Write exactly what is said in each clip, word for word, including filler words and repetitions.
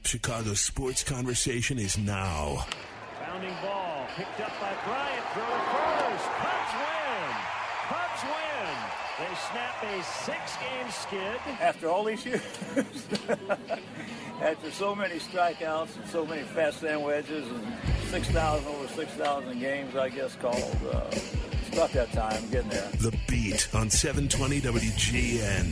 Chicago's sports conversation is now. Bounding ball picked up by Bryant. Throw it first. Cubs win. Cubs win. They snap a six-game skid. After all these years, after so many strikeouts and so many fast sand wedges and six thousand, over six thousand games, I guess, called, uh, it's about that time getting there. The Beat on seven twenty W G N.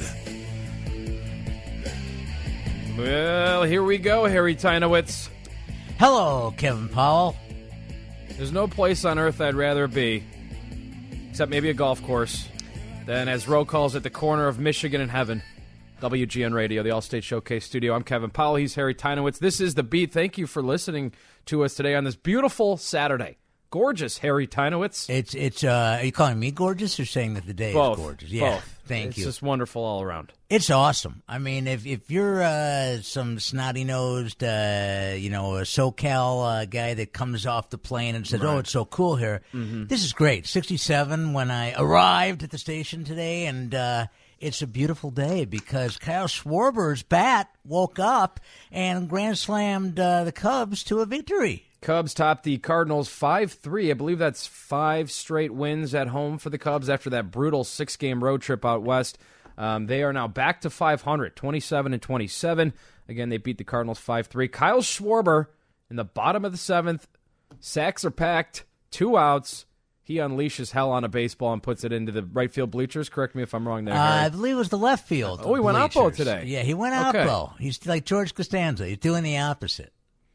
Well, here we go, Harry Teinowitz. Hello, Kevin Powell. There's no place on earth I'd rather be, except maybe a golf course, than, as Roe calls it, the corner of Michigan and heaven. W G N Radio, the All-State Showcase Studio. I'm Kevin Powell. He's Harry Teinowitz. This is The Beat. Thank you for listening to us today on this beautiful Saturday. Gorgeous, Harry Teinowitz. It's, it's, uh, are you calling me gorgeous or saying that the day Both. is gorgeous? Yeah, Both. Thank it's you. It's just wonderful all around. It's awesome. I mean, if if you're uh, some snotty-nosed, uh, you know, a SoCal uh, guy that comes off the plane and says, Right. oh, it's so cool here, Mm-hmm. this is great. sixty-seven when I arrived at the station today, and uh, it's a beautiful day because Kyle Schwarber's bat woke up and grand slammed uh, the Cubs to a victory. Cubs topped the Cardinals five three. I believe that's five straight wins at home for the Cubs after that brutal six-game road trip out west. Um, they are now back to five hundred, twenty-seven and twenty-seven. Again, they beat the Cardinals five three. Kyle Schwarber in the bottom of the seventh. Sacks are packed. Two outs. He unleashes hell on a baseball and puts it into the right field bleachers. Correct me if I'm wrong there, Uh, Harry. I believe it was the left field. Oh, he went bleachers. oppo today. Yeah, he went Okay. oppo. He's like George Costanza. He's doing the opposite.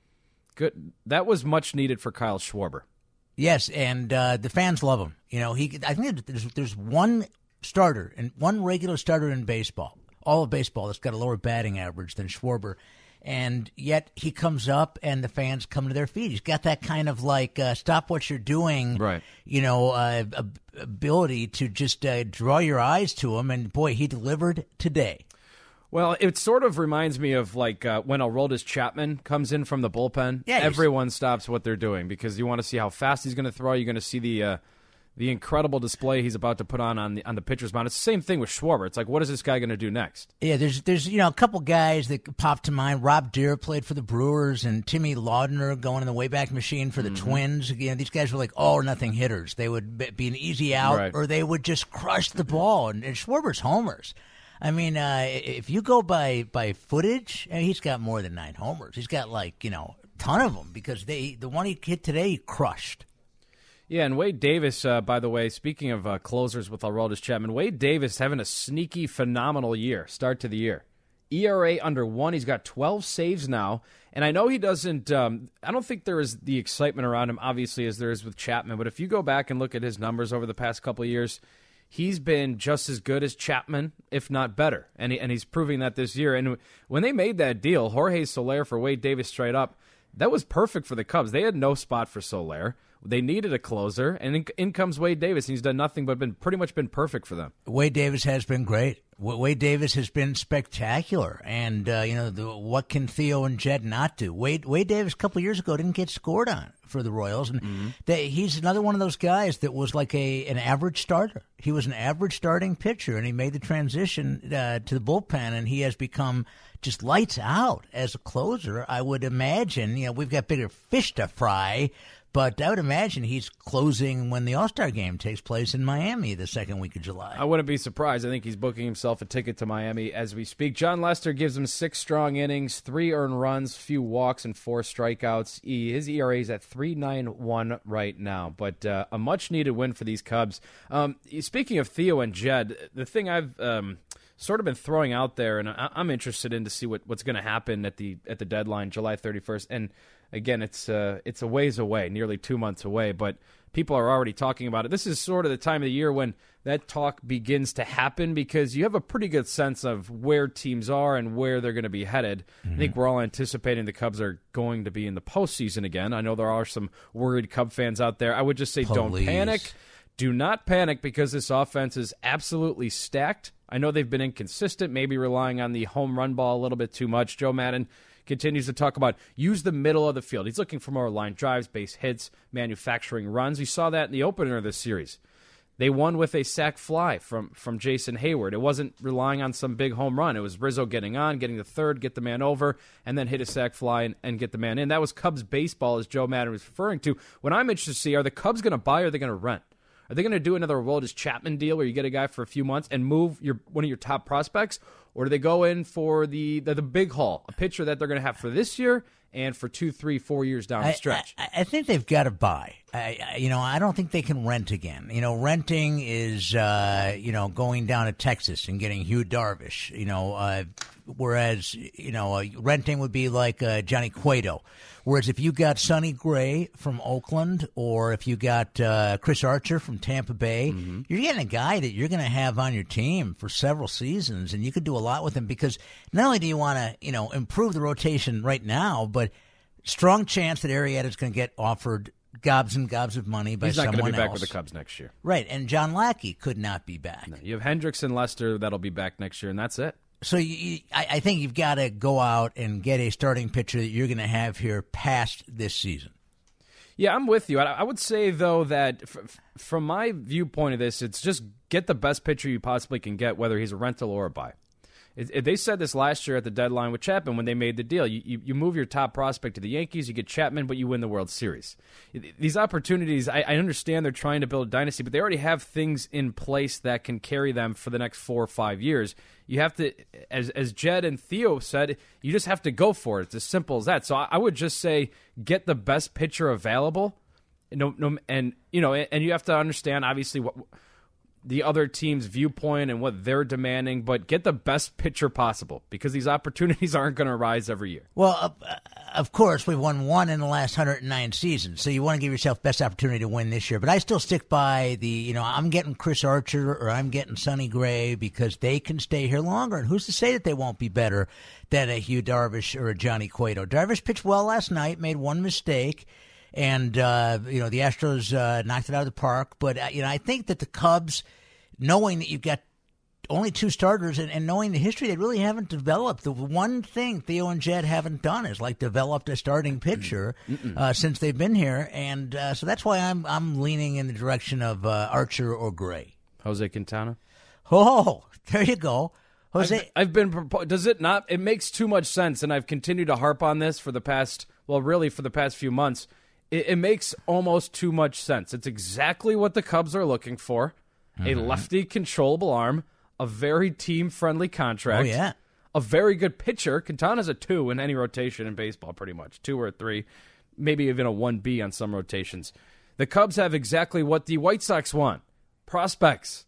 Good. That was much needed for Kyle Schwarber. Yes, and uh, the fans love him. You know, he. I think there's there's one starter and one regular starter in baseball, all of baseball, that's got a lower batting average than Schwarber, and yet he comes up and the fans come to their feet. He's got that kind of like uh, stop what you're doing, Right. You know, uh, ab- ability to just uh, draw your eyes to him. And boy, he delivered today. Well, it sort of reminds me of like uh, when Aroldis Chapman comes in from the bullpen. Yeah, he's- Everyone stops what they're doing because you want to see how fast he's going to throw. You're going to see the uh, the incredible display he's about to put on on the on the pitcher's mound. It's the same thing with Schwarber. It's like, what is this guy going to do next? Yeah, there's there's you know a couple guys that pop to mind. Rob Deere played for the Brewers, and Timmy Laudner going in the Wayback Machine for the Mm-hmm. Twins. You know, these guys were like all or nothing hitters. They would be- be an easy out, Right. or they would just crush the ball. And, and Schwarber's homers. I mean, uh, if you go by by footage, uh, he's got more than nine homers. He's got like you know a ton of them because they the one he hit today he crushed. Yeah, and Wade Davis, uh, by the way, speaking of uh, closers with Aroldis Chapman, Wade Davis having a sneaky, phenomenal year, start to the year. E R A under one. He's got twelve saves now. And I know he doesn't, um, I don't think there is the excitement around him, obviously, as there is with Chapman. But if you go back and look at his numbers over the past couple of years, he's been just as good as Chapman, if not better. And, he, and he's proving that this year. And when they made that deal, Jorge Soler for Wade Davis straight up, that was perfect for the Cubs. They had no spot for Soler. They needed a closer, and in, in comes Wade Davis. He's done nothing but been pretty much been perfect for them. Wade Davis has been great. W- Wade Davis has been spectacular. And, uh, you know, the, what can Theo and Jed not do? Wade Wade Davis a couple of years ago didn't get scored on for the Royals. And Mm-hmm. they, he's another one of those guys that was like a an average starter. He was an average starting pitcher, and he made the transition uh, to the bullpen, and he has become just lights out as a closer. I would imagine, you know, we've got bigger fish to fry, but I would imagine he's closing when the All-Star game takes place in Miami the second week of July. I wouldn't be surprised. I think he's booking himself a ticket to Miami as we speak. John Lester gives him six strong innings, three earned runs, few walks, and four strikeouts. He, his E R A is at three point nine one right now, but uh, a much-needed win for these Cubs. Um, speaking of Theo and Jed, the thing I've um, sort of been throwing out there, and I, I'm interested in to see what, what's going to happen at the at the deadline, July thirty-first, and again, it's uh, it's a ways away, nearly two months away, but people are already talking about it. This is sort of the time of the year when that talk begins to happen because you have a pretty good sense of where teams are and where they're going to be headed. Mm-hmm. I think we're all anticipating the Cubs are going to be in the postseason again. I know there are some worried Cub fans out there. I would just say Please. Don't panic. Do not panic because this offense is absolutely stacked. I know they've been inconsistent, maybe relying on the home run ball a little bit too much. Joe Madden continues to talk about use the middle of the field. He's looking for more line drives, base hits, manufacturing runs. We saw that in the opener of this series. They won with a sac fly from, from Jason Hayward. It wasn't relying on some big home run. It was Rizzo getting on, getting the third, get the man over, and then hit a sac fly and, and get the man in. That was Cubs baseball, as Joe Madden was referring to. What I'm interested to see, are the Cubs going to buy or are they going to rent? Are they going to do another Aroldis Chapman deal where you get a guy for a few months and move your one of your top prospects? Or do they go in for the, the, the big haul, a pitcher that they're going to have for this year and for two, three, four years down the stretch? I, I, I think they've got to buy. I, I, you know, I don't think they can rent again. You know, renting is, uh, you know, going down to Texas and getting Hugh Darvish. You know, uh, whereas, you know, uh, renting would be like uh, Johnny Cueto. Whereas if you got Sonny Gray from Oakland or if you got uh, Chris Archer from Tampa Bay, mm-hmm. you're getting a guy that you're going to have on your team for several seasons, and you could do a lot with him because not only do you want to, you know, improve the rotation right now, but strong chance that Arrieta's going to get offered gobs and gobs of money by someone else. He's not going to be back with the Cubs next year. Right, and John Lackey could not be back. No, you have Hendricks and Lester that'll be back next year, and that's it. So you, I, I think you've got to go out and get a starting pitcher that you're going to have here past this season. Yeah, I'm with you. I, I would say, though, that f- from my viewpoint of this, it's just get the best pitcher you possibly can get, whether he's a rental or a buy. It, it, they said this last year at the deadline with Chapman when they made the deal. You, you, you move your top prospect to the Yankees, you get Chapman, but you win the World Series. These opportunities, I, I understand they're trying to build a dynasty, but they already have things in place that can carry them for the next four or five years. You have to, as as Jed and Theo said, you just have to go for it. It's as simple as that. So I, I would just say get the best pitcher available. No, no, and you know, and you have to understand obviously what the other team's viewpoint and what they're demanding, but get the best pitcher possible because these opportunities aren't going to arise every year. Well, uh, of course, we've won one in the last one hundred nine seasons, so you want to give yourself best opportunity to win this year. But I still stick by the, you know, I'm getting Chris Archer or I'm getting Sonny Gray because they can stay here longer. And who's to say that they won't be better than a Hugh Darvish or a Johnny Cueto? Darvish pitched well last night, made one mistake. And, uh, you know, the Astros uh, knocked it out of the park. But, uh, you know, I think that the Cubs, knowing that you've got only two starters and, and knowing the history, they really haven't developed. The one thing Theo and Jed haven't done is, like, developed a starting pitcher uh, since they've been here. And uh, so that's why I'm I'm leaning in the direction of uh, Archer or Gray. Jose Quintana? Oh, there you go. Jose. I've, I've been, does it not? It makes too much sense, and I've continued to harp on this for the past, well, really for the past few months. It makes almost too much sense. It's exactly what the Cubs are looking for. Mm-hmm. A lefty controllable arm, a very team-friendly contract. Oh, yeah. A very good pitcher. Quintana's a two in any rotation in baseball, pretty much. Two or a three. Maybe even a one B on some rotations. The Cubs have exactly what the White Sox want. Prospects.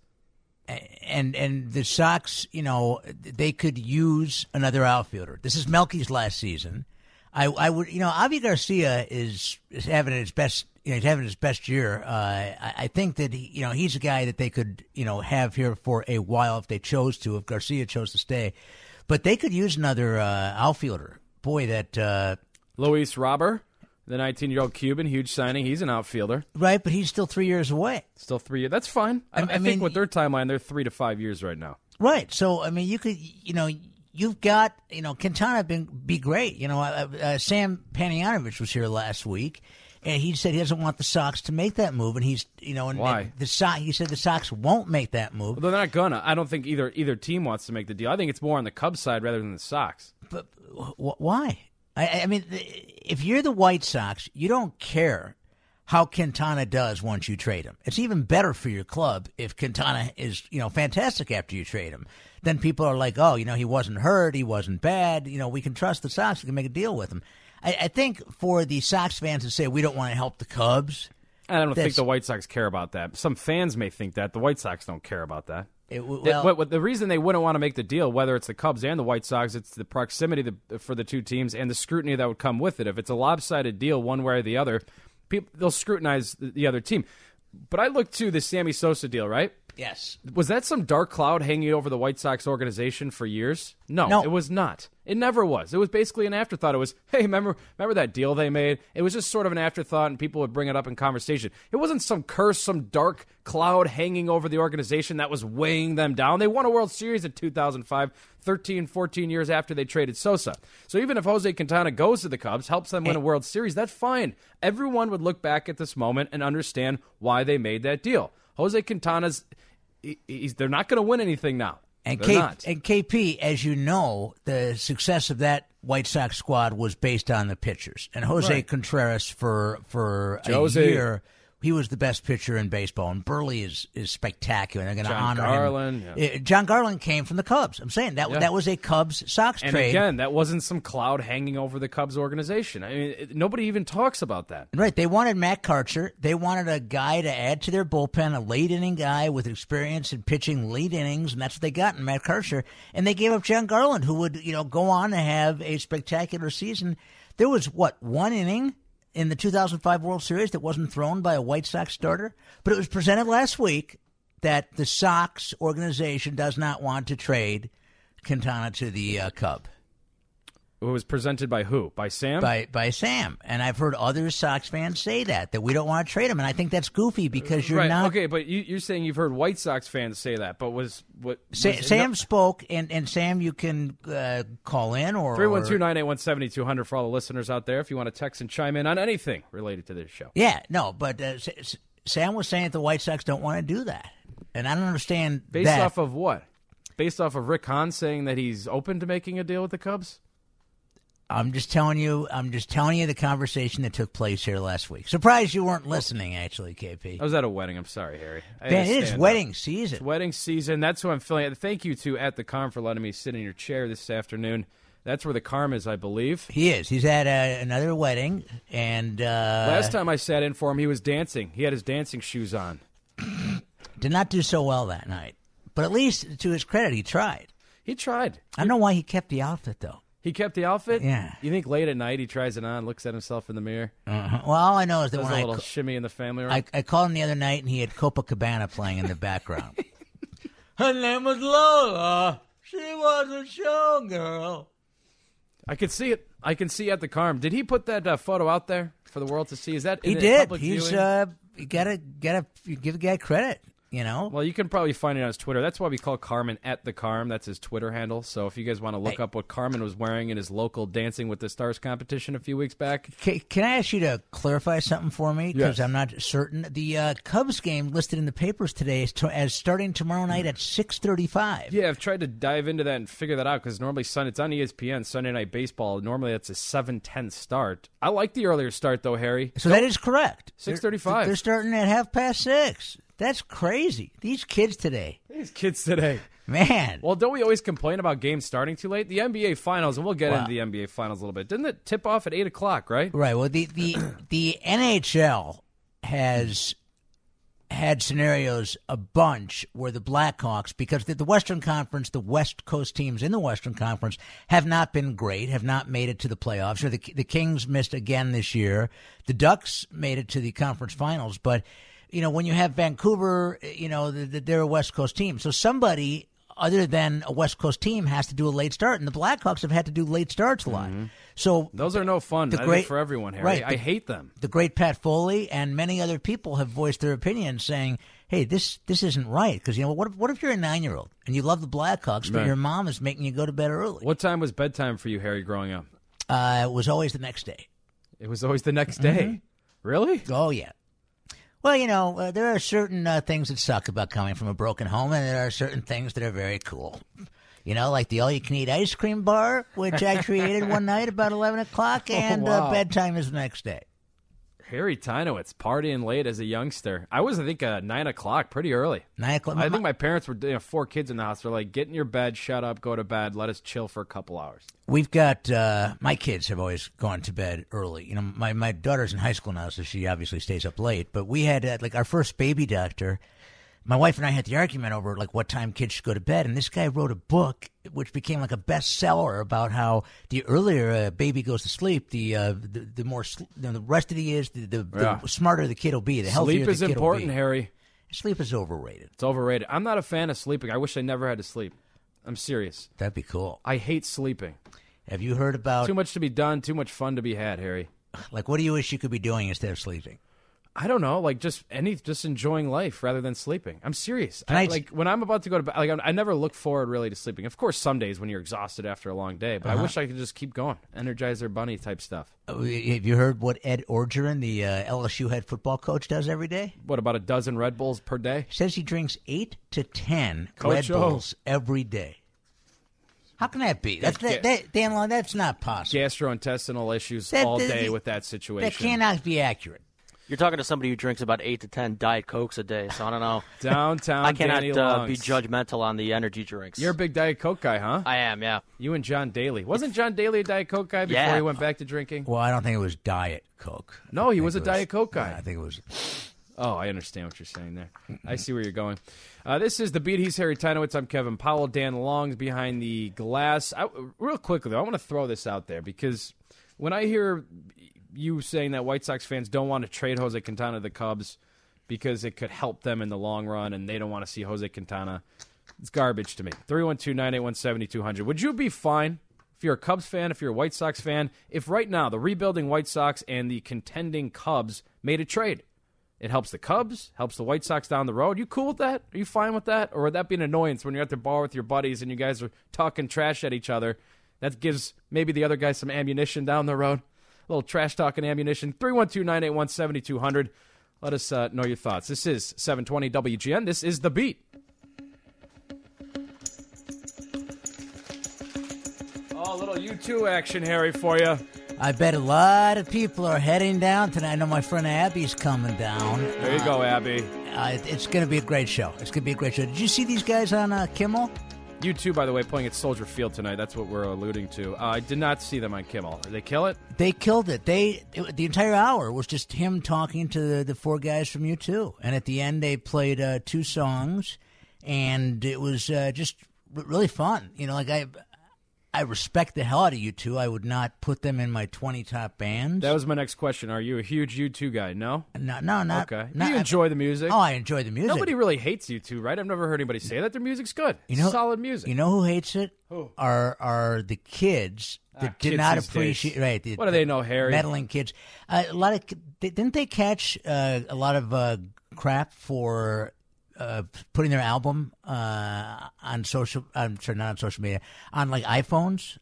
And and the Sox, you know, they could use another outfielder. This is Melky's last season. I, I would, you know, Avi Garcia is, is having his best, you know, he's having his best year. Uh, I, I think that, he, you know, he's a guy that they could, you know, have here for a while if they chose to, if Garcia chose to stay. But they could use another uh, outfielder. Boy, that. Uh, Luis Robert, the nineteen-year-old Cuban, huge signing. He's an outfielder. Right, but he's still three years away. Still three years. That's fine. I, I, I think mean, with their timeline, they're three to five years right now. Right. So, I mean, you could, you know, you've got, you know, Quintana been be great. You know, uh, uh, Sam Panayotovich was here last week, and he said he doesn't want the Sox to make that move, and he's, you know, and, why? And the Sox, he said the Sox won't make that move. Well, they're not gonna. I don't think either either team wants to make the deal. I think it's more on the Cubs side rather than the Sox. But wh- why? I, I mean, if you're the White Sox, you don't care how Quintana does once you trade him. It's even better for your club if Quintana is, you know, fantastic after you trade him. Then people are like, oh, you know, he wasn't hurt, he wasn't bad. You know, we can trust the Sox. We can make a deal with him. I, I think for the Sox fans to say we don't want to help the Cubs. I don't think the White Sox care about that. Some fans may think that. The White Sox don't care about that. It, well, the, what, the reason they wouldn't want to make the deal, whether it's the Cubs and the White Sox, it's the proximity the, for the two teams and the scrutiny that would come with it. If it's a lopsided deal one way or the other, people, they'll scrutinize the, the other team. But I look to the Sammy Sosa deal, right? Yes. Was that some dark cloud hanging over the White Sox organization for years? No, no, it was not. It never was. It was basically an afterthought. It was, hey, remember remember that deal they made? It was just sort of an afterthought, and people would bring it up in conversation. It wasn't some curse, some dark cloud hanging over the organization that was weighing them down. They won a World Series in two thousand five, thirteen, fourteen years after they traded Sosa. So even if Jose Quintana goes to the Cubs, helps them win a World Series, that's fine. Everyone would look back at this moment and understand why they made that deal. Jose Quintana's he, he's, they're not going to win anything now. And, they're K, not. and K P, as you know, the success of that White Sox squad was based on the pitchers. And Jose Right. Contreras, for for a Jose. year, he was the best pitcher in baseball. And Burley is, is spectacular. They're going to John honor Garland, him. yeah. Uh, John Garland came from the Cubs. I'm saying that Yeah. that was a Cubs-Sox And trade. again, that wasn't some cloud hanging over the Cubs organization. I mean, it, nobody even talks about that. Right. They wanted Matt Karcher. They wanted a guy to add to their bullpen, a late inning guy with experience in pitching late innings, and that's what they got in Matt Karcher. And they gave up John Garland, who would, you know, go on to have a spectacular season. There was, what, one inning in the two thousand five World Series that wasn't thrown by a White Sox starter? But it was presented last week that the Sox organization does not want to trade Quintana to the uh, Cub. It was presented by who? By Sam? By by Sam. And I've heard other Sox fans say that, that we don't want to trade him. And I think that's goofy because you're right. not. Okay, but you, you're saying you've heard White Sox fans say that, but was what? Sa- was, Sam no, spoke, and, and Sam, you can uh, call in or. three one two, nine eight one, seven two zero zero for all the listeners out there if you want to text and chime in on anything related to this show. Yeah, no, but uh, S- S- Sam was saying that the White Sox don't want to do that. And I don't understand Based that. off of what? Based off of Rick Hahn saying that he's open to making a deal with the Cubs? I'm just telling you. I'm just telling you the conversation that took place here last week. Surprised you weren't listening, actually, K P. I was at a wedding. I'm sorry, Harry. I had Man, to it is stand wedding up. season. It's wedding season. That's who I'm feeling. Thank you to At the Carm for letting me sit in your chair this afternoon. That's where the Carm is, I believe. He is. He's at a, another wedding, and uh, Last time I sat in for him, he was dancing. He had his dancing shoes on. did not do so well that night. But at least, to his credit, he tried. He tried. I don't know why he kept the outfit, though. He kept the outfit? Yeah. You think late at night he tries it on, looks at himself in the mirror, Uh-huh. Well, all I know is that does when a I, little ca- shimmy in the family room? I I called him the other night and he had Copacabana playing in the background. Her name was Lola. She was a showgirl. I can see it. I can see At the Carm. Did he put that uh, photo out there for the world to see? Is that in He the did. public He's viewing? uh, you gotta gotta you give the guy credit. You know. Well, you can probably find it on his Twitter. That's why we call Carmen At the Carm. That's his Twitter handle. So if you guys want to look Hey. up what Carmen was wearing in his local Dancing with the Stars competition a few weeks back. Can, can I ask you to clarify something for me? Because Yes. I'm not certain. The uh, Cubs game listed in the papers today is to, as starting tomorrow night at six thirty-five. Yeah, I've tried to dive into that and figure that out because normally Sun, it's on E S P N, Sunday Night Baseball. Normally that's a seven ten start. I like the earlier start, though, Harry. So that is correct. six They're- thirty-five. They're starting at half past six. That's crazy. These kids today. These kids today. Man. Well, don't we always complain about games starting too late? The N B A Finals, and we'll get Wow. into the N B A Finals a little bit. Didn't it tip off at eight o'clock, right? Right. Well, the, the, the N H L has had scenarios a bunch where the Blackhawks, because the, the Western Conference, the West Coast teams in the Western Conference have not been great, have not made it to the playoffs. Or the, the Kings missed again this year. The Ducks made it to the conference finals. But, you know, when you have Vancouver, you know, the, the, they're a West Coast team. So somebody other than a West Coast team has to do a late start. And the Blackhawks have had to do late starts a lot. So Those are no fun The I great- think for everyone, Harry. right, I the- hate them. the great Pat Foley and many other people have voiced their opinions saying, hey, this this isn't right. Because, you know, what if, what if you're a nine-year-old and you love the Blackhawks, but Right. your mom is making you go to bed early? What time was bedtime for you, Harry, growing up? Uh, it was always the next day. It was always the next day. Really? Oh, yeah. Well, you know, uh, there are certain uh, things that suck about coming from a broken home, and there are certain things that are very cool. You know, like the all-you-can-eat ice cream bar, which I created one night about eleven o'clock, and wow. uh, bedtime is the next day. Harry Tynowitz, partying late as a youngster. I was, I think, uh, nine o'clock, pretty early. Nine o'clock. I think my parents were, you know, four kids in the house. They're like, get in your bed, shut up, go to bed, let us chill for a couple hours. We've got uh, my kids have always gone to bed early. You know, my my daughter's in high school now, so she obviously stays up late. But we had uh, like our first baby doctor. My wife and I had the argument over like what time kids should go to bed, and this guy wrote a book which became like a bestseller about how the earlier a baby goes to sleep, the uh, the, the more sl- the rest of he is, the, the, Yeah. the smarter the kid will be, the healthier Sleep the is kid important, will be. Harry. Sleep is overrated. It's overrated. I'm not a fan of sleeping. I wish I never had to sleep. I'm serious. That'd be cool. I hate sleeping. Have you heard about Too much to be done, too much fun to be had, Harry. like what do you wish you could be doing instead of sleeping? I don't know, like just any, just enjoying life rather than sleeping. I'm serious. I, I, like when I'm about to go to bed, like I'm, I never look forward really to sleeping. Of course, some days when you're exhausted after a long day, but uh-huh. I wish I could just keep going, Energizer Bunny type stuff. Uh, have you heard what Ed Orgeron, the uh, L S U head football coach, does every day? What, about a dozen Red Bulls per day? He says he drinks eight to ten Coach Red Bulls every day. How can that be? That's that, that, Dan Long, that's not possible. Gastrointestinal issues that, all that, day that, with that situation. That cannot be accurate. You're talking to somebody who drinks about eight to ten Diet Cokes a day, so I don't know. Downtown I cannot Danny uh, be Longs. judgmental on the energy drinks. You're a big Diet Coke guy, huh? I am, yeah. You and John Daly. Wasn't John Daly a Diet Coke guy before yeah. he went back to drinking? Well, I don't think it was Diet Coke. No, he was a was, Diet Coke guy. Yeah, I think it was. Oh, I understand what you're saying there. I see where you're going. Uh, this is The Beat. He's Harry Tynowitz. I'm Kevin Powell. Dan Long's behind the glass. I, real quickly, though, I want to throw this out there because when I hear you saying that White Sox fans don't want to trade Jose Quintana to the Cubs because it could help them in the long run and they don't want to see Jose Quintana, it's garbage to me. three one two, nine eight one, seven two zero zero. Would you be fine if you're a Cubs fan, if you're a White Sox fan, if right now the rebuilding White Sox and the contending Cubs made a trade? It helps the Cubs, helps the White Sox down the road. You cool with that? Are you fine with that? Or would that be an annoyance when you're at the bar with your buddies and you guys are talking trash at each other? That gives maybe the other guy some ammunition down the road. A little trash talking ammunition. three one two, nine eight one, seven two zero zero. Let us uh, know your thoughts. This is seven twenty W G N. This is The Beat. Oh, a little U two action, Harry, for you. I bet a lot of people are heading down tonight. I know my friend Abby's coming down. There you uh, go, Abby. Uh, it's going to be a great show. It's going to be a great show. Did you see these guys on uh, Kimmel? U two, by the way, playing at Soldier Field tonight. That's what we're alluding to. Uh, I did not see them on Kimmel. Did they kill it? They killed it. They it, the entire hour was just him talking to the, the four guys from U two. And at the end, they played uh, two songs, and it was uh, just r- really fun. You know, like I... I respect the hell out of U two. I would not put them in my twenty top bands. That was my next question. Are you a huge U two guy? No? No, no, not. Okay. Not, you enjoy the music? Oh, I enjoy the music. Nobody really hates U two, right? I've never heard anybody say that. Their music's good. You know, solid music. You know who hates it? Who? Are are the kids that ah, did kids not these appreciate. Days. Right. The, what do they know, Harry? Meddling kids. Uh, a lot of didn't they catch uh, a lot of uh, crap for uh, putting their album uh, on social? I'm sorry, not on social media. On like iPhones.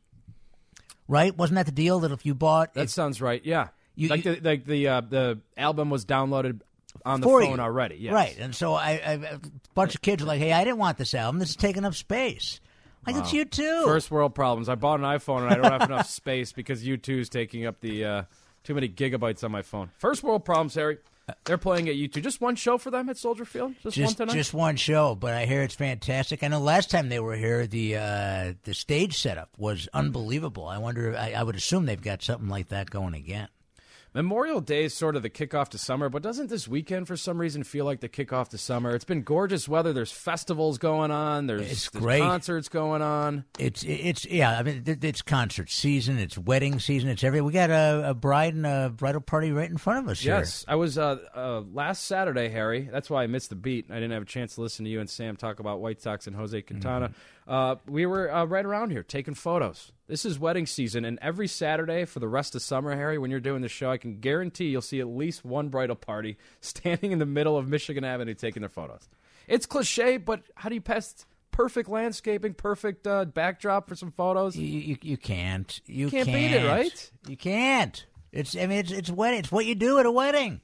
Right? Wasn't that the deal that if you bought... That if, sounds right, yeah. You, like you, the like the uh, the album was downloaded on the for phone you. already, yes. Right, and so I, I, a bunch of kids were like, hey, I didn't want this album. This is taking up space. Like, wow. It's U two. First world problems. I bought an iPhone and I don't have enough space because U two is taking up the uh, too many gigabytes on my phone. First world problems, Harry. They're playing at U two. Just one show for them at Soldier Field? Just, just one tonight? Just one show, but I hear it's fantastic. I know last time they were here, the uh, the stage setup was unbelievable. I wonder, I, I would assume they've got something like that going again. Memorial Day is sort of the kickoff to summer, but doesn't this weekend for some reason feel like the kickoff to summer? It's been gorgeous weather. There's festivals going on. There's, it's there's great. concerts going on. It's it's yeah. I mean, it's concert season. It's wedding season. It's every. We got a, a bride and a bridal party right in front of us. Yes, here. I was uh, uh, last Saturday, Harry. That's why I missed the beat. I didn't have a chance to listen to you and Sam talk about White Sox and Jose Quintana. Mm-hmm. Uh, we were uh, right around here taking photos. This is wedding season, and every Saturday for the rest of summer, Harry, when you're doing the show, I can guarantee you'll see at least one bridal party standing in the middle of Michigan Avenue taking their photos. It's cliche, but how do you pass perfect landscaping, perfect uh, backdrop for some photos? You, you, you can't. You can't, can't beat it, right? You can't. It's I mean, it's it's wedding. It's what you do at a wedding.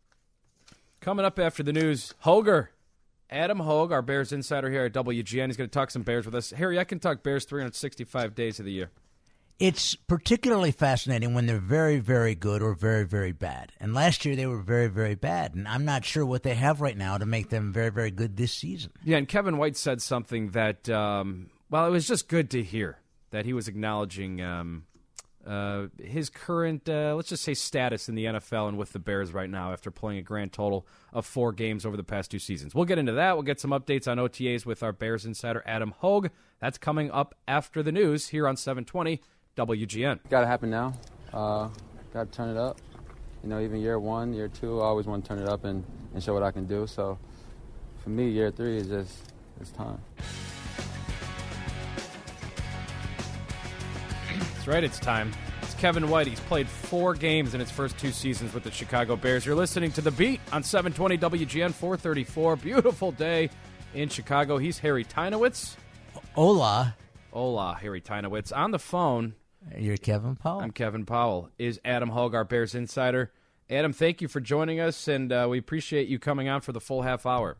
Coming up after the news, Hoger. Adam Hogue, our Bears insider here at W G N. He's going to talk some Bears with us. Harry, I can talk Bears three hundred sixty-five days of the year. It's particularly fascinating when they're very, very good or very, very bad. And last year they were very, very bad. And I'm not sure what they have right now to make them very, very good this season. Yeah, and Kevin White said something that, um, well, it was just good to hear that he was acknowledging um, uh, his current, uh, let's just say, status in the N F L and with the Bears right now after playing a grand total of four games over the past two seasons. We'll get into that. We'll get some updates on O T As with our Bears insider, Adam Hogue. That's coming up after the news here on seven twenty W G N. Got to happen now. Uh, got to turn it up. You know, even year one, year two, I always want to turn it up and, and show what I can do. So for me, year three is just, it's time. That's right, it's time. It's Kevin White. He's played four games in his first two seasons with the Chicago Bears. You're listening to The Beat on seven twenty W G N, four thirty-four. Beautiful day in Chicago. He's Harry Teinowitz. Hola. Hola, Harry Teinowitz. On the phone. You're Kevin Powell. I'm Kevin Powell. Is Adam Hogue, our Bears insider. Adam, thank you for joining us, and uh, we appreciate you coming on for the full half hour.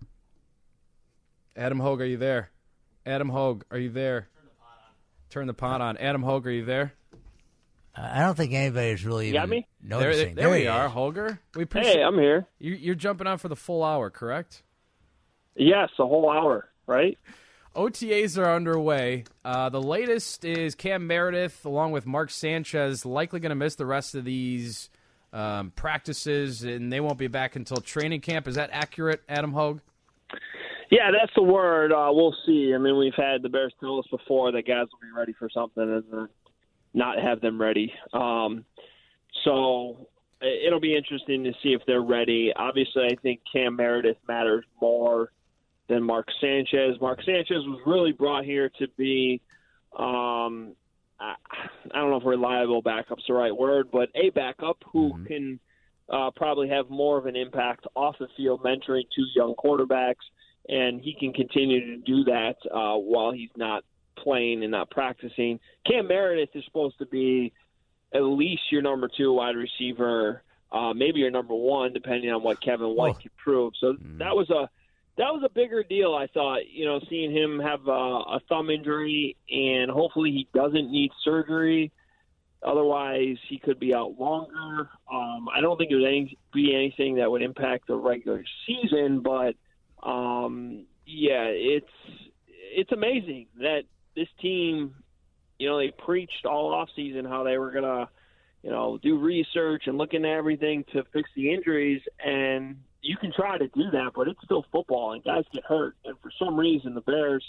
Adam Hogue, are you there? Adam Hogue, are you there? Turn the pot on. Turn the pot on. Adam Hogue, are you there? Uh, I don't think anybody's really you even got me? noticing. There, there, there we he are, is. Hoger. We appreciate Hey, I'm here. you, you're jumping on for the full hour, correct? Yes, a whole hour, right? O T As are underway. Uh, the latest is Cam Meredith, along with Mark Sanchez, likely going to miss the rest of these um, practices, and they won't be back until training camp. Is that accurate, Adam Hogue? Yeah, that's the word. Uh, we'll see. I mean, we've had the Bears tell us before that guys will be ready for something and uh, not have them ready. Um, so it'll be interesting to see if they're ready. Obviously, I think Cam Meredith matters more than Mark Sanchez. Mark Sanchez was really brought here to be, um, I, I don't know if reliable backup's the right word, but a backup who mm-hmm. can uh, probably have more of an impact off the field, mentoring two young quarterbacks, and he can continue to do that uh, while he's not playing and not practicing. Cam Meredith is supposed to be at least your number two wide receiver, uh, maybe your number one, depending on what Kevin White oh. can prove. So mm-hmm. that was a That was a bigger deal, I thought, you know, seeing him have a, a thumb injury, and hopefully he doesn't need surgery. Otherwise, he could be out longer. Um, I don't think it would any, be anything that would impact the regular season, but, um, yeah, it's it's amazing that this team, you know, they preached all offseason how they were going to, you know, do research and look into everything to fix the injuries, and you can try to do that, but it's still football, and guys get hurt. And for some reason, the Bears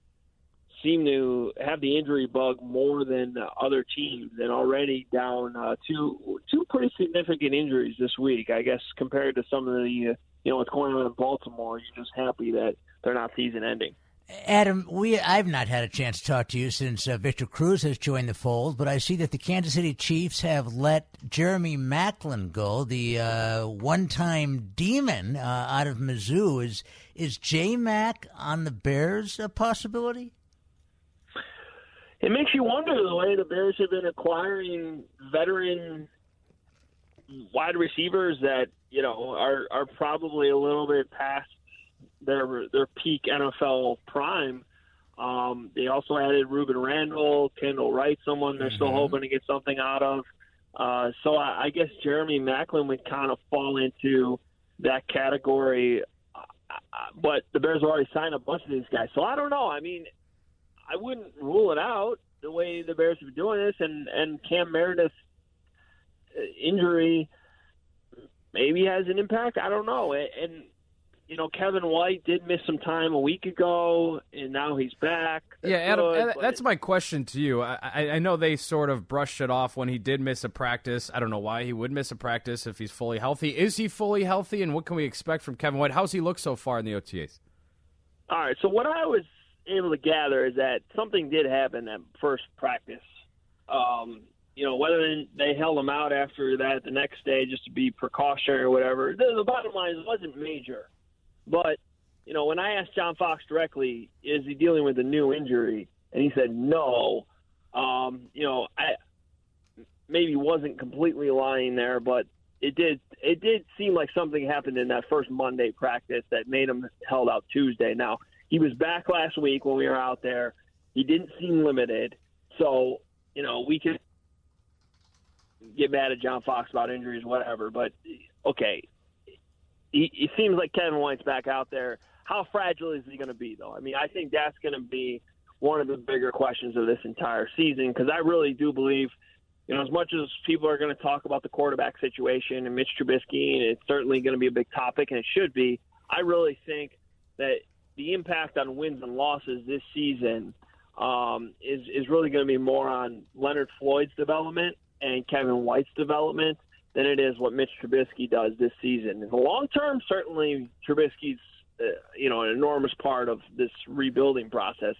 seem to have the injury bug more than uh, other teams, and already down uh, two two pretty significant injuries this week. I guess compared to some of the, uh, you know, what's going on in Baltimore, you're just happy that they're not season-ending. Adam, we I've not had a chance to talk to you since uh, Victor Cruz has joined the fold, but I see that the Kansas City Chiefs have let Jeremy Maclin go, the uh, one-time demon uh, out of Mizzou. Is is J-Mac on the Bears a possibility? It makes you wonder the way the Bears have been acquiring veteran wide receivers that, you know, are, are probably a little bit past their their peak N F L prime. Um, they also added Ruben Randall, Kendall Wright, someone they're mm-hmm. still hoping to get something out of. Uh, so I, I guess Jeremy Maclin would kind of fall into that category. Uh, but the Bears have already signed a bunch of these guys. So I don't know. I mean, I wouldn't rule it out the way the Bears have been doing this. And, and Cam Meredith's injury maybe has an impact. I don't know. And, you know, Kevin White did miss some time a week ago, and now he's back. That's yeah, Adam, good, that's my question to you. I, I, I know they sort of brushed it off when he did miss a practice. I don't know why he would miss a practice if he's fully healthy. Is he fully healthy, and what can we expect from Kevin White? How's he look so far in the O T As? All right, so what I was able to gather is that something did happen at first practice. Um, you know, whether they held him out after that the next day just to be precautionary or whatever, the, the bottom line is it wasn't major. But, you know, when I asked John Fox directly, is he dealing with a new injury? And he said no. Um, you know, I maybe wasn't completely lying there, but it did it did seem like something happened in that first Monday practice that made him held out Tuesday. Now, he was back last week when we were out there. He didn't seem limited. So, you know, we could get mad at John Fox about injuries, whatever. But, okay, He, it seems like Kevin White's back out there. How fragile is he going to be, though? I mean, I think that's going to be one of the bigger questions of this entire season, because I really do believe, you know, as much as people are going to talk about the quarterback situation and Mitch Trubisky, and it's certainly going to be a big topic, and it should be, I really think that the impact on wins and losses this season um, is, is really going to be more on Leonard Floyd's development and Kevin White's development than it is what Mitch Trubisky does this season. In the long term, certainly Trubisky's uh, you know, an enormous part of this rebuilding process.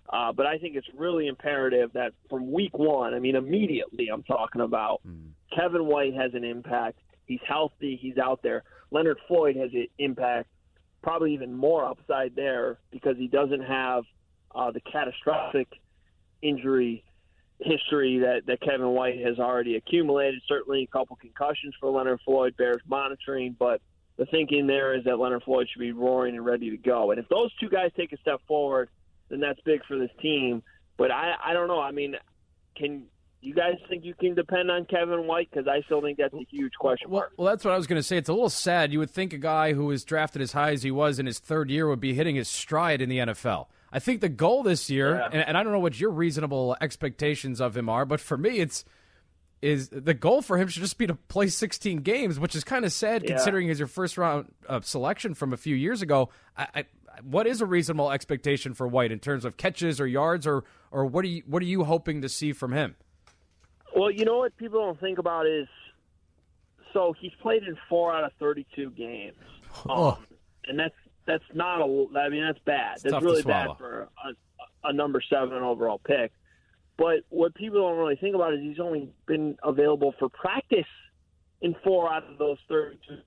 Uh, but I think it's really imperative that from week one, I mean, immediately I'm talking about, mm. Kevin White has an impact. He's healthy. He's out there. Leonard Floyd has an impact, probably even more upside there because he doesn't have uh, the catastrophic injury history that, that Kevin White has already accumulated. Certainly a couple concussions for Leonard Floyd, bears monitoring, but the thinking there is that Leonard Floyd should be roaring and ready to go. And if those two guys take a step forward, then that's big for this team. But I, I don't know. I mean, can you guys think you can depend on Kevin White? Because I still think that's a huge question mark. Well, well, that's what I was going to say. It's a little sad. You would think a guy who was drafted as high as he was in his third year would be hitting his stride in the N F L. I think the goal this year, yeah. and, and I don't know what your reasonable expectations of him are, but for me, it's is the goal for him should just be to play sixteen games, which is kind of sad yeah. considering he's your first round uh, selection from a few years ago. I, I, what is a reasonable expectation for White in terms of catches or yards, or or what are you what are you hoping to see from him? Well, you know what people don't think about is, so he's played in four out of thirty-two games, oh. um, and that's that's not a. I mean, that's bad. It's that's really bad for a, a number seven overall pick. But what people don't really think about is he's only been available for practice in four out of those thirty-two.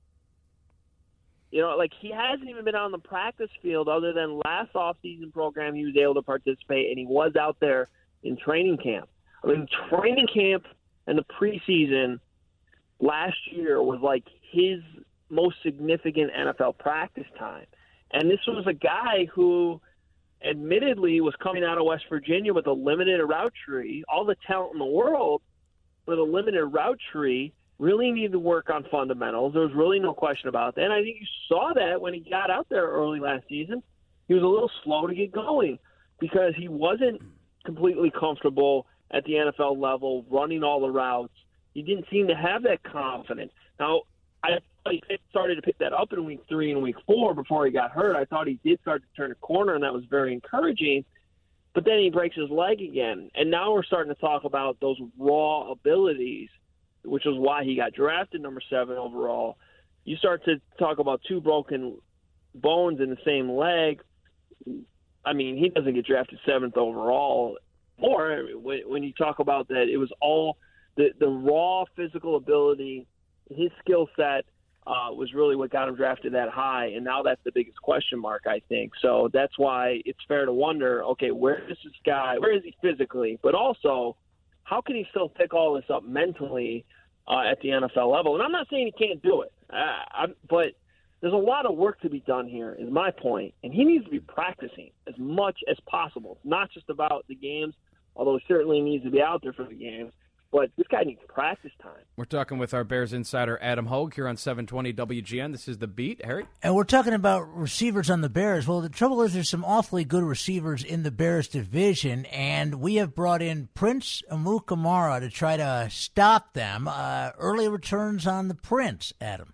You know, like he hasn't even been on the practice field other than last offseason program he was able to participate, and he was out there in training camp. I mean, training camp and the preseason last year was like his most significant N F L practice time. And this was a guy who admittedly was coming out of West Virginia with a limited route tree, all the talent in the world, but a limited route tree, really needed to work on fundamentals. There was really no question about that. And I think you saw that when he got out there early last season. He was a little slow to get going because he wasn't completely comfortable at the N F L level running all the routes. He didn't seem to have that confidence. Now, I thought he started to pick that up in week three and week four before he got hurt. I thought he did start to turn a corner, and that was very encouraging. But then he breaks his leg again. And now we're starting to talk about those raw abilities, which is why he got drafted number seven overall. You start to talk about two broken bones in the same leg. I mean, he doesn't get drafted seventh overall. Or when you talk about that, it was all the, the raw physical ability, his skill set uh, was really what got him drafted that high, and now that's the biggest question mark, I think. So that's why it's fair to wonder, okay, where is this guy? Where is he physically? But also, how can he still pick all this up mentally uh, at the N F L level? And I'm not saying he can't do it, uh, I'm, but there's a lot of work to be done here, is my point, and he needs to be practicing as much as possible. It's not just about the games, although he certainly needs to be out there for the games. But this guy needs practice time. We're talking with our Bears insider, Adam Hogue, here on seven twenty W G N. This is The Beat. Harry? And we're talking about receivers on the Bears. Well, the trouble is there's some awfully good receivers in the Bears division, and we have brought in Prince Amukamara to try to stop them. Uh, early returns on the Prince, Adam.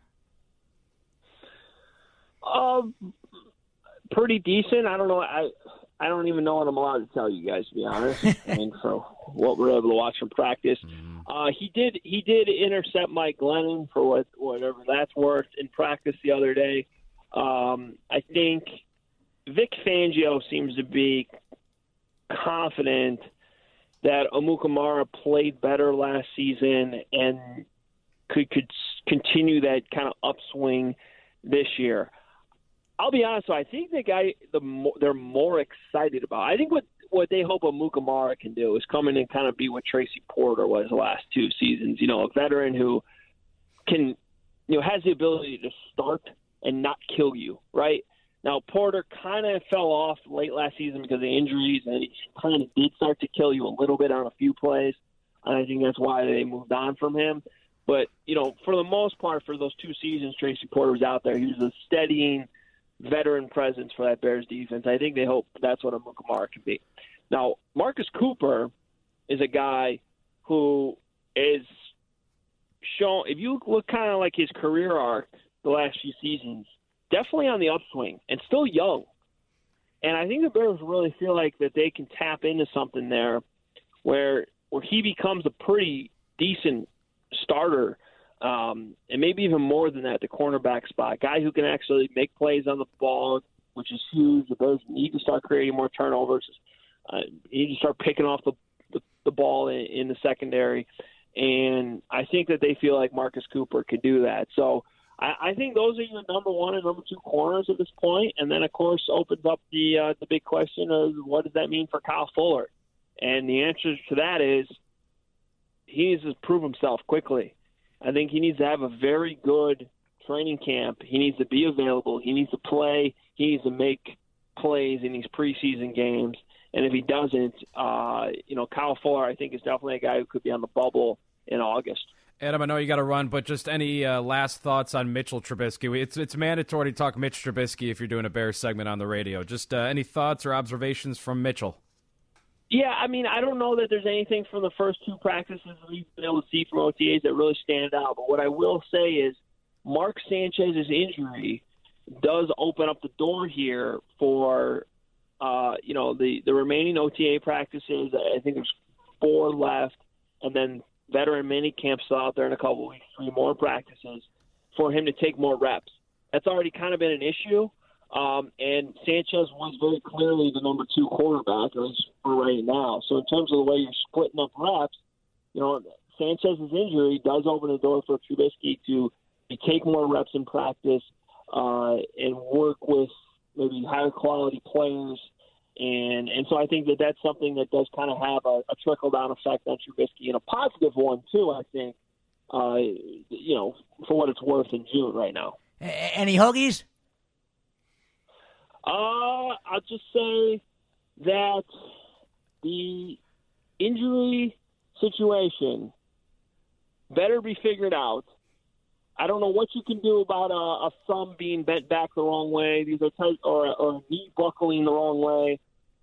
Uh, pretty decent. I don't know. I I don't even know what I'm allowed to tell you guys, to be honest. I mean, for what we're able to watch from practice, mm-hmm. uh, he did he did intercept Mike Glennon for what whatever that's worth in practice the other day. Um, I think Vic Fangio seems to be confident that Amukamara played better last season and could could continue that kind of upswing this year. I'll be honest, I think the guy the more, they're more excited about. I think what, what they hope Amukamara can do is come in and kind of be what Tracy Porter was the last two seasons. You know, a veteran who can, you know, has the ability to start and not kill you, right? Now, Porter kind of fell off late last season because of injuries, and he kind of did start to kill you a little bit on a few plays, and I think that's why they moved on from him. But, you know, for the most part, for those two seasons Tracy Porter was out there, he was a steadying veteran presence for that Bears defense. I think they hope that's what Amukamara can be. Now, Marcus Cooper is a guy who is shown, if you look kind of like his career arc the last few seasons, definitely on the upswing and still young. And I think the Bears really feel like that they can tap into something there where where he becomes a pretty decent starter. Um, and maybe even more than that, the cornerback spot. Guy who can actually make plays on the ball, which is huge. The Bears need to start creating more turnovers. Uh, you need to start picking off the the, the ball in, in the secondary, and I think that they feel like Marcus Cooper could do that. So I, I think those are your number one and number two corners at this point, and then of course opens up the uh, the big question of what does that mean for Kyle Fuller, and the answer to that is he needs to prove himself quickly. I think he needs to have a very good training camp. He needs to be available. He needs to play. He needs to make plays in these preseason games. And if he doesn't, uh, you know, Kyle Fuller, I think, is definitely a guy who could be on the bubble in August. Adam, I know you got to run, but just any uh, last thoughts on Mitchell Trubisky? It's it's mandatory to talk Mitch Trubisky if you're doing a Bears segment on the radio. Just uh, any thoughts or observations from Mitchell? Yeah, I mean, I don't know that there's anything from the first two practices we've been able to see from O T As that really stand out. But what I will say is Mark Sanchez's injury does open up the door here for, uh, you know, the, the remaining O T A practices. I think there's four left, and then veteran mini camps out there in a couple of weeks, three more practices for him to take more reps. That's already kind of been an issue. Um, and Sanchez was very clearly the number two quarterback, at least for right now. So in terms of the way you're splitting up reps, you know, Sanchez's injury does open the door for Trubisky to, to take more reps in practice uh, and work with maybe higher quality players. And and so I think that that's something that does kind of have a, a trickle-down effect on Trubisky, and a positive one, too, I think, uh, you know, for what it's worth in June right now. Any Hoagies? Uh, I'll just say that the injury situation better be figured out. I don't know what you can do about a, a thumb being bent back the wrong way. These are types, or, or a knee buckling the wrong way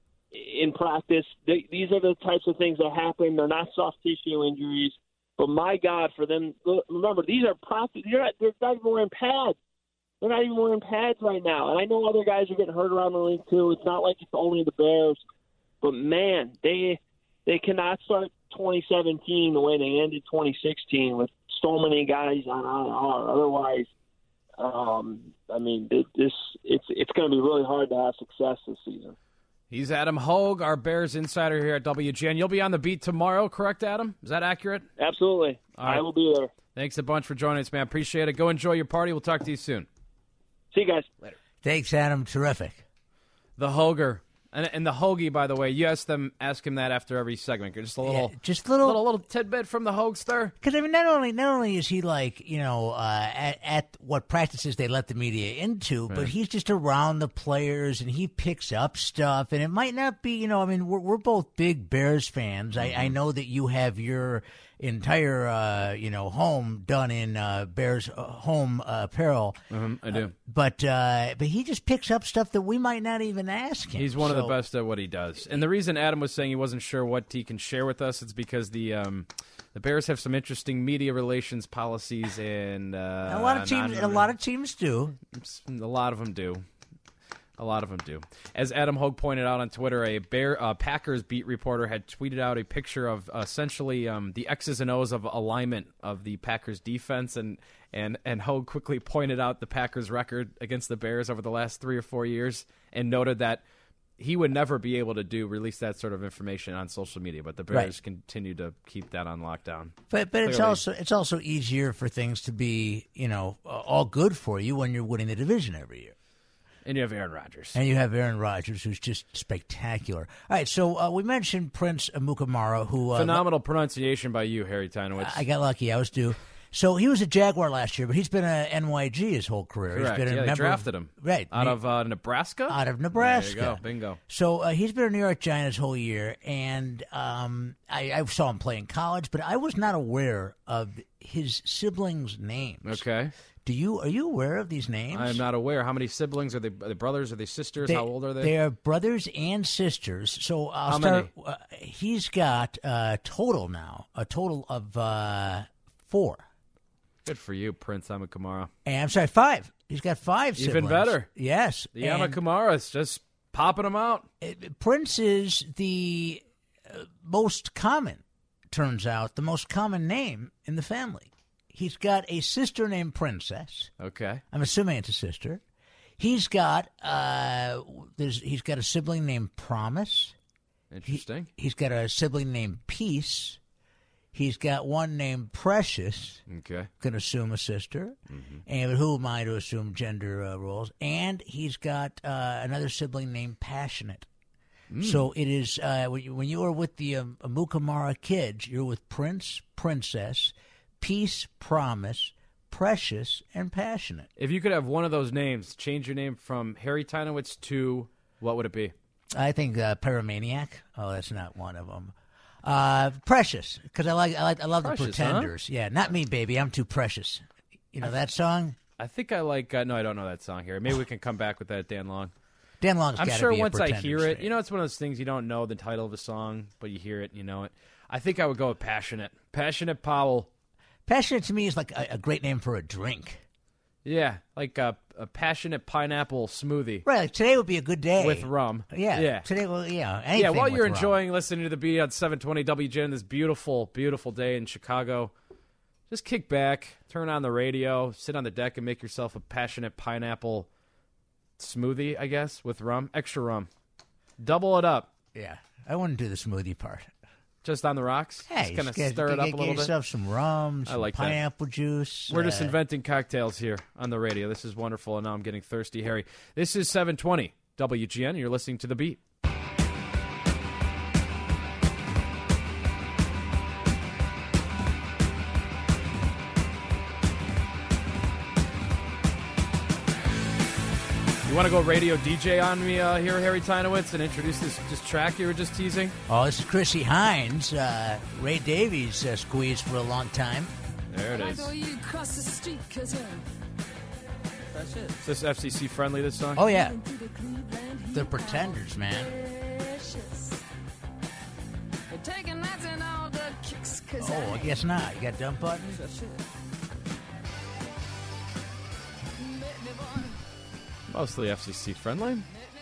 in practice. They, these are the types of things that happen. They're not soft tissue injuries. But my God, for them, remember, these are practice. They're not, they're not even wearing pads. They're not even wearing pads right now. And I know other guys are getting hurt around the league too. It's not like it's only the Bears. But, man, they they cannot start twenty seventeen the way they ended twenty sixteen with so many guys on I R. Otherwise, um, I mean, it, this it's it's going to be really hard to have success this season. He's Adam Hogue, our Bears insider here at W G N. You'll be on the beat tomorrow, correct, Adam? Is that accurate? Absolutely. All right. I will be there. Thanks a bunch for joining us, man. Appreciate it. Go enjoy your party. We'll talk to you soon. See you guys. Later. Thanks, Adam. Terrific. The Hoger. And, and the Hoagie, by the way, you ask them, ask him that after every segment. Just a little, yeah, just a little, little, little tidbit from the Hogester. Because I mean, not only, not only is he like, you know, uh, at, at what practices they let the media into, right. but he's just around the players and he picks up stuff. And it might not be, you know, I mean, we're we're both big Bears fans. Mm-hmm. I, I know that you have your entire, uh, you know, home done in uh, Bears uh, home uh, apparel. Mm-hmm, I do. Uh, but uh, but he just picks up stuff that we might not even ask him. He's one so. of the best at what he does. And the reason Adam was saying he wasn't sure what he can share with us, it's because the um, the Bears have some interesting media relations policies, and uh, a lot of teams. A lot of teams do. A lot of them do. A lot of them do. As Adam Hogue pointed out on Twitter, a Bear uh, Packers beat reporter had tweeted out a picture of uh, essentially um, the X's and O's of alignment of the Packers defense, and and and Hogue quickly pointed out the Packers' record against the Bears over the last three or four years, and noted that he would never be able to do release that sort of information on social media, but the Bears right. continue to keep that on lockdown. But but Clearly. it's also it's also easier for things to be, you know, all good for you when you're winning the division every year. And you have Aaron Rodgers. And you have Aaron Rodgers, who's just spectacular. All right, so uh, we mentioned Prince Amukamara, who... Uh, Phenomenal pronunciation by you, Harry Tynowitz. I got lucky. I was due. So he was a Jaguar last year, but he's been a N Y G his whole career. Correct. He's been yeah, a they drafted him. Right. Out of uh, Nebraska? Out of Nebraska. There you go. Bingo. So uh, he's been a New York Giant his whole year, and um, I, I saw him play in college, but I was not aware of his siblings' names. Okay. Do you are you aware of these names? I am not aware. How many siblings are they? Are they brothers? Are they sisters? They, How old are they? They are brothers and sisters. So I'll How start. many? Uh, he's got uh, total now a total of uh, four. Good for you, Prince Amukamara. And I'm sorry, five. He's got five siblings. Even better. Yes. The Amukamara's just popping them out. It, Prince is the uh, most common, turns out, the most common name in the family. He's got a sister named Princess. Okay. I'm assuming it's a sister. He's got uh, there's he's got a sibling named Promise, Interesting. He, he's got a sibling named Peace. He's got one named Precious. Okay. Can assume a sister. Mm-hmm. And who am I to assume gender uh, roles? And he's got uh, another sibling named Passionate. Mm. So it is, uh, when, you, when you are with the um, Amukamara kids, you're with Prince, Princess, Peace, Promise, Precious, and Passionate. If you could have one of those names, change your name from Harry Teinowitz to, what would it be? I think uh, Paramaniac. Oh, that's not one of them. Uh, Precious, because I like I like I love Precious, the Pretenders. Huh? Yeah, not me, baby. I'm too precious. You know that song? I think I like. Uh, no, I don't know that song here. Maybe we can come back with that, Dan Long. Dan Long's I'm gotta sure be a once I Pretenders hear it, fan. you know, it's one of those things you don't know the title of a song, but you hear it, and you know it. I think I would go with Passionate. Passionate Powell. Passionate to me is like a, a great name for a drink. Yeah, like a, a passionate pineapple smoothie. Right, like today would be a good day with rum. Yeah, yeah. Today, well, yeah, yeah. anything While with you're rum. enjoying listening to the Beat on seven twenty W G N this beautiful, beautiful day in Chicago, just kick back, turn on the radio, sit on the deck, and make yourself a passionate pineapple smoothie. I guess with rum, extra rum, double it up. Yeah, I wouldn't do the smoothie part. Just on the rocks? Hey, just kind of get, stir get, it up get a little yourself bit. some rum, some I like pineapple that. juice. We're uh, just inventing cocktails here on the radio. This is wonderful, and now I'm getting thirsty, Harry. This is seven twenty W G N, and you're listening to The Beat. You want to go radio D J on me uh, here, Harry Teinowitz, and introduce this, this track you were just teasing? Oh, this is Chrissy Hines. Uh, Ray Davies uh, squeezed for a long time. There it is. Is this F C C friendly, this song? Oh, yeah. The Pretenders, man. Oh, I guess not. You got dump buttons? Mostly F C C friendly.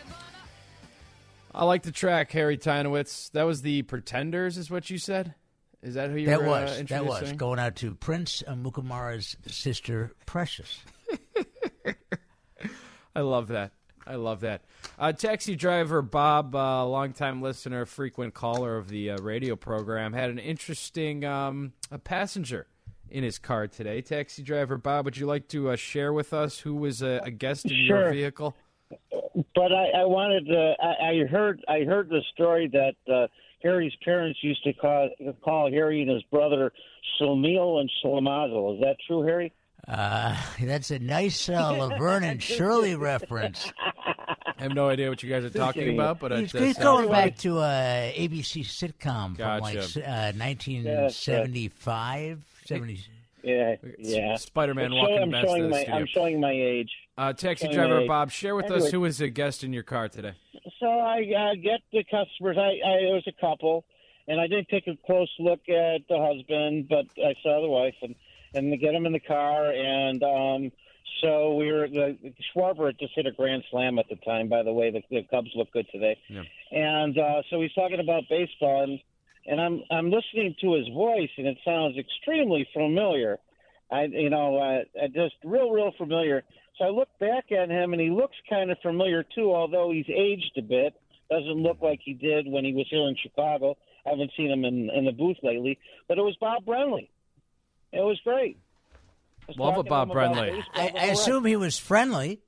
I like the track, Harry Teinowitz. That was the Pretenders, is what you said? Is that who you that were was, uh, That was. introducing? Going out to Prince Amukamara's sister, Precious. I love that. I love that. Uh, taxi driver Bob, uh, longtime listener, frequent caller of the uh, radio program, had an interesting um, a passenger in his car today. Taxi driver Bob, would you like to uh, share with us who was a, a guest in Sure. your vehicle? But I, I wanted to. I, I heard. I heard the story that uh, Harry's parents used to call call Harry and his brother Shlemiel and Shlemazel. Is that true, Harry? Uh, that's a nice uh, Laverne and Shirley reference. I have no idea what you guys are talking about, but he's, it, he's uh, going sounds- back to a A B C sitcom from like Gotcha. uh, nineteen seventy-five, seventy. Yeah, yeah. Spider-Man I'm walking showing, past I'm showing the my. studio. I'm showing my age. Uh, taxi showing driver my age. Bob, share with us Anyway. who was a guest in your car today. So I uh, get the customers. I, I there was a couple, and I didn't take a close look at the husband, but I saw the wife, and and they get him in the car, and um, so we were the, the Schwarber had just hit a grand slam at the time. By the way, the, the Cubs look good today, Yeah. and uh, so he's talking about baseball, and and I'm I'm listening to his voice, and it sounds extremely familiar. I you know uh, just real real familiar. So I look back at him, and he looks kind of familiar, too, although he's aged a bit. Doesn't look like he did when he was here in Chicago. I haven't seen him in, in the booth lately. But it was Bob Brenly. It was great. I was Love a talking to Bob him about Brenly. baseball I, and I all that. assume he was friendly.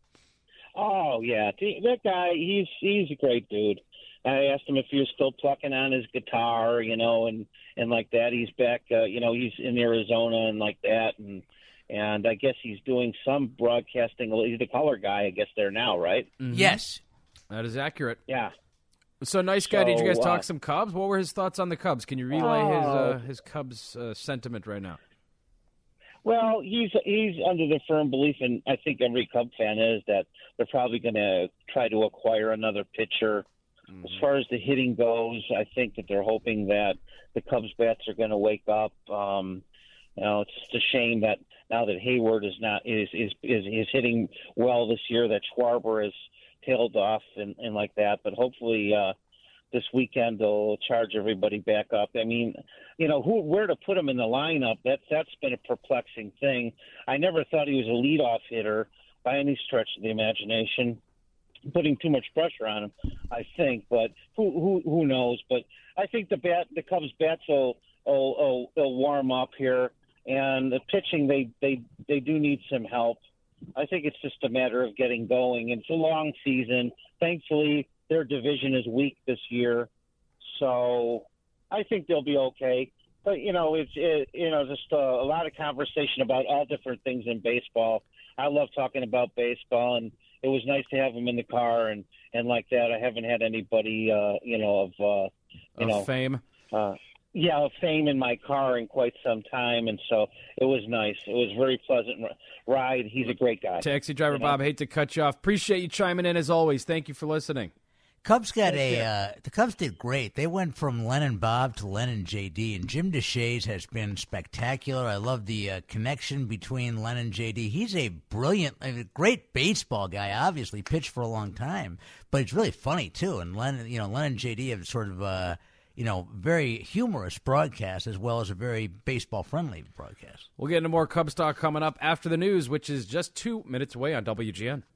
Oh, yeah. Th- That guy, he's he's a great dude. I asked him if he was still plucking on his guitar, you know, and, and like that. He's back, uh, you know, he's in Arizona and like that, and and I guess he's doing some broadcasting. He's the color guy, I guess, there now, right? Mhm. Yes. That is accurate. Yeah. So, nice guy. Did you guys So, talk uh, some Cubs? What were his thoughts on the Cubs? Can you relay his uh, Oh. his Cubs uh, sentiment right now? Well, he's he's under the firm belief, and I think every Cub fan is, that they're probably going to try to acquire another pitcher. Mm-hmm. As far as the hitting goes, I think that they're hoping that the Cubs bats are going to wake up. Um, you know, it's just a shame that now that Hayward is not is is is, is hitting well this year, that Schwarber has tailed off and, and like that. But hopefully, uh, this weekend they'll charge everybody back up. I mean, you know, who where to put him in the lineup? That's that's been a perplexing thing. I never thought he was a leadoff hitter by any stretch of the imagination. putting too much pressure on him, I think. But who who who knows? But I think the bat the Cubs bats will will, will, will warm up here, and the pitching they, they they do need some help. I think it's just a matter of getting going. It's a long season. Thankfully, their division is weak this year, so I think they'll be okay. But you know, it's it, you know just uh, a lot of conversation about all different things in baseball. I love talking about baseball, and it was nice to have him in the car and, and like that. I haven't had anybody, uh, you know, of uh, you of know fame. Uh, yeah, of fame in my car in quite some time, and so it was nice. It was a very pleasant ride. He's a great guy. Taxi driver you know? Bob, I hate to cut you off. Appreciate you chiming in as always. Thank you for listening. Cubs got a uh, the Cubs did great. They went from Lennon Bob to Lennon J D, and Jim DeShays has been spectacular. I love the uh, connection between Lennon and J D. He's a brilliant, a great baseball guy. Obviously, pitched for a long time, but he's really funny too. And Lennon, you know, Lennon and J D have sort of uh, you know very humorous broadcast as well as a very baseball friendly broadcast. We'll get into more Cubs talk coming up after the news, which is just two minutes away on W G N.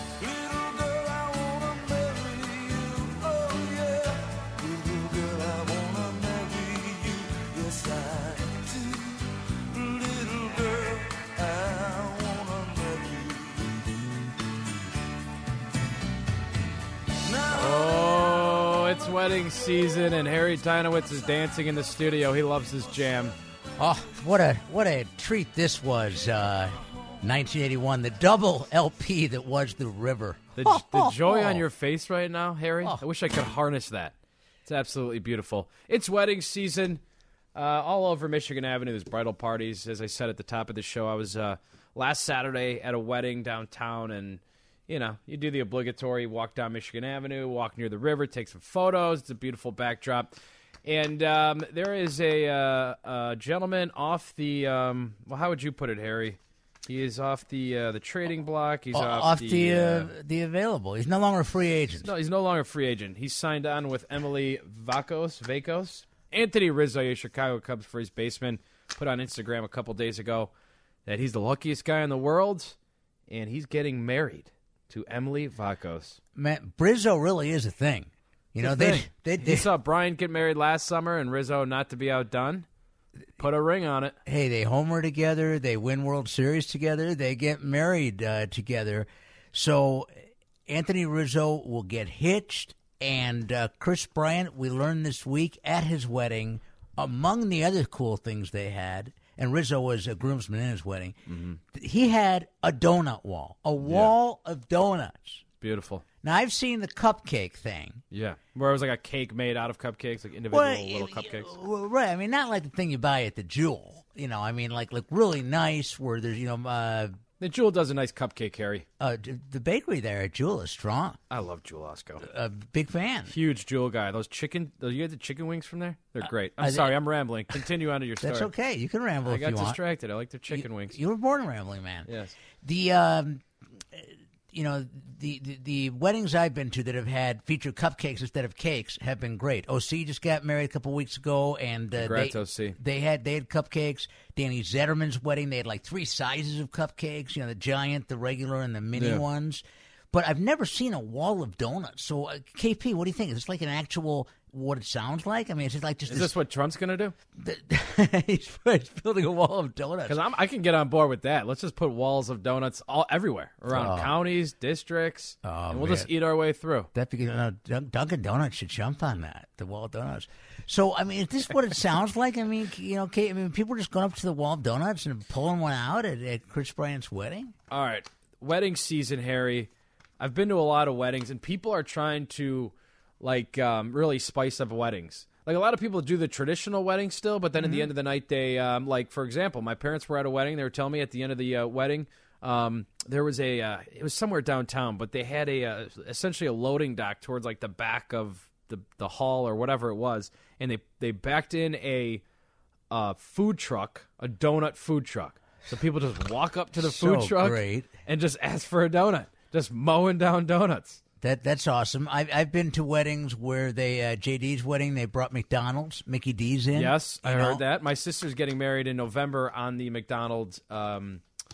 Wedding season, and Harry Dynowitz is dancing in the studio. He loves this jam. Oh, what a what a treat this was! Uh, nineteen eighty-one, the double L P that was The River. The, oh, the oh, joy oh. on your face right now, Harry. Oh. I wish I could harness that. It's absolutely beautiful. It's wedding season. Uh, all over Michigan Avenue, there's bridal parties. As I said at the top of the show, I was uh, last Saturday at a wedding downtown, and you know, you do the obligatory walk down Michigan Avenue, walk near the river, take some photos. It's a beautiful backdrop. And um, there is a, uh, a gentleman off the, um, well, how would you put it, Harry? He is off the uh, the trading block. He's o- off, off the the, uh, uh, the available. He's no longer a free agent. No, he's no longer a free agent. He's signed on with Emily Vakos. Vakos. Anthony Rizzo, a Chicago Cubs first baseman, put on Instagram a couple days ago that he's the luckiest guy in the world, and he's getting married to Emily Vakos. Man, Brizzo really is a thing. You know, they, they, they You saw Brian get married last summer and Rizzo not to be outdone. Put a ring on it. Hey, they homer together. They win World Series together. They get married uh, together. So Anthony Rizzo will get hitched. And uh, Chris Bryant, we learned this week at his wedding, among the other cool things they had, and Rizzo was a groomsman in his wedding, mm-hmm. he had a donut wall, a wall yeah. of donuts. Beautiful. Now, I've seen the cupcake thing. Yeah, where it was like a cake made out of cupcakes, like individual well, little cupcakes. Well, right. I mean, not like the thing you buy at the Jewel. You know, I mean, like like really nice where there's, you know... Uh, the Jewel does a nice cupcake, Harry. Uh, the bakery there at Jewel is strong. I love Jewel Osco. A big fan. Huge Jewel guy. Those chicken... Those, you had the chicken wings from there? They're great. I'm uh, sorry, they, I'm rambling. Continue on to your story. That's okay. You can ramble I if got you want. distracted. I like their chicken you, wings. You were born a rambling man. Yes. The... Um, You know, the, the the weddings I've been to that have had featured cupcakes instead of cakes have been great. O C just got married a couple weeks ago, and uh, Congrats, they, O C. they had they had cupcakes. Danny Zetterman's wedding, they had like three sizes of cupcakes. You know, the giant, the regular, and the mini yeah. ones. But I've never seen a wall of donuts. So, uh, K P, what do you think? Is this like an actual what it sounds like? I mean, is it like just is this, this what Trump's gonna do? he's, he's building a wall of donuts. Because I can get on board with that. Let's just put walls of donuts all everywhere around oh. counties, districts, oh, and we'll man. just eat our way through. That because uh, Dunkin' Donuts should jump on that, the wall of donuts. So, I mean, is this what it sounds like? I mean, you know, Kate, I mean, people are just going up to the wall of donuts and pulling one out at, at Chris Bryant's wedding. All right, wedding season, Harry. I've been to a lot of weddings, and people are trying to, like, um, really spice up weddings. Like, a lot of people do the traditional wedding still, but then mm-hmm. at the end of the night, they, um, like, for example, my parents were at a wedding. They were telling me at the end of the uh, wedding, um, there was a, uh, it was somewhere downtown, but they had a, uh, essentially a loading dock towards, like, the back of the the hall or whatever it was, and they, they backed in a uh, food truck, a donut food truck. So people just walk up to the food so truck great. and just ask for a donut. Just mowing down donuts. That that's awesome. I've I've been to weddings where they uh, J D's wedding they brought McDonald's, Mickey D's in. Yes, I know? heard that. My sister's getting married in November on the McDonald's um,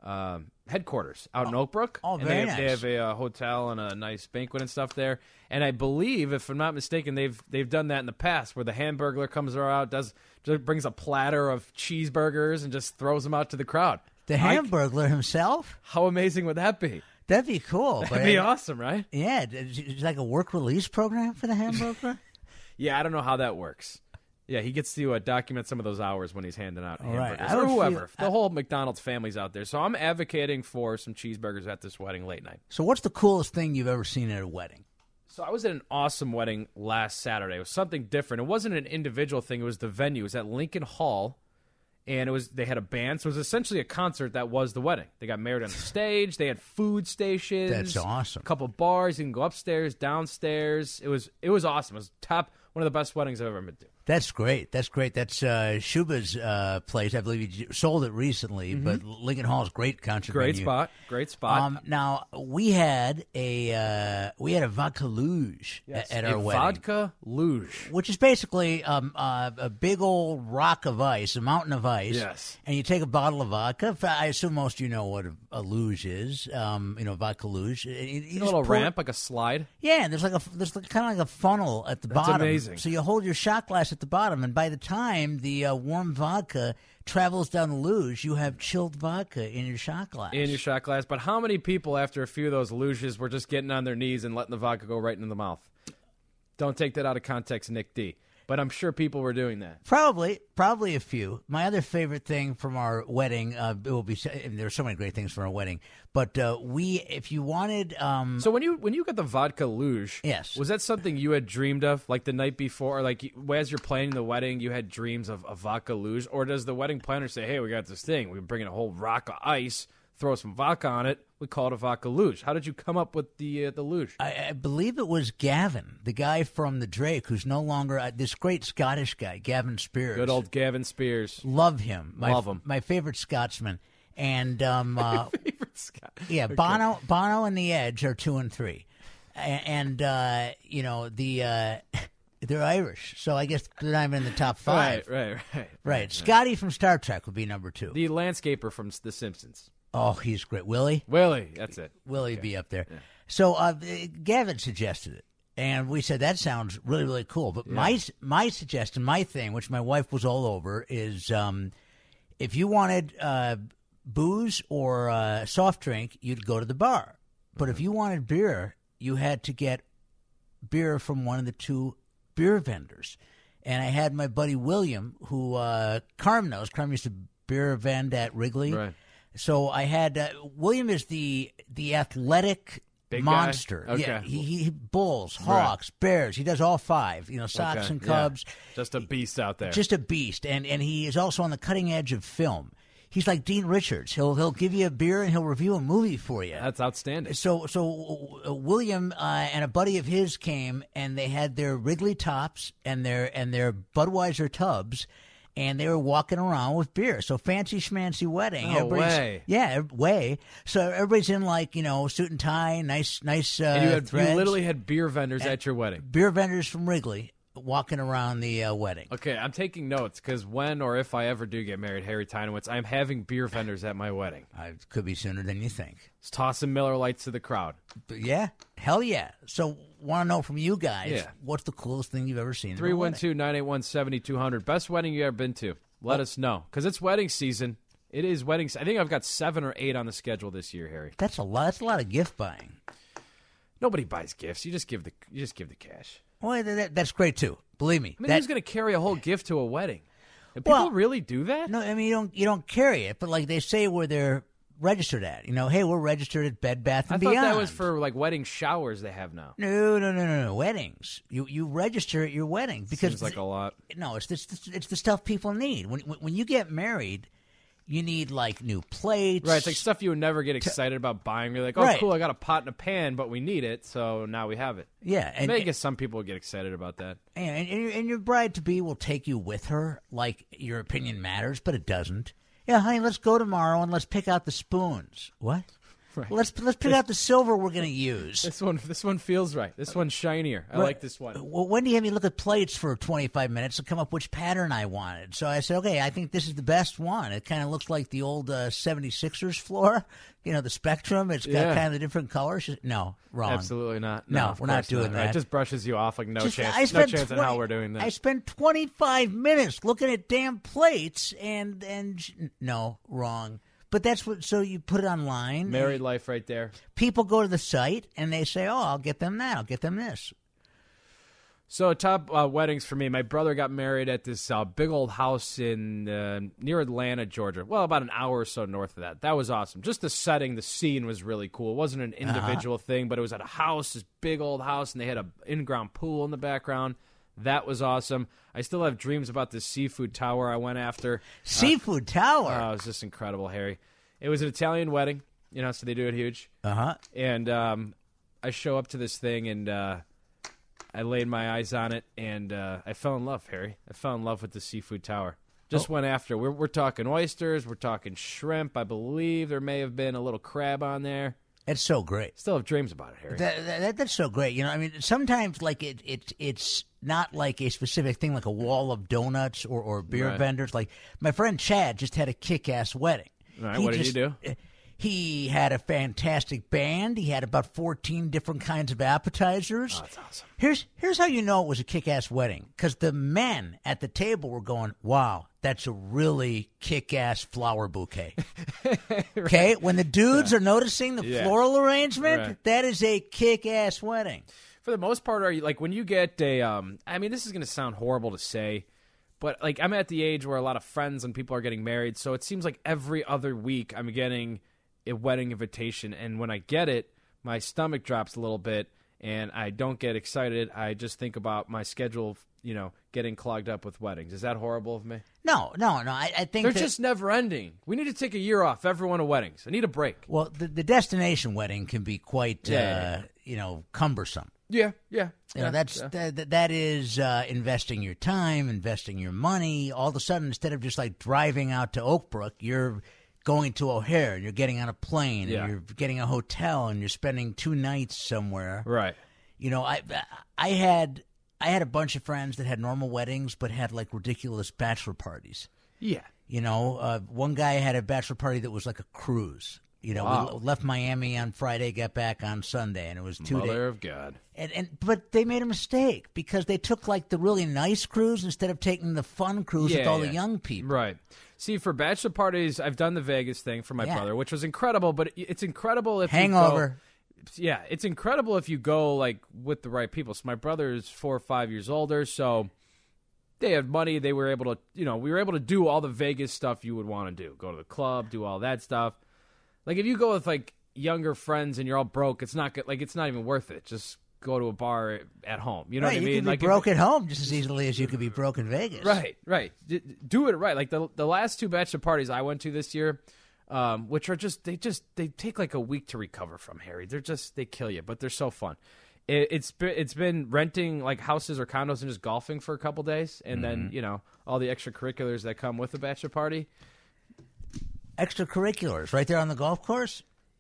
um, headquarters out in Oakbrook. Oh, and very they have, nice. They have a uh, hotel and a nice banquet and stuff there. And I believe, if I'm not mistaken, they've they've done that in the past, where the Hamburglar comes around, does just brings a platter of cheeseburgers and just throws them out to the crowd. The Mike, Hamburglar himself? How amazing would that be? That'd be cool. That'd but be awesome, right? Yeah, it's it's like a work release program for the Hamburglar. Yeah, I don't know how that works. Yeah, he gets to uh, document some of those hours when he's handing out All right. hamburgers. I Or would whoever. feel- the whole McDonald's family's out there. So I'm advocating for some cheeseburgers at this wedding late night. So, what's the coolest thing you've ever seen at a wedding? So I was at an awesome wedding last Saturday. It was something different. It wasn't an individual thing. It was the venue. It was at Lincoln Hall, and it was they had a band. So it was essentially a concert that was the wedding. They got married on the stage. They had food stations. That's awesome. A couple bars. You can go upstairs, downstairs. It was it was awesome. It was top one of the best weddings I've ever been to. That's great. That's great. That's uh, Shuba's uh, place. I believe he sold it recently, but Lincoln Hall is great concert Great venue. spot. Great spot. Um, now we had a uh, we had a vodka luge Yes, at a our wedding, vodka luge. which is basically um, uh, a big old rock of ice, a mountain of ice. Yes. And you take a bottle of vodka. I assume most of you know what a, a luge is. Um, you know, vodka luge. You- you A just little pour it- ramp, like a slide. Yeah, and there's like a there's like, kind of like a funnel at the That's bottom. amazing. So you hold your shot glass at the bottom, and by the time the uh, warm vodka travels down the luge, you have chilled vodka in your shot glass. In your shot glass. But how many people, after a few of those luges, were just getting on their knees and letting the vodka go right into the mouth? Don't take that out of context, Nick D. But I'm sure people were doing that. Probably, probably a few. My other favorite thing from our wedding, uh, it will be. And there are so many great things from our wedding, but uh, we, if you wanted, um, So when you when you got the vodka luge, Yes. was that something you had dreamed of, like the night before, or like you- as you're planning the wedding, you had dreams of a vodka luge, or does the wedding planner say, "Hey, we got this thing. We're bringing a whole rock of ice, throw some vodka on it. We call it a vodka luge." How did you come up with the uh, the luge? I, I believe it was Gavin, the guy from the Drake, who's no longer uh, this great Scottish guy, Gavin Spears. Good old Gavin Spears. Love him. My, Love him. My favorite Scotsman. And um, uh, Favorite Scott. yeah, Bono, Bono, and the Edge are two and three, A- and uh, you know the uh, they're Irish, so I guess they're not even in the top five. Right, right, right, Right. Scotty from Star Trek would be number two. The landscaper from The Simpsons. Oh, he's great. Willie, Willie, that's it. Willie be up there. So uh, Gavin suggested it, and we said that sounds really, really cool. But my my suggestion, my thing, which my wife was all over, is um, if you wanted uh, booze or uh, soft drink, you'd go to the bar. But if you wanted beer, you had to get beer from one of the two beer vendors. And I had my buddy William, who uh, Carm knows. Carm used to beer vend at Wrigley. Right. So I had uh, William is the the athletic Big guy? monster. Okay. Yeah, he, he bulls, hawks, bears. He does all five. You know, Sox Okay, and yeah. Cubs. Just a beast out there. Just a beast, and and he is also on the cutting edge of film. He's like Dean Richards. He'll he'll give you a beer and he'll review a movie for you. That's outstanding. So so uh, William uh, and a buddy of his came, and they had their Wrigley tops and their and their Budweiser tubs, and they were walking around with beer. So fancy schmancy wedding. No Everybody's- way. Yeah, ev- way. So everybody's in like you know suit and tie, nice nice. Uh, And you, had, you threads. literally had beer vendors at your wedding. beer vendors from Wrigley walking around the uh, wedding. Okay, I'm taking notes because when or if I ever do get married, Harry Tynowitz, I'm having beer vendors at my wedding. Uh, it could be sooner than you think. It's tossing Miller Lights to the crowd. But yeah, hell yeah. So want to know from you guys, Yeah. what's the coolest thing you've ever seen? at a three one wedding? two, nine eight one, seven two zero zero. Best wedding you ever been to? Let us know because it's wedding season. It is wedding. se- I think I've got seven or eight on the schedule this year, Harry. That's a lot. That's a lot of gift buying. Nobody buys gifts. You just give the you just give the cash. Well, that, that- that's great too. Believe me. I mean, That- who's going to carry a whole gift to a wedding? Do people Well, really do that? no, I mean you don't you don't carry it, but like they say where they're registered at. You know, hey, we're registered at Bed Bath I and thought Beyond. that was for like wedding showers they have now. no, no, no, no, no. Weddings. You you register at your wedding because Seems like a lot. no, it's this it's the stuff people need when when, when you get married. You need like new plates, Right, it's like stuff you would never get excited about buying. You're like, oh, Right. cool, I got a pot and a pan, but we need it, so now we have it. Yeah, And and, I guess some people would get excited about that. and, and, your, and your bride to be will take you with her, like your opinion matters, but it doesn't. Yeah, honey, let's go tomorrow and let's pick out the spoons. What? Right. Let's let's pick out the silver we're going to use. This one, this one feels right. This one's shinier. I Right. like this one. Well, Wendy had me look at plates for twenty-five minutes to come up which pattern I wanted. So I said, okay, I think this is the best one. It kind of looks like the old uh, seventy-sixers floor, you know, the Spectrum. It's got Yeah. kind of the different colors. No, wrong. Absolutely not. No, No, of we're not course doing Right, that. just brushes you off like no Just- chance. I No spent chance in twenty hell we're doing this. I spent twenty-five minutes looking at damn plates, and and no, wrong. But that's what. So you put it online. Married life right there. People go to the site and they say, "Oh, I'll get them that. I'll get them this." So top uh, weddings for me. My brother got married at this uh, big old house in uh, near Atlanta, Georgia. Well, about an hour or so north of that. That was awesome. Just the setting, the scene was really cool. It wasn't an individual uh-huh. thing, but it was at a house, this big old house, and they had a in-ground pool in the background. That was awesome. I still have dreams about this seafood tower I went after. Seafood uh, tower? Oh, it was just incredible, Harry. It was an Italian wedding, you know, so they do it huge. Uh-huh. And um, I show up to this thing, and uh, I laid my eyes on it, and uh, I fell in love, Harry. I fell in love with the seafood tower. Just oh. went after. We're, we're talking oysters. We're talking shrimp. I believe there may have been a little crab on there. It's so great. Still have dreams about it, Harry. That, that, that's so great. You know, I mean, sometimes like it, it it's not like a specific thing, like a wall of donuts or, or beer right. vendors. Like my friend Chad just had a kick-ass wedding. All right, he what just, did he do? He had a fantastic band. He had about fourteen different kinds of appetizers. Oh, that's awesome. Here's here's how you know it was a kick-ass wedding, because the men at the table were going, "Wow, that's a really kick-ass flower bouquet." right. Okay, when the dudes yeah. are noticing the yeah. floral arrangement, right. that is a kick-ass wedding. For the most part, are you like when you get a? Um, I mean, this is going to sound horrible to say, but like I'm at the age where a lot of friends and people are getting married, so it seems like every other week I'm getting a wedding invitation, and when I get it, my stomach drops a little bit, and I don't get excited. I just think about my schedule, you know, getting clogged up with weddings. Is that horrible of me? No, no, no. I, I think they're that, just never ending. We need to take a year off, everyone at weddings. I need a break. Well, the, the destination wedding can be quite, yeah, uh, yeah, yeah. you know, cumbersome. Yeah, yeah. You know, yeah, that's yeah. that, that is uh, investing your time, investing your money. All of a sudden, instead of just like driving out to Oakbrook, you're going to O'Hare, and you're getting on a plane, yeah. and you're getting a hotel, and you're spending two nights somewhere. Right. You know, I I had I had a bunch of friends that had normal weddings, but had like ridiculous bachelor parties. Yeah. You know, uh, one guy had a bachelor party that was like a cruise. You know, wow. we left Miami on Friday, got back on Sunday, and it was two days. Mother of God. And, and but they made a mistake because they took like the really nice cruise instead of taking the fun cruise yeah, with all yeah. the young people. Right. See, for bachelor parties, I've done the Vegas thing for my yeah. brother, which was incredible. But it's incredible if hangover. You go, yeah, it's incredible if you go like with the right people. So my brother is four or five years older, so they had money. They were able to, you know, we were able to do all the Vegas stuff you would want to do. Go to the club, do all that stuff. Like if you go with like younger friends and you're all broke, it's not good. Like it's not even worth it. Just go to a bar at home. You know right, what I mean? You can be like broke if, at home just as easily as you could be broke in Vegas. Right, right. D- do it right. Like the the last two bachelor parties I went to this year, um, which are just they just they take like a week to recover from, Harry. They're just they kill you, but they're so fun. It, it's been, it's been renting like houses or condos and just golfing for a couple days, and mm-hmm. then you know all the extracurriculars that come with a bachelor party. Extracurriculars, right there on the golf course.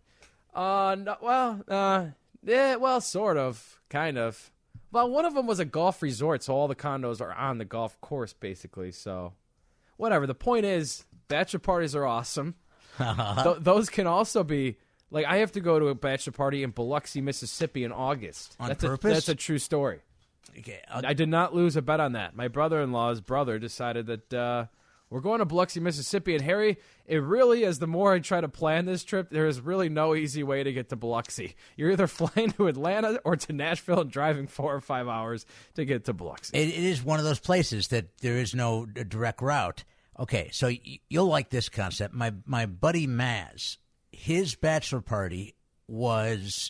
Uh, no, well, uh, yeah, well, sort of, kind of. Well, one of them was a golf resort, so all the condos are on the golf course, basically. So, whatever. The point is, bachelor parties are awesome. Th- those can also be like I have to go to a bachelor party in Biloxi, Mississippi, in August. On that's purpose? A, that's a true story. Okay, I did not lose a bet on that. My brother-in-law's brother decided that uh, we're going to Biloxi, Mississippi, and Harry, it really is. The more I try to plan this trip, there is really no easy way to get to Biloxi. You're either flying to Atlanta or to Nashville and driving four or five hours to get to Biloxi. It, it is one of those places that there is no direct route. Okay, so y- you'll like this concept. My my buddy Maz, his bachelor party was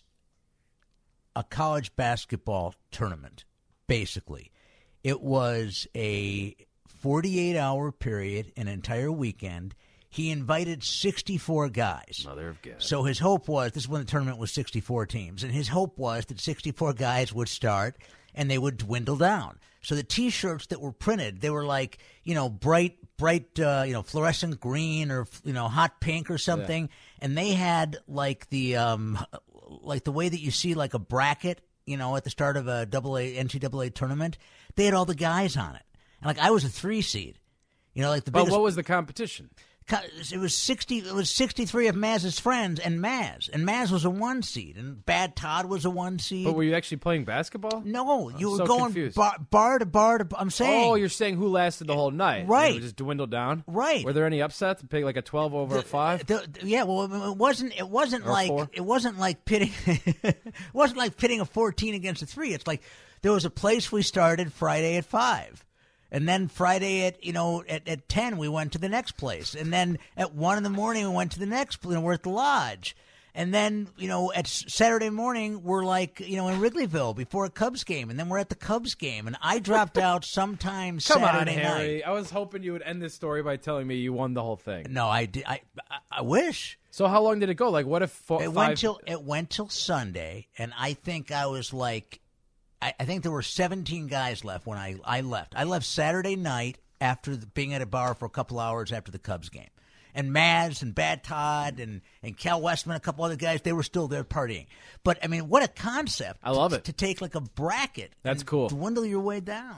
a college basketball tournament, basically. It was a forty-eight hour period, an entire weekend. He invited sixty-four guys. Mother of God. So his hope was, this is when the tournament was sixty-four teams, and his hope was that sixty-four guys would start and they would dwindle down. So the T-shirts that were printed, they were like, you know, bright bright, uh, you know, fluorescent green or you know, hot pink or something, yeah. and they had like the um, like the way that you see like a bracket, you know, at the start of a double A N C double A tournament. They had all the guys on it, and like I was a three seed, you know, like the but biggest. What was the competition? It was sixty. It was sixty-three of Maz's friends, and Maz, and Maz was a one seed, and Bad Todd was a one seed. But were you actually playing basketball? No, you I'm were so going bar, bar to bar to. I'm saying. Oh, you're saying who lasted the whole night? Right. And it just dwindled down. Right. Were there any upsets? Pick like a twelve over the, a five. The, yeah. Well, it wasn't. It wasn't or like. Four? It wasn't like pitting. It wasn't like pitting a fourteen against a three. It's like there was a place we started Friday at five. And then Friday at, you know, at, at ten, we went to the next place. And then at one in the morning, we went to the next place. We're at the lodge. And then, you know, at Saturday morning, we're like, you know, in Wrigleyville before a Cubs game. And then we're at the Cubs game. And I dropped out sometime Come Saturday on, Harry. night. I was hoping you would end this story by telling me you won the whole thing. No, I did. I, I, I wish. So how long did it go? Like, what if four, it five... went till it went till Sunday, and I think I was like, I, I think there were seventeen guys left when I, I left. I left Saturday night after the, being at a bar for a couple hours after the Cubs game. And Maz and Bad Todd and, and Cal Westman, a couple other guys, they were still there partying. But, I mean, what a concept. I love to, it. To take like a bracket. That's and cool. Dwindle your way down.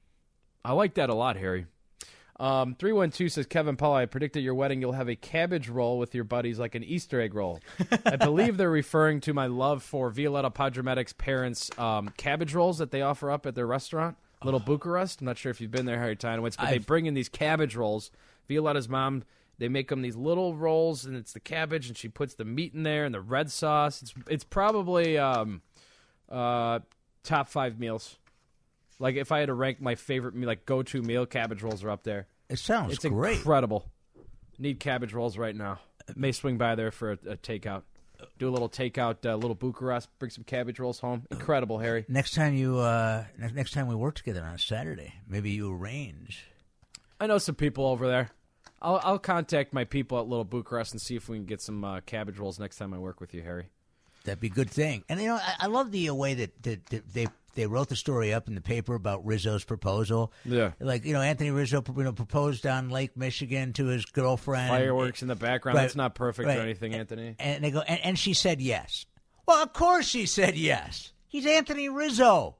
I like that a lot, Harry. Um, three one two says, Kevin Paul, I predict at your wedding you'll have a cabbage roll with your buddies like an Easter egg roll. I believe they're referring to my love for Violetta Padramedics' parents' um, cabbage rolls that they offer up at their restaurant. Little Bucharest. I'm not sure if you've been there, Harry Tynowitz, but I've... they bring in these cabbage rolls. Violetta's mom, they make them these little rolls, and it's the cabbage, and she puts the meat in there and the red sauce. It's it's probably um, uh, top five meals. Like if I had to rank my favorite, like go-to meal, cabbage rolls are up there. It sounds it's great. Incredible. Need cabbage rolls right now. May swing by there for a, a takeout. Do a little takeout, a uh, little Bucharest, bring some cabbage rolls home. Incredible, Harry. Next time you, uh, next, next time we work together on a Saturday, maybe you arrange. I know some people over there. I'll, I'll contact my people at Little Bucharest and see if we can get some uh, cabbage rolls next time I work with you, Harry. That'd be a good thing. And, you know, I, I love the uh, way that, that, that they they wrote the story up in the paper about Rizzo's proposal. Yeah. Like, you know, Anthony Rizzo you know, proposed on Lake Michigan to his girlfriend. Fireworks and, in the background. Right, That's not perfect right. or anything, Anthony. And they go, and, and she said yes. Well, of course she said yes. He's Anthony Rizzo.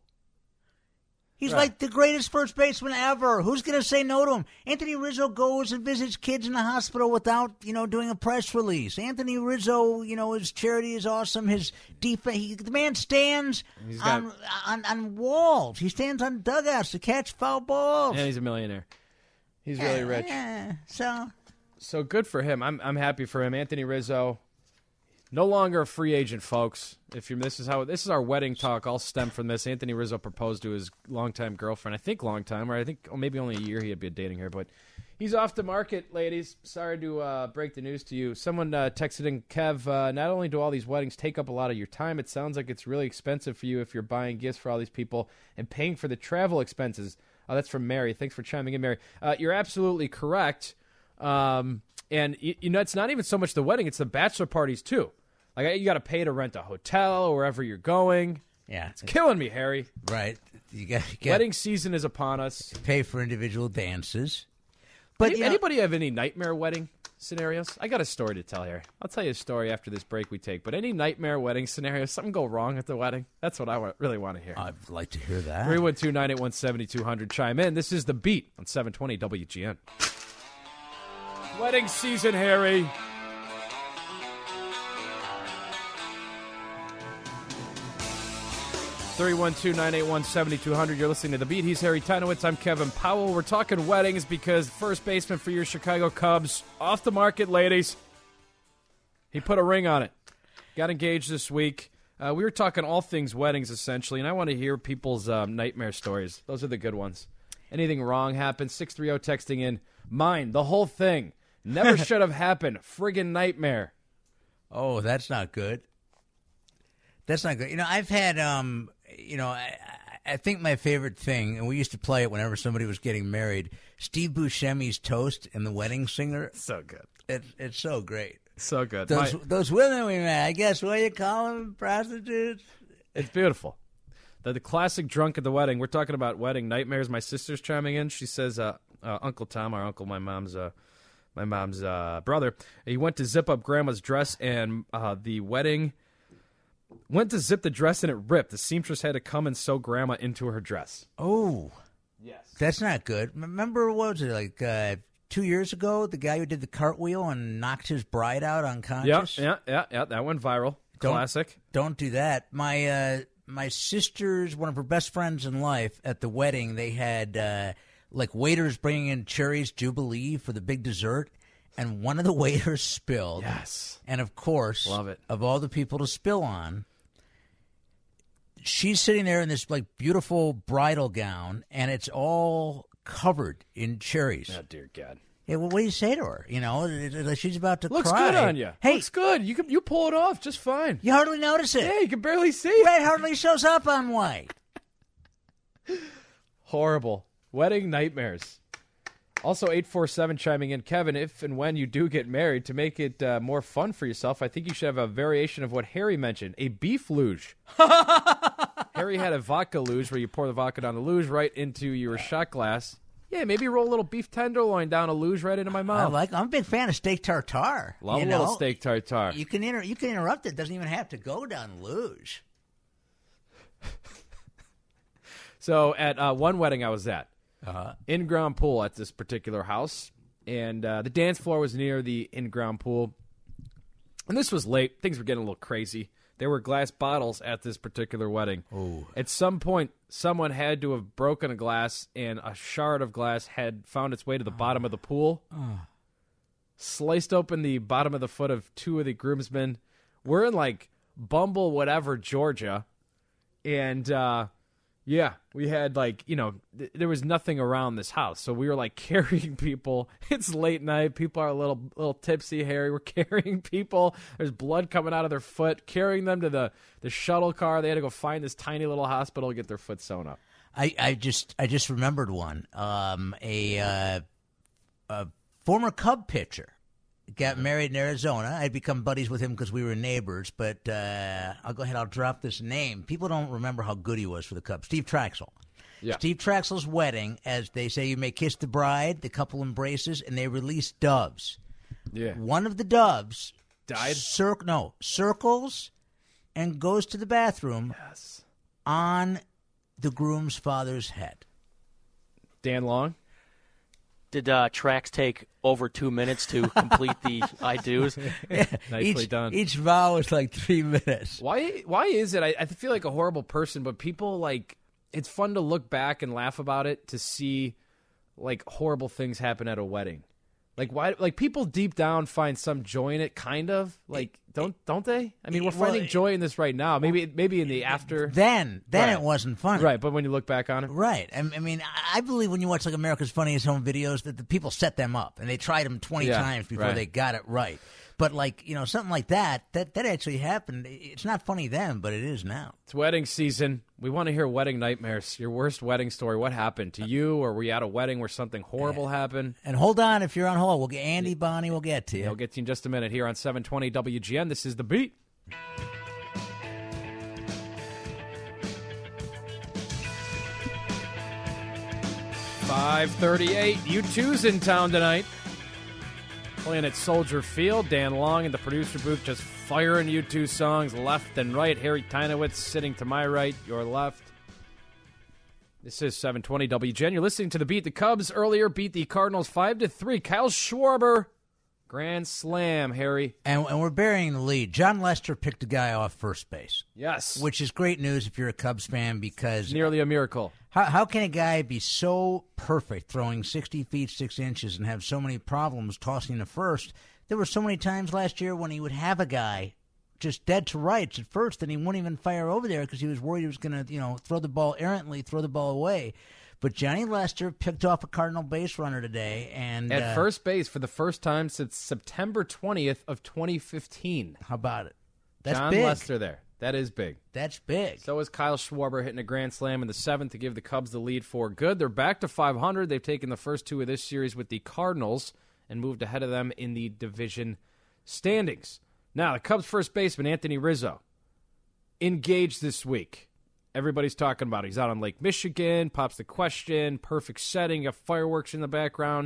He's Right. like the greatest first baseman ever. Who's going to say no to him? Anthony Rizzo goes and visits kids in the hospital without, you know, doing a press release. Anthony Rizzo, you know, his charity is awesome. His defense, he, the man stands He's got- on, on on walls. He stands on dugouts to catch foul balls. And he's a millionaire. He's really rich. Yeah, so So good for him. I'm I'm happy for him. Anthony Rizzo, no longer a free agent, folks. If you this is how this is our wedding talk, all stem from this. Anthony Rizzo proposed to his longtime girlfriend. I think long time, or I think oh, maybe only a year he had been dating her, but he's off the market, ladies. Sorry to uh, break the news to you. Someone uh, texted in, Kev, uh, not only do all these weddings take up a lot of your time, it sounds like it's really expensive for you if you're buying gifts for all these people and paying for the travel expenses. Oh, that's from Mary. Thanks for chiming in, Mary. Uh, you're absolutely correct. Um, and, you, you know, it's not even so much the wedding, it's the bachelor parties, too. Like, you got to pay to rent a hotel or wherever you're going. yeah, It's killing me, Harry. right. You got to Wedding season is upon us. pay for individual dances. But Any, you know, anybody have any nightmare wedding scenarios? I got a story to tell here. I'll tell you a story after this break we take. But any nightmare wedding scenarios? Something go wrong at the wedding? That's what I wa- really want to hear. I'd like to hear that. three one two, nine eight one, seven two zero zero. Chime in. This is The Beat on seven twenty W G N. Wedding season, Harry. three one two, nine eight one, seven two zero zero. You're listening to The Beat. He's Harry Tynowitz. I'm Kevin Powell. We're talking weddings because first baseman for your Chicago Cubs, off the market, ladies. He put a ring on it. Got engaged this week. Uh, we were talking all things weddings, essentially, and I want to hear people's um, nightmare stories. Those are the good ones. Anything wrong happened, six three zero texting in. Mine, the whole thing. Never should have happened. Friggin' nightmare. Oh, that's not good. That's not good. You know, I've had, um, you know, I, I think my favorite thing, and we used to play it whenever somebody was getting married, Steve Buscemi's Toast and the Wedding Singer. So good. It, it's so great. So good. Those My- those women we met, I guess, what do you call them, prostitutes? It's beautiful. The, the classic drunk at the wedding. We're talking about wedding nightmares. My sister's chiming in. She says, uh, uh, Uncle Tom, our uncle, my mom's uh, my mom's uh, brother. He went to zip up Grandma's dress, and uh, the wedding went to zip the dress, and it ripped. The seamstress had to come and sew Grandma into her dress. Oh, yes, that's not good. Remember, what was it like uh, two years ago? The guy who did the cartwheel and knocked his bride out unconscious. Yeah, yeah, yeah, yeah. That went viral. Don't, Classic. Don't do that. My uh, my sister's one of her best friends in life at the wedding. They had uh, like waiters bringing in cherries Jubilee for the big dessert, and one of the waiters spilled. Yes. And of course, love it. Of all the people to spill on, she's sitting there in this like beautiful bridal gown, and it's all covered in cherries. Oh dear God. Yeah, well, what do you say to her? You know, she's about to Looks cry. good on you. Hey, looks good. You can you pull it off just fine. You hardly notice it. Yeah, you can barely see it. Red hardly shows up on white. Horrible. Wedding nightmares. Also, eight four seven chiming in. Kevin, if and when you do get married, to make it uh, more fun for yourself, I think you should have a variation of what Harry mentioned, a beef luge. Harry had a vodka luge where you pour the vodka down the luge right into your shot glass. Yeah, maybe roll a little beef tenderloin down a luge right into my mouth. I like. I'm a big fan of steak tartare. Love you a know? little steak tartare. You can inter- you can interrupt it. It doesn't even have to go down the luge. So at uh, one wedding I was at, uh-huh. in-ground pool at this particular house, and uh, the dance floor was near the in-ground pool. And this was late. Things were getting a little crazy. There were glass bottles at this particular wedding. Ooh. At some point, someone had to have broken a glass, and a shard of glass had found its way to the bottom of the pool, Oh. sliced open the bottom of the foot of two of the groomsmen. We're in, like, Bumble, whatever, Georgia, and, uh, yeah, we had, like, you know, th- there was nothing around this house, so we were, like, carrying people. It's late night. People are a little little tipsy, Harry. We're carrying people. There's blood coming out of their foot, carrying them to the, the shuttle car. They had to go find this tiny little hospital to get their foot sewn up. I, I just I just remembered one. Um, a, uh, a former Cub pitcher got married in Arizona. I'd become buddies with him because we were neighbors, but uh, I'll go ahead. I'll drop this name. People don't remember how good he was for the Cubs. Steve Traxel. Yeah. Steve Traxel's wedding, as they say, you may kiss the bride, the couple embraces, and they release doves. Yeah. One of the doves died? Cir- no, circles and goes to the bathroom yes. on the groom's father's head. Dan Long? Did uh, Trax take over two minutes to complete the I do's? Yeah, Nicely each, done. Each vow is like three minutes. Why Why is it? I, I feel like a horrible person, but people, like, it's fun to look back and laugh about it, to see, like, horrible things happen at a wedding. Like, why? Like, people deep down find some joy in it, kind of. Like, don't don't they? I mean, we're Well, finding joy in this right now. Maybe maybe in the after. Then, then Right. it wasn't funny. Right, but when you look back on it. Right. I, I mean, I- I believe when you watch like America's Funniest Home Videos that the people set them up and they tried them twenty Yeah, times before right. they got it right. But like, you know, something like that, that that actually happened. It's not funny then, but it is now. It's wedding season. We want to hear wedding nightmares. Your worst wedding story. What happened to you? Or were you at a wedding where something horrible happened? And hold on, if you're on hold, we'll get Andy Bonnie. We'll get to you. I'll get to you in just a minute here on seven twenty W G N. This is The Beat. five thirty-eight. U two's in town tonight. Playing at Soldier Field. Dan Long in the producer booth just firing U two songs left and right. Harry Teinowitz sitting to my right, your left. This is seven twenty W G N. You're listening to The Beat. The Cubs earlier beat the Cardinals five to three. Kyle Schwarber, grand slam, Harry. And, and we're burying the lead. John Lester picked a guy off first base. Yes. Which is great news if you're a Cubs fan, because Nearly a miracle. How how can a guy be so perfect, throwing sixty feet six inches, and have so many problems tossing to first? There were so many times last year when he would have a guy just dead to rights at first, and he wouldn't even fire over there because he was worried he was going to, you know, throw the ball errantly, throw the ball away. But Johnny Lester picked off a Cardinal base runner today, and at uh, first base for the first time since September twentieth of twenty fifteen. How about it? That's John big. Lester there. That is big. That's big. So is Kyle Schwarber hitting a grand slam in the seventh to give the Cubs the lead for good. They're back to five hundred. They've taken the first two of this series with the Cardinals and moved ahead of them in the division standings. Now, the Cubs' first baseman, Anthony Rizzo, engaged this week. everybody's talking about. He's out on Lake Michigan, pops the question, perfect setting, got fireworks in the background.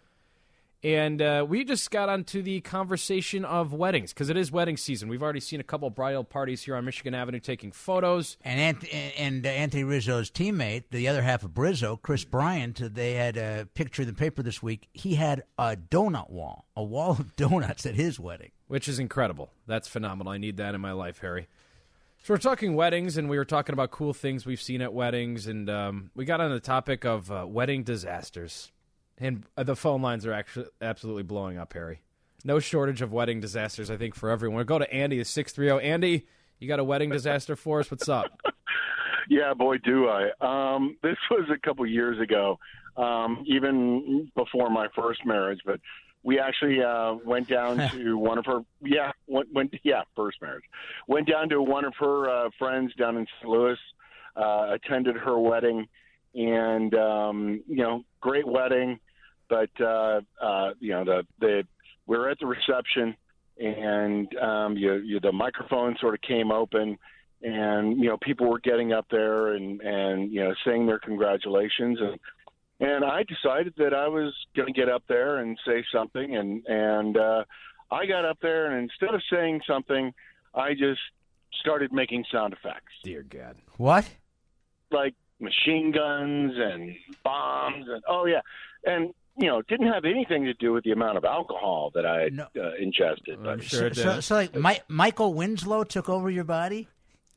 And uh, we just got onto the conversation of weddings, because it is wedding season. We've already seen a couple bridal parties here on Michigan Avenue taking photos. And Ant- and uh, Anthony Rizzo's teammate, the other half of Brizzo, Chris Bryant, they had a picture in the paper this week. He had a donut wall, a wall of donuts at his wedding. Which is incredible. That's phenomenal. I need that in my life, Harry. So we're talking weddings, and we were talking about cool things we've seen at weddings, and um, we got on the topic of uh, wedding disasters. And the phone lines are actually absolutely blowing up, Harry. No shortage of wedding disasters, I think, for everyone. We'll go to Andy, the six three zero. Andy, you got a wedding disaster for us? What's up? Yeah, boy, do I. Um, this was a couple years ago, um, even before my first marriage. But we actually uh, went down to one of her, yeah, went, went, yeah, first marriage. Went down to one of her uh, friends down in Saint Louis, uh, attended her wedding, and, um, you know, great wedding. But, uh, uh, you know, the, the we were at the reception, and um, you, you, the microphone sort of came open, and, you know, people were getting up there and, and you know, saying their congratulations. And, and I decided that I was going to get up there and say something. And, and uh, I got up there, and instead of saying something, I just started making sound effects. Dear God. What? Like machine guns and bombs. And, oh, yeah. And, you know, it didn't have anything to do with the amount of alcohol that I had No. uh, ingested. I'm But sure it So, did. so, so like, Mi- Michael Winslow took over your body?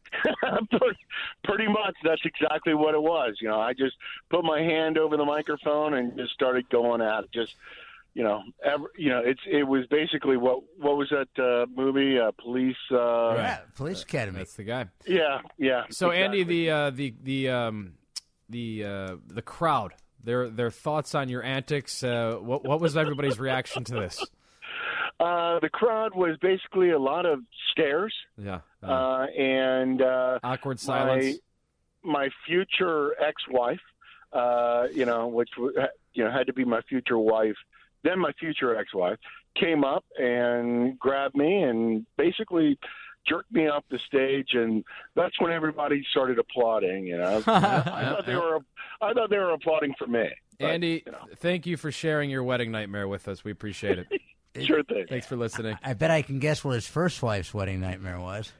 pretty much, that's exactly what it was. You know, I just put my hand over the microphone and just started going at it. Just, you know, ever, you know, it's it was basically what what was that uh, movie? Uh, Police. Uh, Yeah, Police Academy. That's the guy. Yeah, yeah. So, exactly. Andy, the uh, the the um, the uh, the crowd, their their thoughts on your antics. Uh, what what was everybody's reaction to this? Uh, the crowd was basically a lot of stares. Yeah, uh, Uh, and uh, awkward silence. My, my future ex-wife, uh, you know, which you know had to be my future wife, then my future ex-wife, came up and grabbed me and basically jerked me off the stage, and that's when everybody started applauding. You know, I, I thought they were, I thought they were applauding for me. But, Andy, you know. thank you for sharing your wedding nightmare with us. We appreciate it. Sure thing. Thanks for listening. I bet I can guess what his first wife's wedding nightmare was.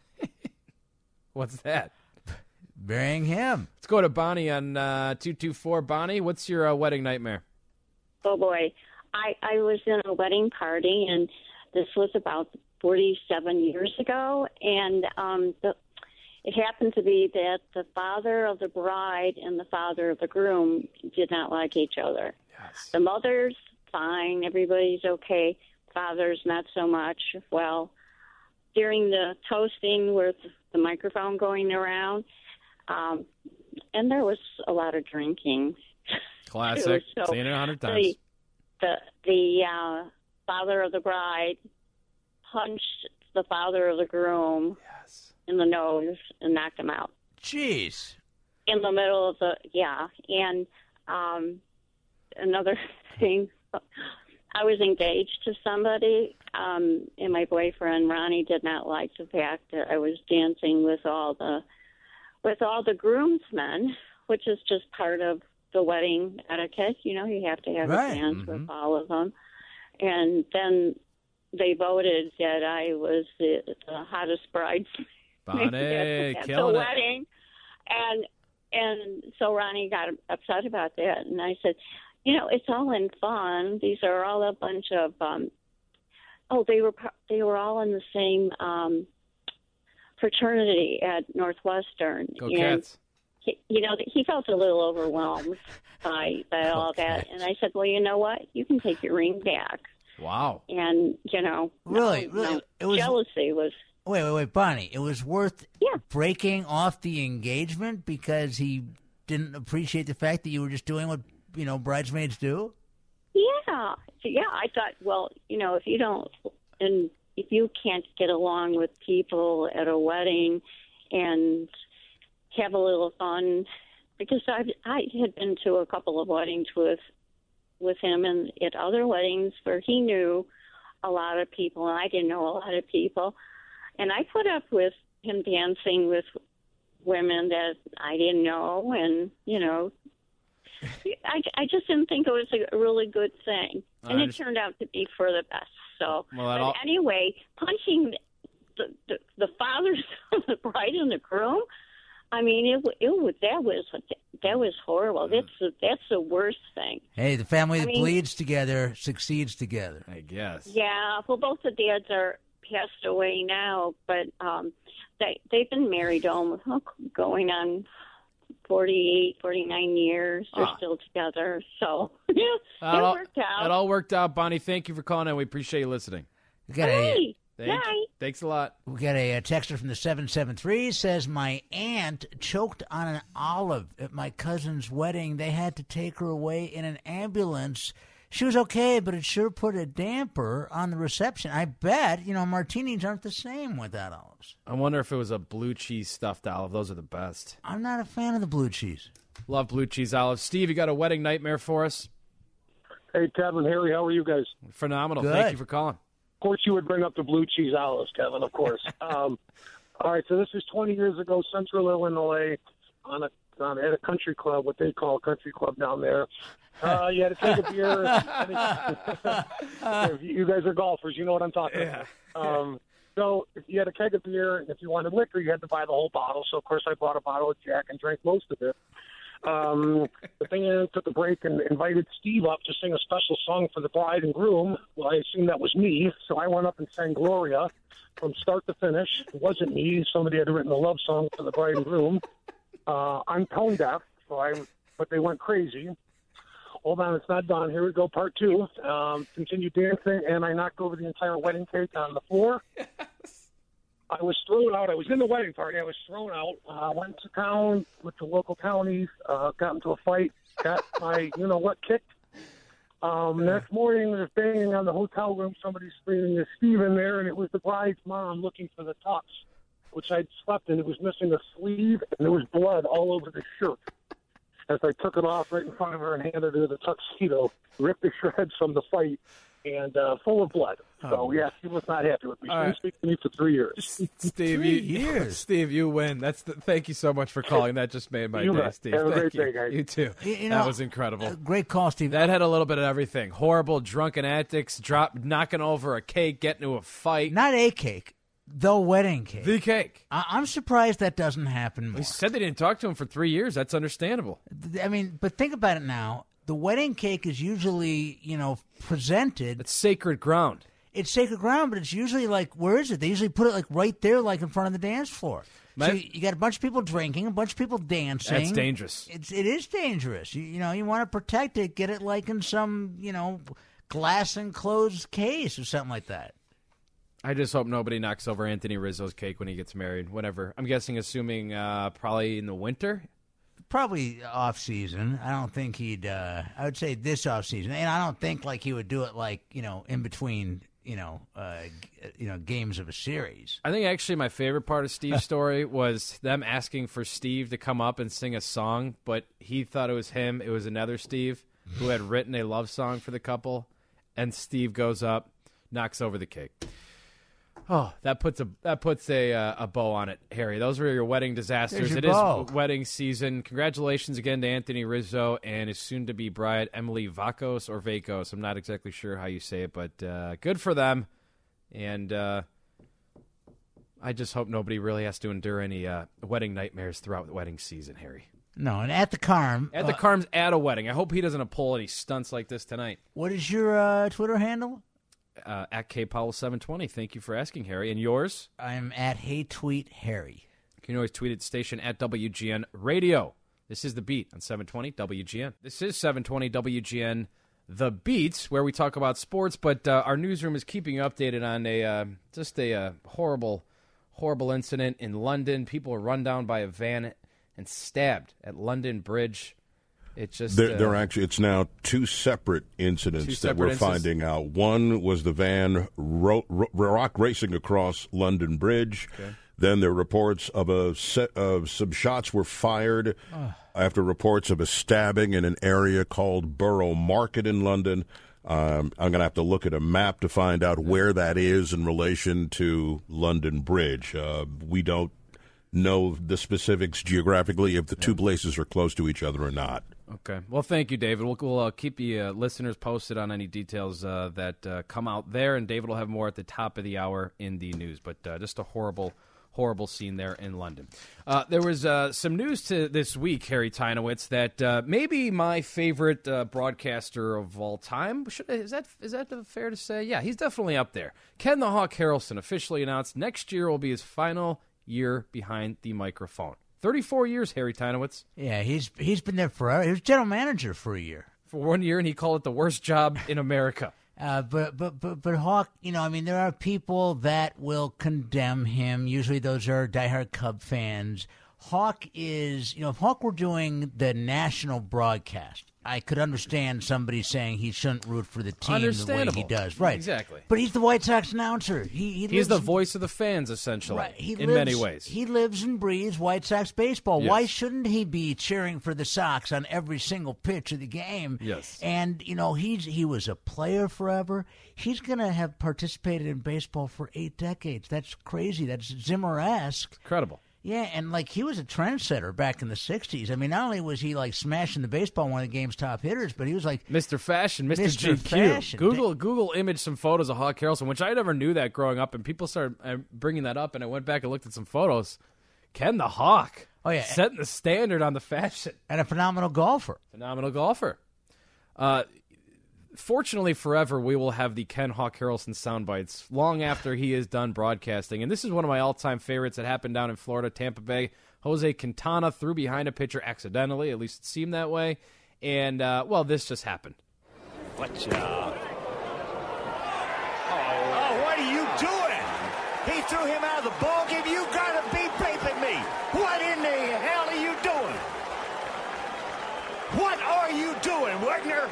What's that? Burying him. Let's go to Bonnie on uh, two two four. Bonnie, what's your uh, wedding nightmare? Oh, boy. I, I was in a wedding party, and this was about forty-seven years ago, and um, the, it happened to be that the father of the bride and the father of the groom did not like each other. Yes. The mother's fine, everybody's okay. Father's not so much. Well, during the toasting with the microphone going around, um, and there was a lot of drinking. Classic. So Seen it a hundred times. The the, the uh, father of the bride punched the father of the groom Yes. in the nose and knocked him out Jeez. in the middle of the yeah. And um, another thing, I was engaged to somebody, um, and my boyfriend Ronnie did not like the fact that I was dancing with all the with all the groomsmen, which is just part of the wedding etiquette. You know, you have to have Right. a dance Mm-hmm. with all of them. And then they voted that I was the, the hottest bride Bonnie, at the killing it. wedding, and and so Ronnie got upset about that, and I said, you know, it's all in fun. These are all a bunch of um, oh, they were they were all in the same um, fraternity at Northwestern, Go and Cats. he, you know, he felt a little overwhelmed by by all that, and I said, well, you know what, you can take your ring back, Wow. and you know, Really? no, Really? no, It was- jealousy was. Wait, wait, wait, Bonnie. It was worth Yeah. breaking off the engagement because he didn't appreciate the fact that you were just doing what, you know, bridesmaids do? Yeah, yeah. I thought, well, you know, if you don't, and if you can't get along with people at a wedding and have a little fun, because I I had been to a couple of weddings with with him, and at other weddings where he knew a lot of people and I didn't know a lot of people, and I put up with him dancing with women that I didn't know, and you know, I, I just didn't think it was a really good thing, and it turned out to be for the best. So, well, that but all... anyway, punching the, the the fathers of the bride and the groom. I mean, it it was that was that was horrible. That's the, that's the worst thing. Hey, the family that I mean, bleeds together succeeds together. I guess. Yeah. Well, both the dads are passed away now, but um, they they've been married almost going on forty-eight, forty-nine years. They're Ah. still together. So yeah, Uh, it it all, worked out. It all worked out, Bonnie. Thank you for calling in. We appreciate you listening. We got Hey, a, Thank, Bye. Thanks a lot. we got a, a texter from the seven seven three says, my aunt choked on an olive at my cousin's wedding. They had to take her away in an ambulance. She was okay, but it sure put a damper on the reception. I bet, you know, martinis aren't the same without olives. I wonder if it was a blue cheese stuffed olive. Those are the best. I'm not a fan of the blue cheese. Love blue cheese olives. Steve, you got a wedding nightmare for us? Hey, Kevin and Harry, how are you guys? Phenomenal. Good. Thank you for calling. Of course, you would bring up the blue cheese olives, Kevin, of course. um, all right, so this is twenty years ago, Central Illinois, on a on, at a country club, what they call a country club down there. Uh, you had to take a beer. And you guys are golfers. You know what I'm talking Yeah. about. Um, so if you had a keg of beer, and if you wanted liquor, you had to buy the whole bottle. So, of course, I bought a bottle of Jack and drank most of it. Um, the thing took a break and invited Steve up to sing a special song for the bride and groom. Well, I assumed that was me, so I went up and sang Gloria from start to finish. It wasn't me. Somebody had written a love song for the bride and groom. Uh, I'm tone deaf, so I, but they went crazy. Hold on, it's not done. Here we go, part two. Um, continued dancing, and I knocked over the entire wedding cake on the floor. I was thrown out. I was in the wedding party. I was thrown out. Uh, went to town with the local counties, uh, got into a fight, got my you-know-what kicked. Um, next morning, there's banging on the hotel room. Somebody screaming, "There's Steve in there," and it was the bride's mom looking for the tux, which I'd slept in. It was missing a sleeve, and there was blood all over the shirt. As I took it off right in front of her and handed her the tuxedo, ripped the shreds from the fight, and uh, full of blood. So, Oh. yeah, she was not happy with me. She All didn't right. speak to me for three years. Steve, Three you, years. Steve, you win. That's the, thank you so much for calling. That just made my You day, bet. Steve. Have a Thank great you. day, guys. You too. You- you that know, was incredible. Uh, great call, Steve. That had a little bit of everything. Horrible drunken antics, drop, knocking over a cake, getting into a fight. Not a cake, the wedding cake. The cake. I- I'm surprised that doesn't happen more. He said they didn't talk to him for three years. That's understandable. I mean, but think about it now. The wedding cake is usually, you know, presented. It's sacred ground. It's sacred ground, but it's usually like, where is it? They usually put it like right there, like in front of the dance floor. My- so you, you got a bunch of people drinking, a bunch of people dancing. That's dangerous. It's it is dangerous. You, you know, you want to protect it. Get it like in some, you know, glass enclosed case or something like that. I just hope nobody knocks over Anthony Rizzo's cake when he gets married. Whenever. I'm guessing, assuming uh, probably in the winter. Probably off season. I don't think he'd. Uh, I would say this off season, and I don't think like he would do it like you know in between you know uh, g- you know games of a series. I think actually my favorite part of Steve's story was them asking for Steve to come up and sing a song, but he thought it was him. It was another Steve who had written a love song for the couple, and Steve goes up, knocks over the cake. Oh, that puts a that puts a uh, a bow on it, Harry. Those were your wedding disasters. There's your It is bow. wedding season. Congratulations again to Anthony Rizzo and his soon-to-be bride Emily Vakos or Vakos. I'm not exactly sure how you say it, but uh, good for them. And uh, I just hope nobody really has to endure any uh, wedding nightmares throughout the wedding season, Harry. No, and at the Carm. At the uh, Carm's at a wedding. I hope he doesn't pull any stunts like this tonight. What is your uh, Twitter handle? Uh, at K Powell seven twenty. Thank you for asking, Harry. And yours? I'm at Hey Tweet Harry. You can always tweet at the station at W G N Radio. This is The Beat on seven twenty W G N. This is seven twenty W G N, The Beat, where we talk about sports, but uh, our newsroom is keeping you updated on a uh, just a uh, horrible, horrible incident in London. People were run down by a van and stabbed at London Bridge. It just There, uh, there actually, it's now two separate incidents Two that separate we're incidents. finding out. One was the van ro- ro- rock racing across London Bridge. Okay. Then there were reports of a set of some shots were fired after reports of a stabbing in an area called Borough Market in London. Um, I'm going to have to look at a map to find out where that is in relation to London Bridge. Uh, we don't know the specifics geographically if the two places are close to each other or not. Okay. Well, thank you, David. We'll, we'll uh, keep the uh, listeners posted on any details uh, that uh, come out there, and David will have more at the top of the hour in the news. But uh, just a horrible, horrible scene there in London. Uh, there was uh, some news to this week, Harry Teinowitz, that uh, maybe my favorite uh, broadcaster of all time. Should, is that is that fair to say? Yeah, he's definitely up there. Ken the Hawk Harrelson officially announced next year will be his final year behind the microphone. thirty-four years, Harry Teinowitz. Yeah, he's he's been there forever. He was general manager for a year. For one year, and he called it the worst job in America. Uh, but, but but but Hawk, you know, I mean, there are people that will condemn him. Usually those are diehard Cub fans. Hawk is, you know, if Hawk were doing the national broadcast, I could understand somebody saying he shouldn't root for the team the way he does. Right. Exactly. But he's the White Sox announcer. He, he He's the in, voice of the fans, essentially, right. he in lives, many ways. He lives and breathes White Sox baseball. Yes. Why shouldn't he be cheering for the Sox on every single pitch of the game? Yes. And, you know, he's he was a player forever. He's going to have participated in baseball for eight decades. That's crazy. That's Zimmer-esque. Incredible. Yeah, and, like, he was a trendsetter back in the sixties. I mean, not only was he, like, smashing the baseball, one of the game's top hitters, but he was, like... Mister Fashion, Mister Mister G Q. Fashion. Google Google imaged some photos of Hawk Harrelson, which I never knew that growing up, and people started uh, bringing that up, and I went back and looked at some photos. Ken the Hawk. Oh, yeah. Setting the standard on the fashion. And a phenomenal golfer. Phenomenal golfer. Uh... Fortunately, forever, we will have the Ken Hawk Harrelson sound bites long after he is done broadcasting. And this is one of my all-time favorites that happened down in Florida, Tampa Bay. Jose Quintana threw behind a pitcher accidentally. At least it seemed that way. And, uh, well, this just happened. What job? Oh, what are you doing? He threw him out of the ball game. You got to be vaping me. What in the hell are you doing? What are you doing, Wagner?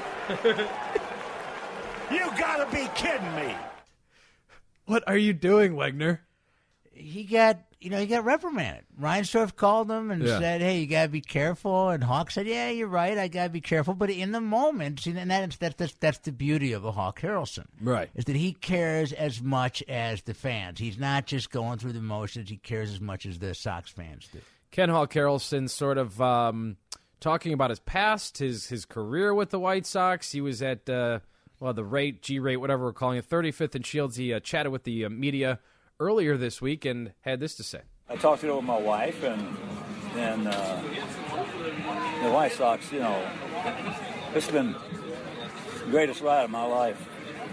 You gotta be kidding me. What are you doing, Wegner? He got, you know, he got reprimanded. Reinsdorf called him and Yeah. said, hey, you gotta be careful. And Hawk said, yeah, you're right, I gotta be careful. But in the moment, and that's, that's, that's, that's the beauty of a Hawk Harrelson. Right. Is that he cares as much as the fans. He's not just going through the motions. He cares as much as the Sox fans do. Ken Hawk Harrelson sort of um, talking about his past, his his career with the White Sox. He was at, uh, well, the rate, G-rate, whatever we're calling it, thirty-fifth and Shields. He uh, chatted with the uh, media earlier this week and had this to say. I talked it over with my wife, and and uh, the White Sox, you know, it's been the greatest ride of my life.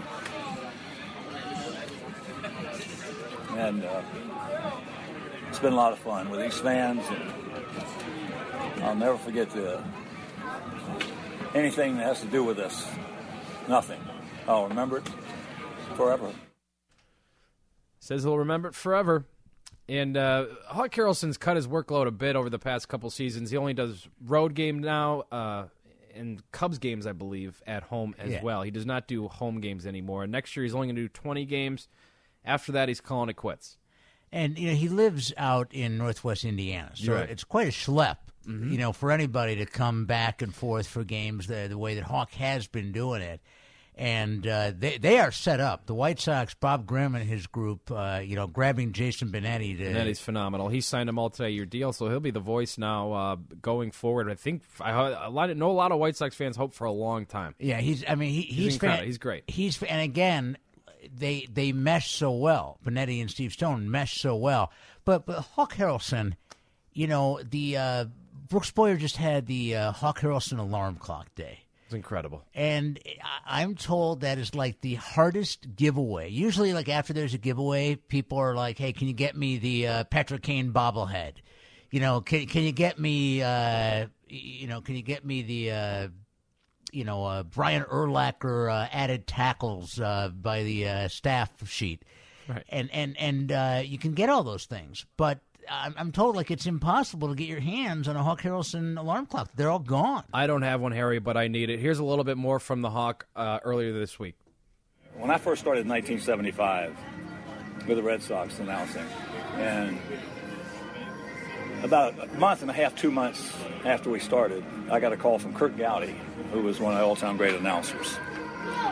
And uh, it's been a lot of fun with these fans, and I'll never forget the anything that has to do with this. Nothing. I'll remember it forever. Says he'll remember it forever. And uh, Hawk Harrelson's cut his workload a bit over the past couple seasons. He only does road game now uh, and Cubs games, I believe, at home as Yeah. well. He does not do home games anymore. And next year he's only going to do twenty games. After that, he's calling it quits. And, you know, he lives out in northwest Indiana, so Right. it's quite a schlep, Mhm. you know, for anybody to come back and forth for games the, the way that Hawk has been doing it. And uh, they they are set up. The White Sox, Bob Grimm and his group, uh, you know, grabbing Jason Benetti. To, Benetti's phenomenal. He signed a multi-year deal, so he'll be the voice now uh, going forward. I think I a lot, know a lot of White Sox fans hope for a long time. Yeah, he's. I mean, he, he's He's incredible. fan- He's great. He's and again, they they mesh so well. Benetti and Steve Stone mesh so well. But but Hawk Harrelson, you know, the uh, Brooks Boyer just had the uh, Hawk Harrelson alarm clock day. It's incredible. And I- I'm told that is like the hardest giveaway. Usually, like after there's a giveaway, people are like, "Hey, can you get me the uh, Patrick Kane bobblehead? You know, can can you get me, uh, you know, can you get me the, uh, you know, uh, Brian Urlacher uh, added tackles uh, by the uh, staff sheet?" Right. And and and uh, you can get all those things, but I'm, I'm told like it's impossible to get your hands on a Hawk Harrelson alarm clock. They're all gone. I don't have one, Harry, but I need it. Here's a little bit more from the Hawk uh, earlier this week. When I first started in nineteen seventy-five with the Red Sox announcing, and about a month and a half, two months after we started, I got a call from Kurt Gowdy, who was one of the all-time great announcers.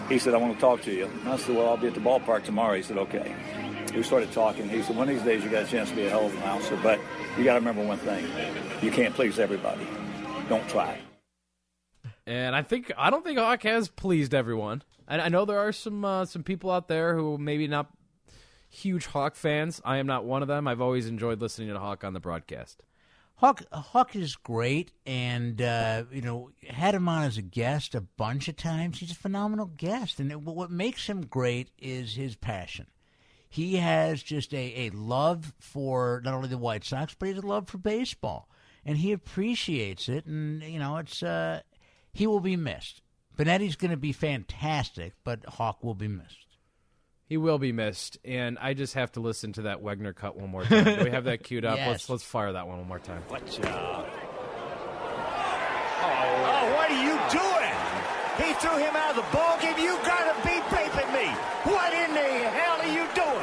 he said, I want to talk to you. And I said, well, I'll be at the ballpark tomorrow. He said, okay. We started talking. He said, one of these days you got a chance to be a hell of an announcer, but you got to remember one thing. You can't please everybody. Don't try. And I think I don't think Hawk has pleased everyone. And I know there are some uh, some people out there who maybe not huge Hawk fans. I am not one of them. I've always enjoyed listening to Hawk on the broadcast. Hawk Hawk is great, and uh, you know, had him on as a guest a bunch of times. He's a phenomenal guest, and it, what makes him great is his passion. He has just a, a love for not only the White Sox, but he has a love for baseball, and he appreciates it. And you know, it's uh, he will be missed. Benetti's going to be fantastic, but Hawk will be missed. He will be missed, and I just have to listen to that Wegner cut one more time. Do we have that queued up? Yes. Let's let's fire that one one more time. Watch out. Oh, what are you doing? He threw him out of the ball game. You got to be vaping me. What in the hell are you doing?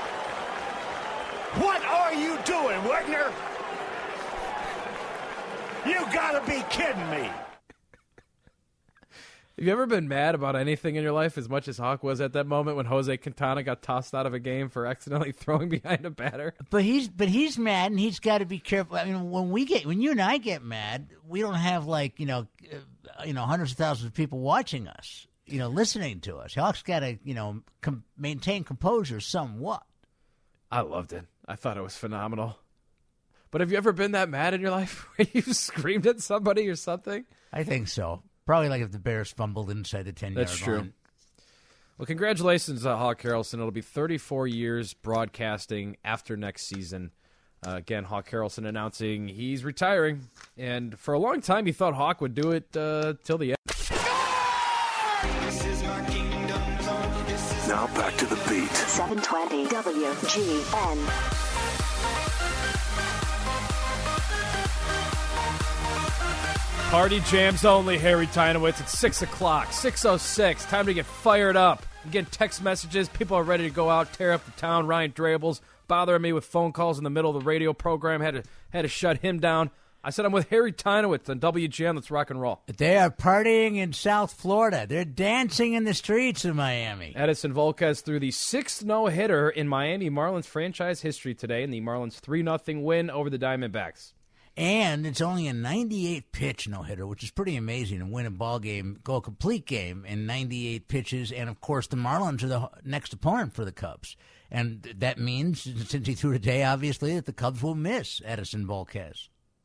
What are you doing, Wegner? You got to be kidding me. Have you ever been mad about anything in your life as much as Hawk was at that moment when Jose Quintana got tossed out of a game for accidentally throwing behind a batter? But he's but he's mad, and he's got to be careful. I mean, when we get when you and I get mad, we don't have like you know, uh, you know, hundreds of thousands of people watching us, you know, listening to us. Hawk's got to you know com- maintain composure somewhat. I loved it. I thought it was phenomenal. But have you ever been that mad in your life where you screamed at somebody or something? I think so. Probably like if the Bears fumbled inside the ten-yard line. That's true. Well, congratulations, uh, Hawk Harrelson. It'll be thirty-four years broadcasting after next season. Uh, again, Hawk Harrelson announcing he's retiring. And for a long time, he thought Hawk would do it uh, till the end. Now back to the beat. seven twenty W G N. Party jams only, Harry Tynowitz. It's six o'clock, six oh six. Time to get fired up. I'm getting text messages. People are ready to go out, tear up the town. Ryan Drabel's bothering me with phone calls in the middle of the radio program. Had to, had to shut him down. I said I'm with Harry Tynowitz on W G N. Let's rock and roll. They are partying in South Florida. They're dancing in the streets of Miami. Edison Volquez threw the sixth no-hitter in Miami Marlins franchise history today in the Marlins three nothing win over the Diamondbacks. And it's only a ninety-eight pitch no-hitter, which is pretty amazing to win a ball game, go a complete game in ninety-eight pitches. And, of course, the Marlins are the next opponent for the Cubs. And that means, since he threw today, obviously, that the Cubs will miss Edison Volquez.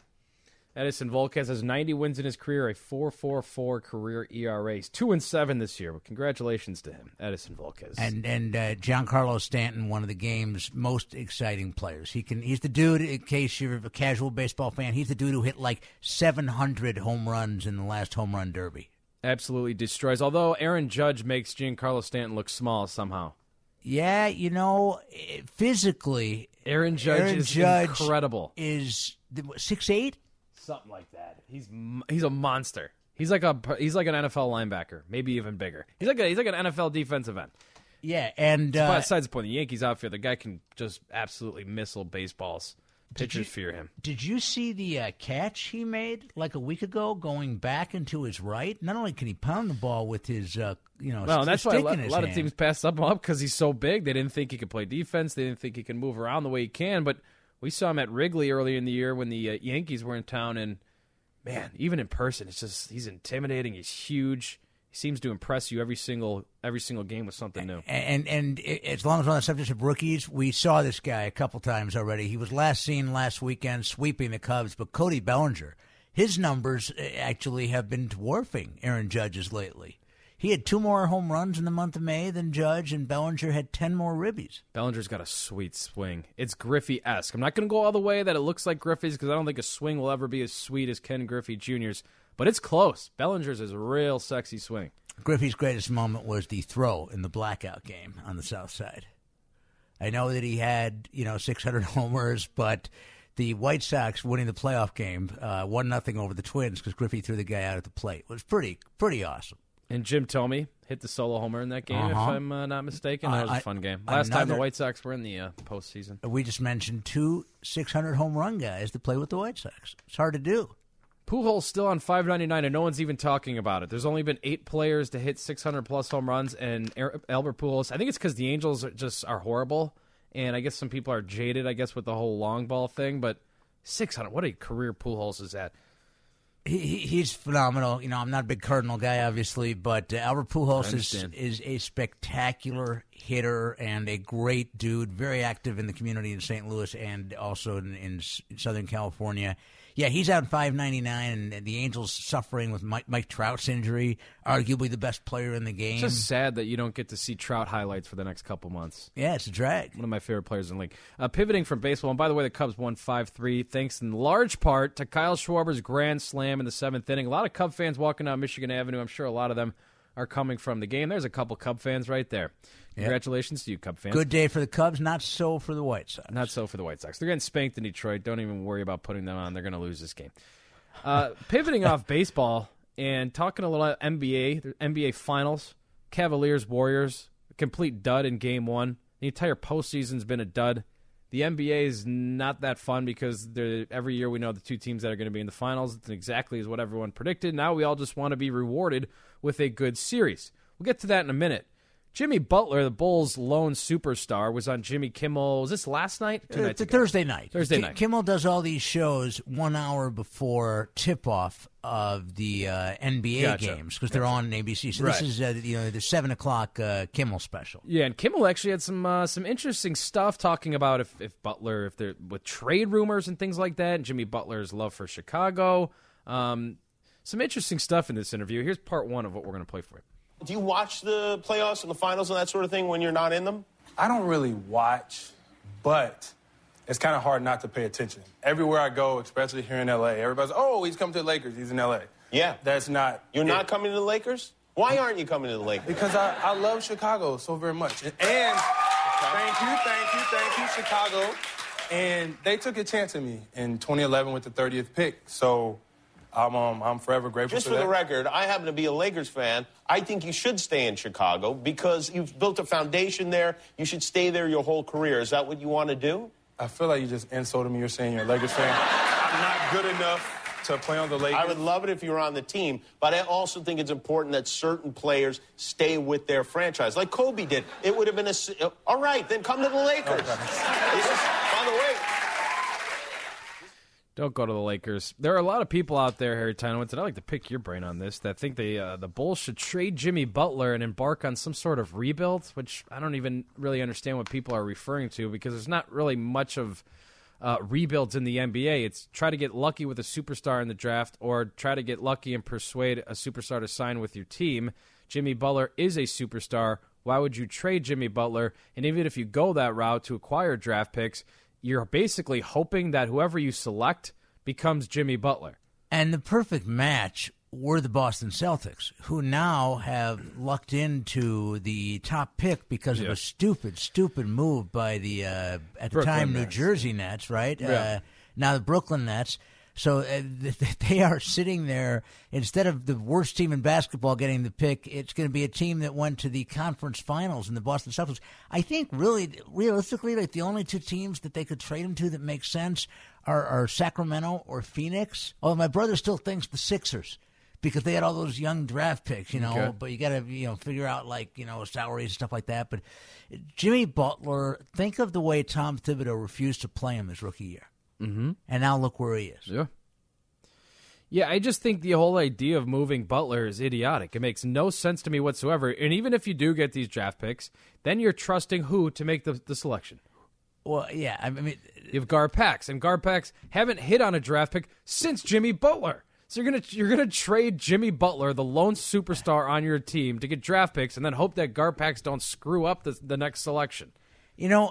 Edison Volquez has ninety wins in his career, a four point four four career E R A. He's two and seven this year. But congratulations to him, Edison Volquez. And and uh, Giancarlo Stanton, one of the game's most exciting players. He can. He's the dude. In case you're a casual baseball fan, he's the dude who hit like seven hundred home runs in the last home run derby. Absolutely destroys. Although Aaron Judge makes Giancarlo Stanton look small somehow. Yeah, you know, physically, Aaron Judge Aaron is Judge incredible. Is six eight. Something like that. He's he's a monster. He's like a he's like an N F L linebacker, maybe even bigger. He's like a, he's like an N F L defensive end. Yeah, and uh, besides the point, the Yankees outfield, the guy can just absolutely missile baseballs. Pitchers fear him. Did you see the uh, catch he made like a week ago, going back into his right? Not only can he pound the ball with his, uh, you know, well, st- that's stick why a lot, in his a lot of hand. teams passed up him up because he's so big. They didn't think he could play defense. They didn't think he can move around the way he can. But we saw him at Wrigley earlier in the year when the uh, Yankees were in town, and man, even in person, it's just he's intimidating. He's huge. He seems to impress you every single every single game with something new. And and as long as we're on the subject of rookies, we saw this guy a couple times already. He was last seen last weekend sweeping the Cubs, but Cody Bellinger, his numbers actually have been dwarfing Aaron Judge's lately. He had two more home runs in the month of May than Judge, and Bellinger had ten more ribbies. Bellinger's got a sweet swing. It's Griffey-esque. I'm not going to go all the way that it looks like Griffey's because I don't think a swing will ever be as sweet as Ken Griffey Junior's, but it's close. Bellinger's is a real sexy swing. Griffey's greatest moment was the throw in the blackout game on the South Side. I know that he had, you know, six hundred homers, but the White Sox winning the playoff game, uh, one nothing over the Twins because Griffey threw the guy out at the plate. It was pretty, pretty awesome. And Jim Thome hit the solo homer in that game, uh-huh. if I'm uh, not mistaken. That was uh, a fun game. Last another, time the White Sox were in the uh, postseason. We just mentioned two six hundred home run guys to play with the White Sox. It's hard to do. Pujols still on five ninety-nine, and no one's even talking about it. There's only been eight players to hit six hundred plus home runs, and Albert Pujols, I think it's because the Angels are just are horrible, and I guess some people are jaded, I guess, with the whole long ball thing, but six hundred, what a career Pujols is at. He, he's phenomenal. You know, I'm not a big Cardinal guy, obviously, but uh, Albert Pujols is, is a spectacular hitter and a great dude, very active in the community in Saint Louis and also in, in Southern California. Yeah, he's out five ninety-nine, and the Angels suffering with Mike, Mike Trout's injury, arguably the best player in the game. It's just sad that you don't get to see Trout highlights for the next couple months. Yeah, it's a drag. One of my favorite players in the league. Uh, pivoting from baseball, and by the way, the Cubs won five three, thanks in large part to Kyle Schwarber's grand slam in the seventh inning. A lot of Cub fans walking down Michigan Avenue. I'm sure a lot of them are coming from the game. There's a couple Cub fans right there. Congratulations yep. to you, Cub fans. Good day for the Cubs, not so for the White Sox. Not so for the White Sox. They're getting spanked in Detroit. Don't even worry about putting them on. They're going to lose this game. Uh, pivoting off baseball and talking a little N B A, N B A Finals, Cavaliers, Warriors, complete dud in Game one. The entire postseason's been a dud. The N B A is not that fun because every year we know the two teams that are going to be in the finals. It's exactly as what everyone predicted. Now we all just want to be rewarded with a good series. We'll get to that in a minute. Jimmy Butler, the Bulls' lone superstar, was on Jimmy Kimmel. Was this last night? Two uh, nights ago? Thursday night. Thursday K- night. Kimmel does all these shows one hour before tip-off of the uh, N B A gotcha. games because gotcha. they're on A B C. So right. this is uh, you know the seven o'clock uh, Kimmel special. Yeah, and Kimmel actually had some uh, some interesting stuff talking about if, if Butler, if they're with trade rumors and things like that, and Jimmy Butler's love for Chicago. Um, some interesting stuff in this interview. Here's part one of what we're going to play for you. Do you watch the playoffs and the finals and that sort of thing when you're not in them? I don't really watch, but it's kind of hard not to pay attention. Everywhere I go, especially here in L A, everybody's, oh, he's coming to the Lakers. He's in L A. Yeah. That's not... You're it. not coming to the Lakers? Why aren't you coming to the Lakers? Because I, I love Chicago so very much. And, and thank you, thank you, thank you, Chicago. And they took a chance at me in twenty eleven with the thirtieth pick. So... I'm, um, I'm forever grateful Just for for that. the record, I happen to be a Lakers fan. I think you should stay in Chicago because you've built a foundation there. You should stay there your whole career. Is that what you want to do? I feel like you just insulted me. You're saying you're a Lakers fan. I'm not good enough to play on the Lakers. I would love it if you were on the team, but I also think it's important that certain players stay with their franchise, like Kobe did. It would have been a... All right, then come to the Lakers. Okay. This is, by the way... Don't go to the Lakers. There are a lot of people out there, Harry Tynowitz, and I'd like to pick your brain on this, that think they, uh, the Bulls should trade Jimmy Butler and embark on some sort of rebuild, which I don't even really understand what people are referring to because there's not really much of uh, rebuilds in the N B A. It's try to get lucky with a superstar in the draft or try to get lucky and persuade a superstar to sign with your team. Jimmy Butler is a superstar. Why would you trade Jimmy Butler? And even if you go that route to acquire draft picks, you're basically hoping that whoever you select becomes Jimmy Butler. And the perfect match were the Boston Celtics, who now have lucked into the top pick because yeah. of a stupid, stupid move by the, uh, at the Brooklyn time, New Nets. Jersey Nets, right? Yeah. Uh, now the Brooklyn Nets. So uh, they are sitting there. Instead of the worst team in basketball getting the pick, it's going to be a team that went to the conference finals in the Boston Celtics. I think really, realistically, like the only two teams that they could trade him to that make sense are, are Sacramento or Phoenix. Although my brother still thinks the Sixers because they had all those young draft picks, you know. Okay. But you got to, you know, figure out like you know salaries and stuff like that. But Jimmy Butler, think of the way Tom Thibodeau refused to play him his rookie year. Mm-hmm. And now look where he is. Yeah. Yeah, I just think the whole idea of moving Butler is idiotic. It makes no sense to me whatsoever. And even if you do get these draft picks, then you're trusting who to make the, the selection? Well, yeah, I mean... You have Garpax, and Garpax haven't hit on a draft pick since Jimmy Butler. So you're gonna you're gonna trade Jimmy Butler, the lone superstar on your team, to get draft picks, and then hope that Garpax don't screw up the, the next selection. You know...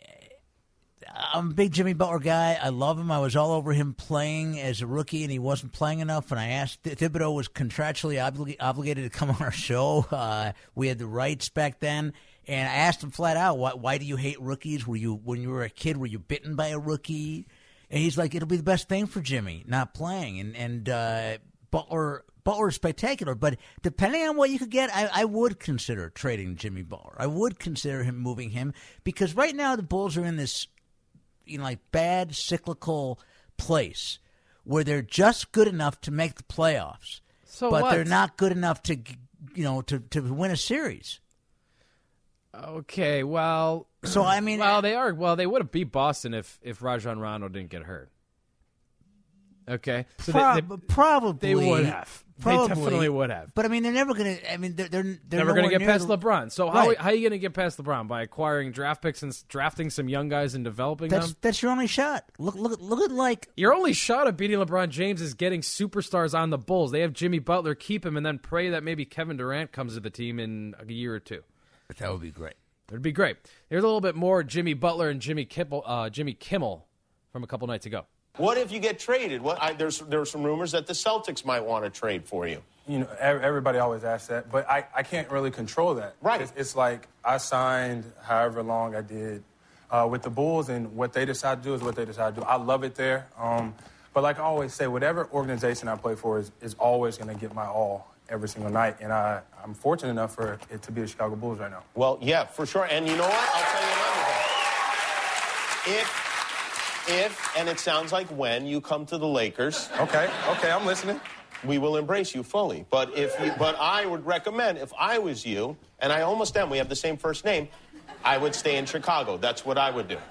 I'm a big Jimmy Butler guy. I love him. I was all over him playing as a rookie, and he wasn't playing enough. And I asked Th- Thibodeau was contractually oblig- obligated to come on our show. Uh, we had the rights back then, and I asked him flat out, "Why, why do you hate rookies? Were you when you were a kid? Were you bitten by a rookie?" And he's like, "It'll be the best thing for Jimmy not playing." And and uh, Butler. Butler is spectacular, but depending on what you could get, I, I would consider trading Jimmy Butler. I would consider him moving him because right now the Bulls are in this, you know, like bad cyclical place where they're just good enough to make the playoffs, So but what? they're not good enough to, you know, to, to win a series. Okay, well, so I mean, well, they are. Well, they would have beat Boston if if Rajon Rondo didn't get hurt. Okay, so Pro- they, they, probably they would have. Probably, They definitely would have. But I mean, they're never going to. I mean, they're they're, they're Never going to nowhere get near past the- LeBron. So how Right. how are you going to get past LeBron? By acquiring draft picks and s- drafting some young guys and developing That's them? that's your only shot. Look look look at like Your only shot at beating LeBron James is getting superstars on the Bulls. They have Jimmy Butler, keep him, and then pray that maybe Kevin Durant comes to the team in a year or two. That would be great. It'd be great. There's a little bit more Jimmy Butler and Jimmy Kimmel, uh, Jimmy Kimmel from a couple nights ago. What if you get traded? What, I, there's there's some rumors that the Celtics might want to trade for you. You know, ev- everybody always asks that, but I, I can't really control that. Right. It's, it's like I signed however long I did uh, with the Bulls, and what they decide to do is what they decide to do. I love it there. Um, but like I always say, whatever organization I play for is, is always going to get my all every single night, and I, I'm fortunate enough for it to be the Chicago Bulls right now. Well, yeah, for sure. And you know what? I'll tell you another thing. If, if, and it sounds like when you come to the Lakers. Okay, okay, I'm listening. We will embrace you fully. But if you, but I would recommend, if I was you, and I almost am, we have the same first name, I would stay in Chicago. That's what I would do.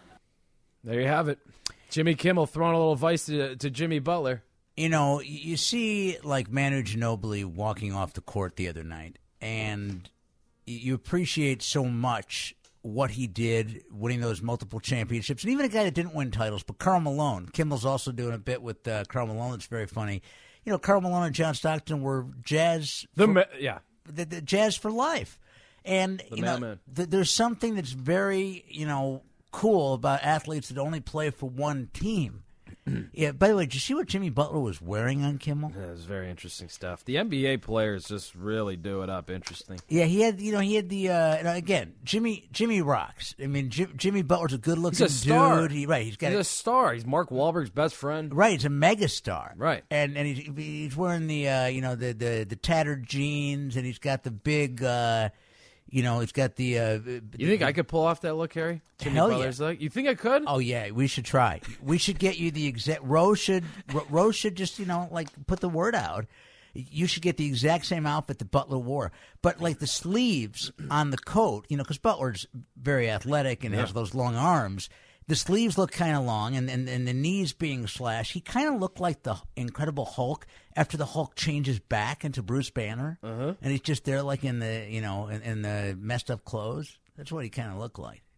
There you have it. Jimmy Kimmel throwing a little advice to, to Jimmy Butler. You know, you see like Manu Ginobili walking off the court the other night, and you appreciate so much what he did, winning those multiple championships, and even a guy that didn't win titles, but Karl Malone. Kimmel's also doing a bit with uh, Karl Malone that's very funny. You know, Karl Malone and John Stockton were jazz. The for, ma- yeah, the, the jazz for life, and The you know, mailman. th- there's something that's very you know cool about athletes that only play for one team. Yeah. By the way, did you see what Jimmy Butler was wearing on Kimmel? Yeah, it's very interesting stuff. The N B A players just really do it up interesting. Yeah, he had you know he had the uh, and again Jimmy Jimmy rocks. I mean Jim, Jimmy Butler's a good looking He's a star. dude. He, right, he's got He's a star. He's Mark Wahlberg's best friend. Right, he's a megastar. Right, and and he's, he's wearing the uh, you know the, the the tattered jeans, and he's got the big uh, you know he's got the. Uh, You think I could pull off that look, Harry? Jimmy Hell Butler's yeah. look? You think I could? Oh yeah, we should try. We should get you the exact. Rose should Rose should just you know like put the word out. You should get the exact same outfit that Butler wore, but like the sleeves on the coat, you know, because Butler's very athletic and Yeah. has those long arms. The sleeves look kind of long, and, and, and the knees being slashed. He kind of looked like the Incredible Hulk after the Hulk changes back into Bruce Banner, Uh-huh. and he's just there like in the you know in, in the messed up clothes. That's what he kind of looked like.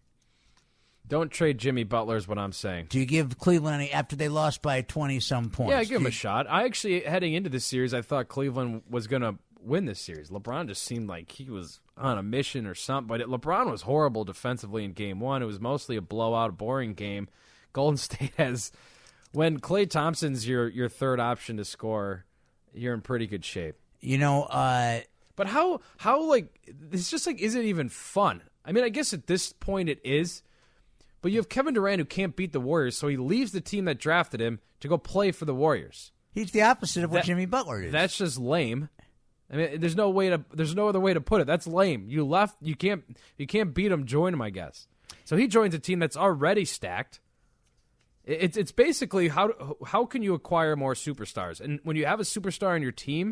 Don't trade Jimmy Butler is what I'm saying. Do you give Cleveland any after they lost by twenty some points? Yeah, I give him Do a you- shot. I actually, heading into this series, I thought Cleveland was going to win this series. LeBron just seemed like he was on a mission or something. But it, LeBron was horrible defensively in game one. It was mostly a blowout, boring game. Golden State has, when Klay Thompson's your, your third option to score, you're in pretty good shape. You know, uh, but how, how like, it's just like, is it even fun? I mean, I guess at this point it is. But you have Kevin Durant who can't beat the Warriors, so he leaves the team that drafted him to go play for the Warriors. He's the opposite of what That- Jimmy Butler is. That's just lame. I mean, there's no way to. There's no other way to put it. That's lame. You left. You can't. You can't beat him. Join him, I guess. So he joins a team that's already stacked. It- It's it's basically how how can you acquire more superstars? And when you have a superstar on your team,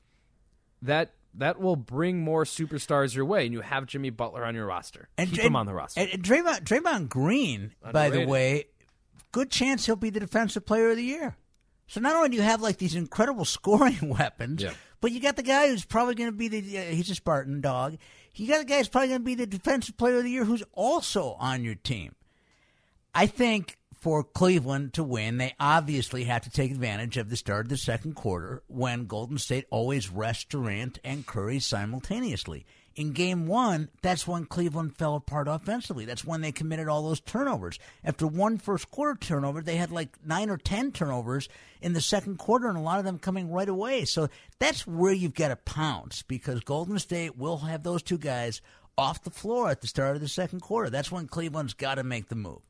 that that will bring more superstars your way. And you have Jimmy Butler on your roster. And, Keep and, him on the roster. And, and Draymond, Draymond Green, by the Underrated. way, good chance he'll be the Defensive Player of the Year. So not only do you have like these incredible scoring weapons, Yeah. but you got the guy who's probably going to be the uh, he's a Spartan dog. You got the guy who's probably going to be the Defensive Player of the Year who's also on your team. I think for Cleveland to win, they obviously have to take advantage of the start of the second quarter when Golden State always rests Durant and Curry simultaneously. In game one, that's when Cleveland fell apart offensively. That's when they committed all those turnovers. After one first quarter turnover, they had like nine or ten turnovers in the second quarter, and a lot of them coming right away. So that's where you've got to pounce because Golden State will have those two guys off the floor at the start of the second quarter. That's when Cleveland's got to make the move.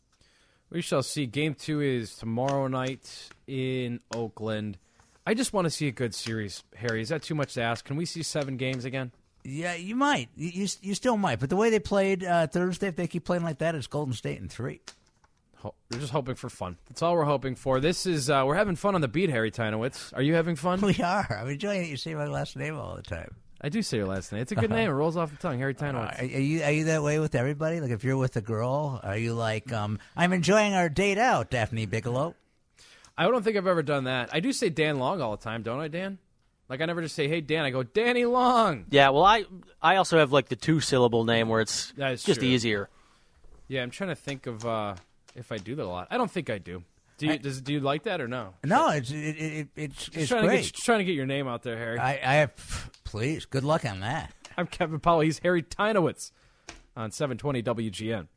We shall see. Game two is tomorrow night in Oakland. I just want to see a good series, Harry. Is that too much to ask? Can we see seven games again? Yeah, you might. You, you, you still might. But the way they played uh, Thursday, if they keep playing like that, it's Golden State in three. ho- we're just hoping for fun. That's all we're hoping for. This is uh, we're having fun on the beat, Harry Teinowitz. Are you having fun? We are. I'm enjoying it. You say my last name all the time. I do say your last name. It's a good name. It rolls off the tongue, Harry Teinowitz. Uh, are you are you that way with everybody? Like if you're with a girl, are you like, um, I'm enjoying our date out, Daphne Bigelow? I don't think I've ever done that. I do say Dan Long all the time, don't I, Dan? Like I never just say, hey, Dan. I go, Danny Long. Yeah, well, I I also have like the two-syllable name where it's just true. easier. Yeah, I'm trying to think of uh, if I do that a lot. I don't think I do. Do you, I, does, do you like that or no? No, it's it, it, it's just it's trying great. To get, just trying to get your name out there, Harry. I, I have, please, good luck on that. I'm Kevin Powell. He's Harry Teinowitz on seven twenty W G N.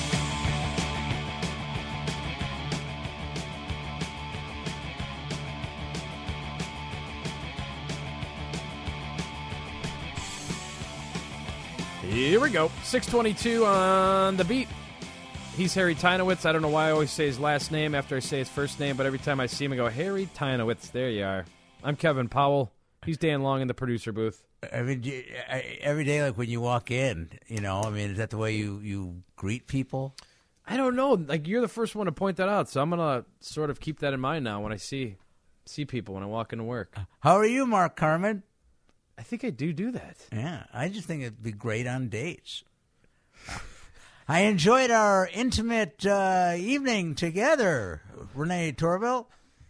Here we go. six twenty-two on the beat. He's Harry Teinowitz. I don't know why I always say his last name after I say his first name, but every time I see him, I go, Harry Teinowitz. There you are. I'm Kevin Powell. He's Dan Long in the producer booth. I mean, every day, like when you walk in, you know, I mean, is that the way you, you greet people? I don't know. Like, you're the first one to point that out, so I'm going to sort of keep that in mind now when I see see people when I walk into work. How are you, Mark Carmen? I think I do do that. Yeah, I just think it'd be great on dates. I enjoyed our intimate uh, evening together, Renee Torville.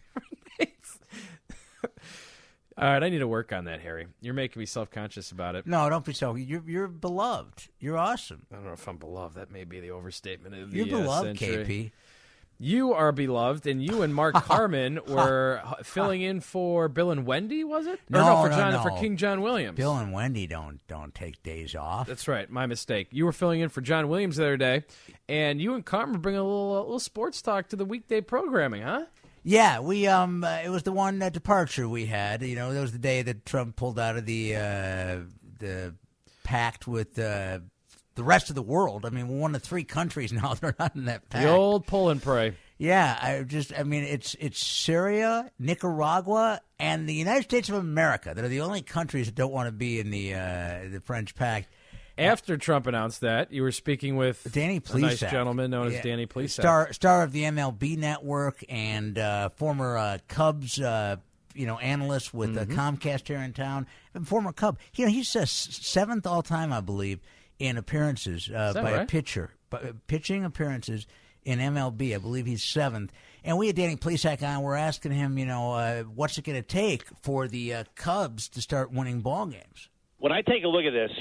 All right, I need to work on that, Harry. You're making me self-conscious about it. No, don't be so. You're, you're beloved. You're awesome. I don't know if I'm beloved. That may be the overstatement of the You're beloved, uh, century. K P. You are beloved, and you and Mark Carmen were filling in for Bill and Wendy, was it? No, or no, for, no, John, no. for King John Williams. Bill and Wendy don't don't take days off. That's right, my mistake. You were filling in for John Williams the other day, and you and Carmen bring a little, a little sports talk to the weekday programming, huh? Yeah, we um, uh, it was the one uh, departure we had. You know, that was the day that Trump pulled out of the uh, the pact with uh, the rest of the world. I mean, we're one of three countries now that are not in that pact. The old pull and pray. Yeah, I just, I mean, it's it's Syria, Nicaragua, and the United States of America that are the only countries that don't want to be in the uh, the French pact. After Trump announced that, you were speaking with Danny Plesac, a nice gentleman known yeah. as Danny Plesac. Star star of the M L B Network and uh, former uh, Cubs, uh, you know, analyst with Mm-hmm. uh, Comcast here in town, and former Cub. You know, he's uh, seventh all time, I believe, in appearances uh, by right? a pitcher, by, pitching appearances in M L B. I believe he's seventh. And we had Danny Plesac on. We're asking him, you know, uh, what's it going to take for the uh, Cubs to start winning ball games? When I take a look at this,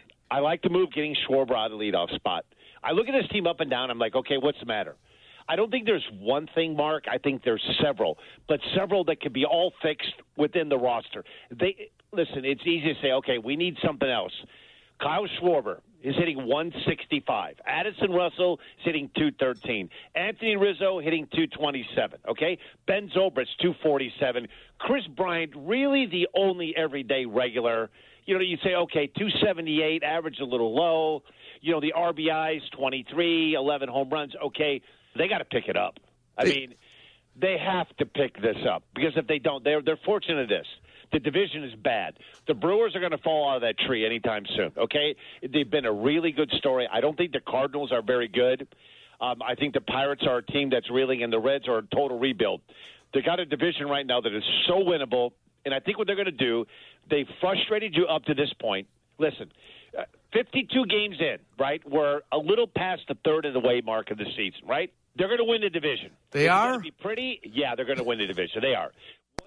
I like the move getting Schwarber out of the leadoff spot. I look at this team up and down. I'm like, okay, what's the matter? I don't think there's one thing, Mark. I think there's several, but several that could be all fixed within the roster. They listen. It's easy to say, okay, we need something else. Kyle Schwarber is hitting one sixty-five. Addison Russell is hitting two thirteen. Anthony Rizzo hitting two twenty-seven. Okay, Ben Zobrist two forty-seven. Chris Bryant, really the only everyday regular. You know, you say, okay, two seventy-eight, average a little low. You know, the R B Is, twenty-three, eleven home runs. Okay, they got to pick it up. I mean, they have to pick this up because if they don't, they're, they're fortunate of this. The division is bad. The Brewers are going to fall out of that tree anytime soon, okay? They've been a really good story. I don't think the Cardinals are very good. Um, I think the Pirates are a team that's reeling, and the Reds are a total rebuild. They got a division right now that is so winnable, and I think what they're going to do, they frustrated you up to this point. Listen, uh, fifty-two games in, right? We're a little past the third of the way mark of the season, right? They're going to win the division. They Is it are? gonna be pretty? Yeah, they're going to win the division. They are.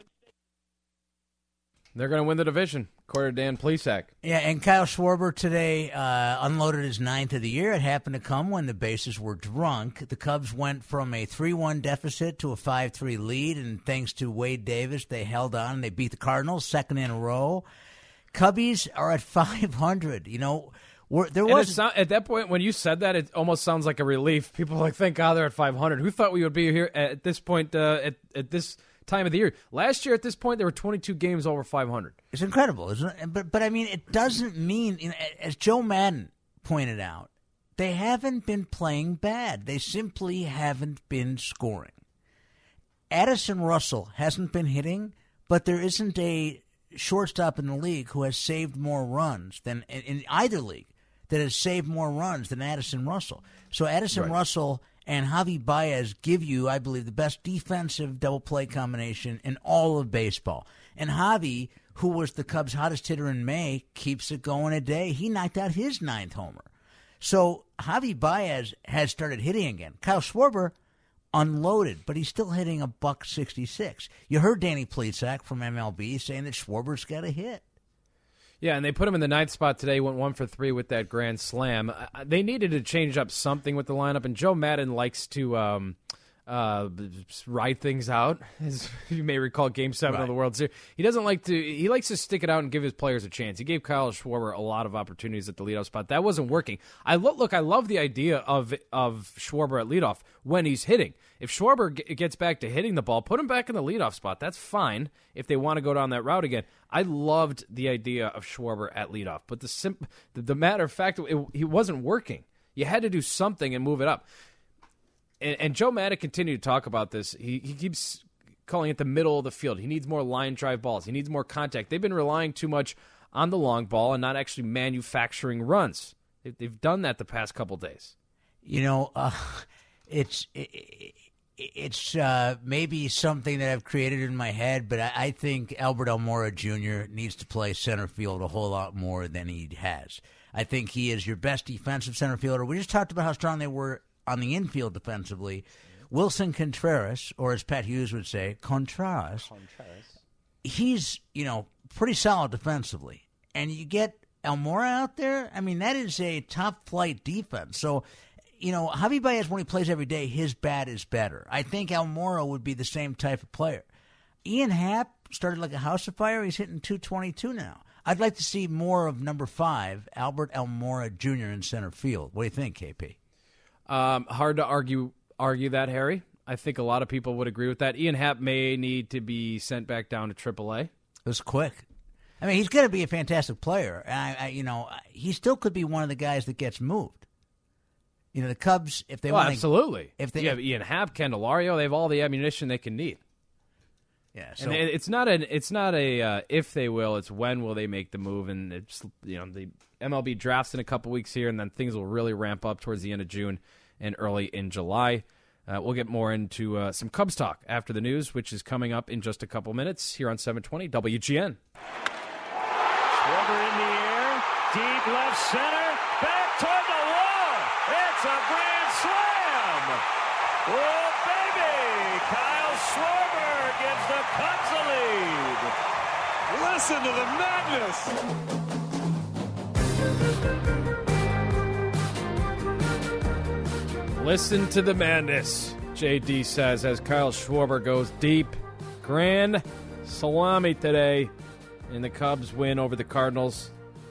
They're going to win the division, according to Dan Plesac. Yeah, and Kyle Schwarber today uh, unloaded his ninth of the year. It happened to come when the bases were drunk. The Cubs went from a three one deficit to a five three lead, and thanks to Wade Davis, they held on. They beat the Cardinals, second in a row. Cubbies are at five hundred. You know, we're, there And was it sound, at that point, when you said that, it almost sounds like a relief. People are like, thank God they're at five hundred. Who thought we would be here at this point, uh, at, at this time of the year? Last year at this point, there were twenty-two games over five hundred. It's incredible, isn't it? But but I mean, it doesn't mean, you know, as Joe Madden pointed out, they haven't been playing bad. They simply haven't been scoring. Addison Russell hasn't been hitting, but there isn't a shortstop in the league who has saved more runs than in either league that has saved more runs than Addison Russell. So Addison Right. Russell and Javi Baez give you, I believe, the best defensive double play combination in all of baseball. And Javi, who was the Cubs' hottest hitter in May, keeps it going a day. He knocked out his ninth homer. So Javi Baez has started hitting again. Kyle Schwarber unloaded, but he's still hitting a buck sixty-six. You heard Danny Plesac from M L B saying that Schwarber's got a hit. Yeah, and they put him in the ninth spot today. Went one for three with that grand slam. Uh, they needed to change up something with the lineup, and Joe Madden likes to um, uh, ride things out. As you may recall, Game Seven right. of the World Series. He doesn't like to. He likes to stick it out and give his players a chance. He gave Kyle Schwarber a lot of opportunities at the leadoff spot. That wasn't working. I look. Look, I love the idea of of Schwarber at leadoff when he's hitting. If Schwarber g- gets back to hitting the ball, put him back in the leadoff spot. That's fine if they want to go down that route again. I loved the idea of Schwarber at leadoff, but the simp- the, the matter of fact, it, he wasn't working. You had to do something and move it up. And, and Joe Madden continued to talk about this. He, he keeps calling it the middle of the field. He needs more line drive balls. He needs more contact. They've been relying too much on the long ball and not actually manufacturing runs. They, they've done that the past couple days. You know, uh, it's... It, It's uh, maybe something that I've created in my head, but I, I think Albert Almora Junior needs to play center field a whole lot more than he has. I think he is your best defensive center fielder. We just talked about how strong they were on the infield defensively. Wilson Contreras, or as Pat Hughes would say, Contreras, Contreras. he's, you know, pretty solid defensively. And you get Almora out there, I mean, that is a top-flight defense. So, you know, Javi Baez, when he plays every day, his bat is better. I think Almora would be the same type of player. Ian Happ started like a house of fire. He's hitting two twenty-two now. I'd like to see more of number five, Albert Almora Junior in center field. What do you think, K P? Um, hard to argue argue that, Harry. I think a lot of people would agree with that. Ian Happ may need to be sent back down to triple A. It was quick. I mean, he's going to be a fantastic player. I, I, you know, he still could be one of the guys that gets moved. You know, the Cubs, if they well, want to... absolutely. If they you have Ian Happ, Candelario, they have all the ammunition they can need. Yeah, so... And it's not an, it's not a uh, if they will, it's when will they make the move. And it's, you know, the M L B drafts in a couple weeks here, and then things will really ramp up towards the end of June and early in July. Uh, we'll get more into uh, some Cubs talk after the news, which is coming up in just a couple minutes here on seven twenty W G N. Schwarber in the air, deep left center, back toward the wall. It's a grand slam. Oh, baby. Kyle Schwarber gives the Cubs the lead. Listen to the madness. Listen to the madness, J D says, as Kyle Schwarber goes deep. Grand salami today, and the Cubs win over the Cardinals.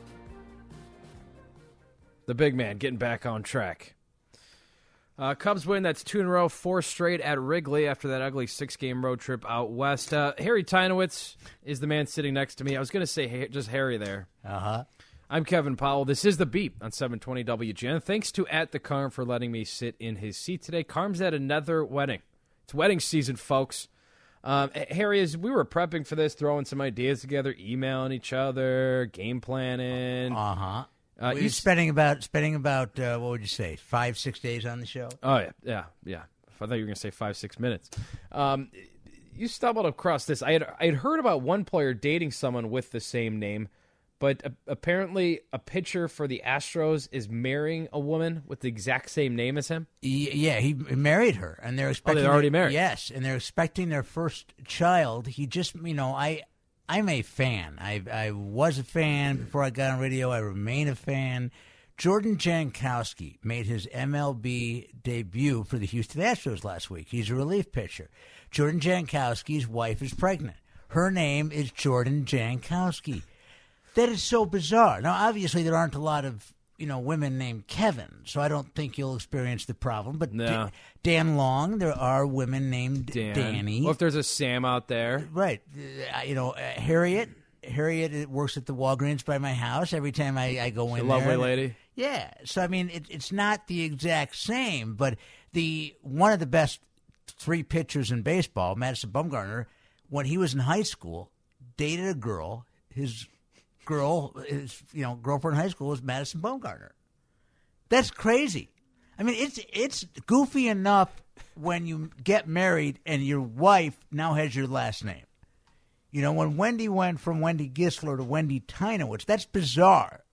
The big man getting back on track. Uh, Cubs win. That's two in a row, four straight at Wrigley after that ugly six-game road trip out west. Uh, Harry Teinowitz is the man sitting next to me. I was going to say ha- just Harry there. Uh-huh. I'm Kevin Powell. This is The Beat on seven twenty W G N. Thanks to At the Carm for letting me sit in his seat today. Carm's at another wedding. It's wedding season, folks. Um, Harry, as we were prepping for this, throwing some ideas together, emailing each other, game planning. Uh-huh. Uh, We're spending about, spending about uh, what would you say, five, six days on the show? Oh, yeah, yeah, yeah. I thought you were going to say five, six minutes. Um, you stumbled across this. I had I had heard about one player dating someone with the same name, but uh, apparently a pitcher for the Astros is marrying a woman with the exact same name as him. Yeah, he married her, and they're expecting. Oh, they're already their, married. Yes, and they're expecting their first child. He just, you know, I, I'm a fan. I, I was a fan before I got on radio. I remain a fan. Jordan Jankowski made his M L B debut for the Houston Astros last week. He's a relief pitcher. Jordan Jankowski's wife is pregnant. Her name is Jordan Jankowski. That is so bizarre. Now, obviously, there aren't a lot of, you know, women named Kevin, so I don't think you'll experience the problem. But No. Da- Dan Long, there are women named Dan. Danny. Well, if there's a Sam out there. Right. Uh, you know, uh, Harriet. Harriet it works at the Walgreens by my house every time I, I go in A there. lovely lady. Yeah. So, I mean, it, it's not the exact same, but the one of the best three pitchers in baseball, Madison Bumgarner, when he was in high school, dated a girl. His girl, his you know girlfriend in high school was Madison Bumgarner. That's crazy. I mean, it's it's goofy enough when you get married and your wife now has your last name. You know, when Wendy went from Wendy Gisler to Wendy Tynowitz, that's bizarre.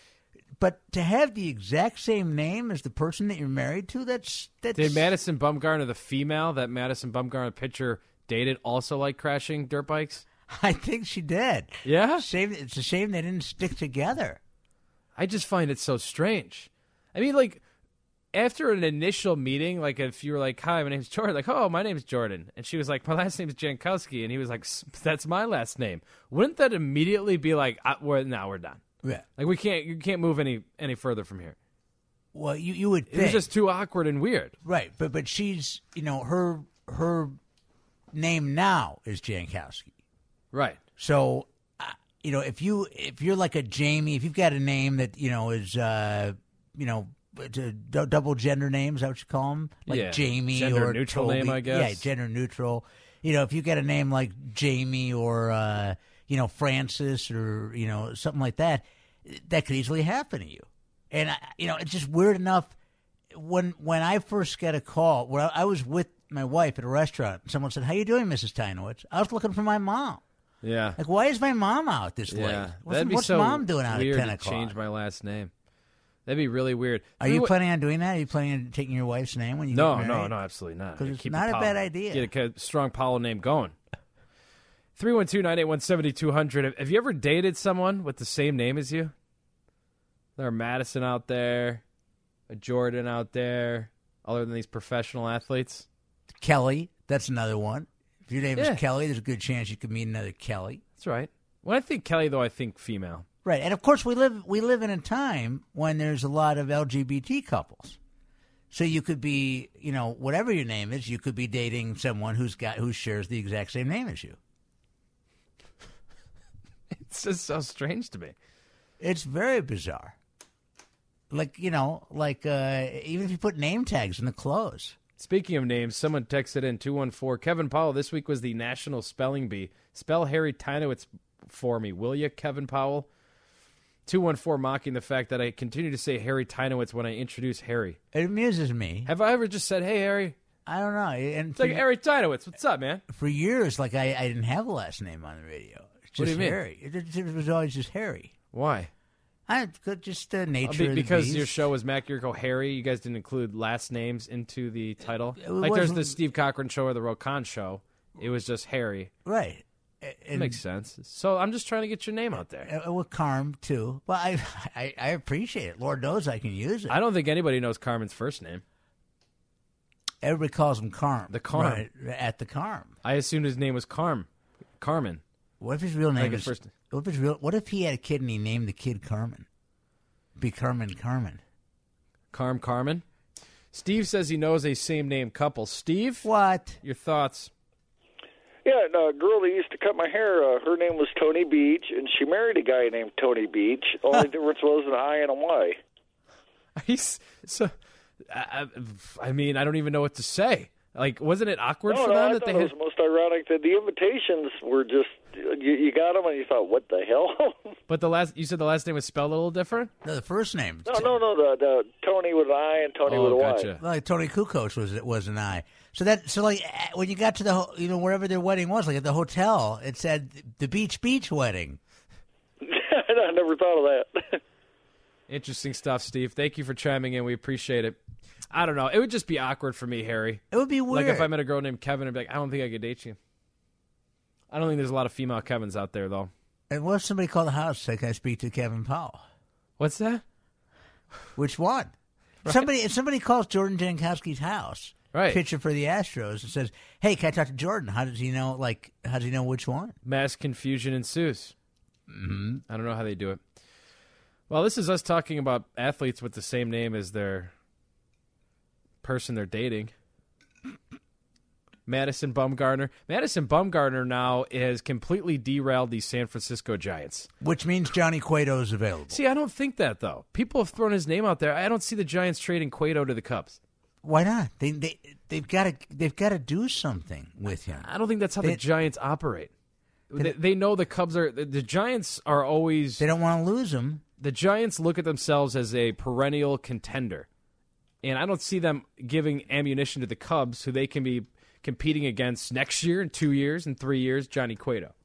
But to have the exact same name as the person that you're married to, that's... that's Did Madison Bumgarner, the female that Madison Bumgarner pitcher dated, also like crashing dirt bikes? I think she did. Yeah? Shame, it's a shame they didn't stick together. I just find it so strange. I mean, like, after an initial meeting, like if you were like, hi, my name's Jordan, like, oh, my name's Jordan. And she was like, my last name's Jankowski. And he was like, that's my last name. Wouldn't that immediately be like, uh, we're, now we're done? Yeah. Like, we can't, you can't move any any further from here. Well, you, you would think. It was just too awkward and weird. Right, but but she's, you know, her her name now is Jankowski. Right. So, uh, you know, if you if you're like a Jamie, if you've got a name that you know is, uh, you know, it's a d- double gender name, is that what you call them? Like Yeah. Jamie Gender or neutral Toby. name, I guess. Yeah, gender neutral. You know, if you get a name like Jamie or uh, you know Francis or you know something like that, that could easily happen to you. And I, you know, it's just weird enough. When when I first got a call, where I, I was with my wife at a restaurant, and someone said, "How you doing, Missus Tynowitz?" I was looking for my mom. Yeah. Like, why is my mom out this Yeah. late? What's, That'd be what's so mom doing out weird at ten to o'clock? change my last name. That'd be really weird. Are Three you wa- planning on doing that? Are you planning on taking your wife's name when you No, get no, married? no, absolutely not. Because it's Keep not the a Powell- bad idea. Get a strong Powell name going. three one two, nine eight one, seven two zero zero. Have you ever dated someone with the same name as you? There are Madison out there, a Jordan out there, other than these professional athletes. Kelly, that's another one. If your name Yeah. is Kelly, there's a good chance you could meet another Kelly. That's right. When I think Kelly, though, I think female. Right, and of course we live we live in a time when there's a lot of L G B T couples. So you could be, you know, whatever your name is, you could be dating someone who's got who shares the exact same name as you. It's just so strange to me. It's very bizarre. Like, you know, like uh, even if you put name tags in the clothes. Speaking of names, someone texted in two one four. Kevin Powell, this week was the National Spelling Bee. Spell Harry Tynowitz for me, will you, Kevin Powell? two one four mocking the fact that I continue to say Harry Tynowitz when I introduce Harry. It amuses me. Have I ever just said, hey, Harry? I don't know. And It's like, Harry Tynowitz, what's up, man? For years, like, I, I didn't have a last name on the radio. It's just What do you mean? Harry. It, it, it was always just Harry. Why? I just uh, nature Uh, be- of the because beast. your show was Mac Yurko Harry, you guys didn't include last names into the title. It Like there's wasn't- the Steve Cochran show or the Rokan show. It was just Harry. Right. That And- makes sense. So I'm just trying to get your name out there. Uh, with Carm, too. Well, I, I I appreciate it. Lord knows I can use it. I don't think anybody knows Carmen's first name. Everybody calls him Carm. The Carm. Right, at the Carm. I assumed his name was Carm. Carmen. What if his real name Like his is... first- What if his real? What if he had a kid and he named the kid Carmen? Be Carmen Carmen. Carm Carmen. Steve says he knows a same name couple. Steve? What? Your thoughts? Yeah, no, a girl that used to cut my hair, uh, her name was Tony Beach, and she married a guy named Tony Beach. Only difference was an I and a Y. He's so. I, I I mean, I don't even know what to say. Like, wasn't it awkward no, for no, them I that thought they it had? was most ironic that the invitations were just, you, you got them and you thought, what the hell? But the last, you said the last name was spelled a little different. No, the first name. no, no, no, the, the Tony with an I and Tony Oh, with a Y. gotcha. Like Tony Kukoc was was an I. So that so like uh, when you got to the ho- you know wherever their wedding was, like at the hotel, it said the Beach Beach wedding. I never thought of that. Interesting stuff, Steve. Thank you for chiming in. We appreciate it. I don't know. It would just be awkward for me, Harry. It would be weird. Like if I met a girl named Kevin, I'd be like, I don't think I could date you. I don't think there's a lot of female Kevins out there, though. And what if somebody called the house and said, "Can I speak to Kevin Powell?" What's that? Which one? Somebody if somebody calls Jordan Jankowski's house, right? Pitcher for the Astros, and says, "Hey, can I talk to Jordan?" How does he know? Like, how does he know which one? Mass confusion ensues. Mm-hmm. I don't know how they do it. Well, this is us talking about athletes with the same name as their person they're dating. Madison Bumgarner. Madison Bumgarner now has completely derailed the San Francisco Giants. Which means Johnny Cueto is available. See, I don't think that, though. People have thrown his name out there. I don't see the Giants trading Cueto to the Cubs. Why not? They they they've got to they've got to do something with him. I don't think that's how They- the Giants operate. They- They, they know the Cubs are the, the Giants are always. They don't want to lose him. The Giants look at themselves as a perennial contender. And I don't see them giving ammunition to the Cubs, who they can be competing against next year, in two years, in three years, Johnny Cueto.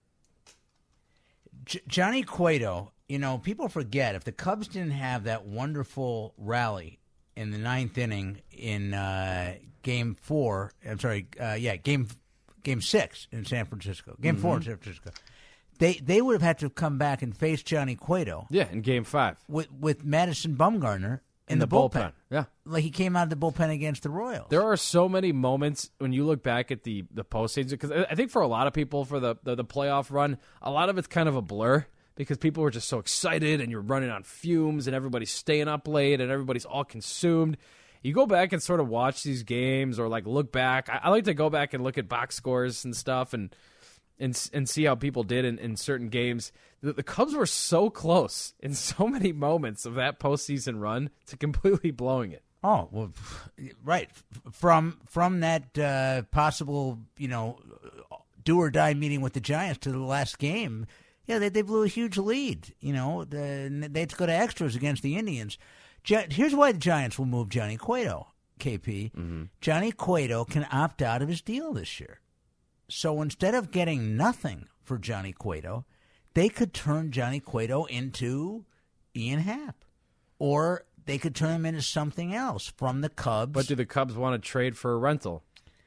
J- Johnny Cueto, you know, people forget, if the Cubs didn't have that wonderful rally in the ninth inning in uh, game four, I'm sorry, uh, yeah, game game six in San Francisco, game mm-hmm. four in San Francisco, they they would have had to come back and face Johnny Cueto. Yeah, in game five. With, with Madison Bumgarner in, in the, the bullpen. bullpen. Yeah. Like he came out of the bullpen against the Royals. There are so many moments when you look back at the, the postseason, because I think for a lot of people, for the, the, the playoff run, a lot of it's kind of a blur because people were just so excited and you're running on fumes and everybody's staying up late and everybody's all consumed. You go back and sort of watch these games or like look back. I, I like to go back and look at box scores and stuff and and and see how people did in, in certain games. The, the Cubs were so close in so many moments of that postseason run to completely blowing it. Oh, well, right. From from that uh, possible, you know, do or die meeting with the Giants to the last game, yeah, they they blew a huge lead. You know, the, they had to go to extras against the Indians. Here's why the Giants will move Johnny Cueto, K P. Mm-hmm. Johnny Cueto can opt out of his deal this year. So instead of getting nothing for Johnny Cueto, they could turn Johnny Cueto into Ian Happ. Or they could turn him into something else from the Cubs. But do the Cubs want to trade for a rental?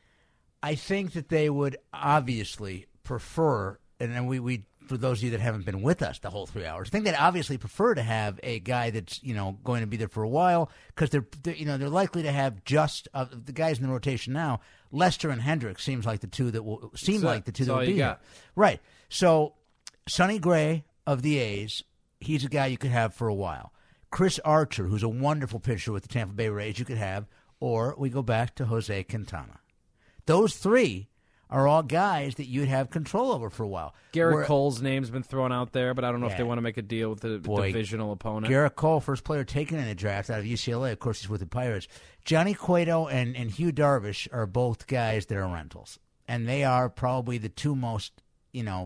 I think that they would obviously prefer, and then we, we for those of you that haven't been with us the whole three hours, I think they'd obviously prefer to have a guy that's, you know, going to be there for a while because they're, they're, you know, they're likely to have just uh, the guys in the rotation now. Lester and Hendricks seems like the two that will seem so, like the two that will be here. Right. So Sonny Gray of the A's, he's a guy you could have for a while. Chris Archer, who's a wonderful pitcher with the Tampa Bay Rays, you could have, or we go back to Jose Quintana. Those three are all guys that you'd have control over for a while. Garrett Where, Cole's name's been thrown out there, but I don't know yeah. if they want to make a deal with the Boy, divisional opponent. Garrett Cole, first player taken in the draft out of U C L A. Of course, he's with the Pirates. Johnny Cueto and, and Hugh Darvish are both guys that are rentals. And they are probably the two most, you know,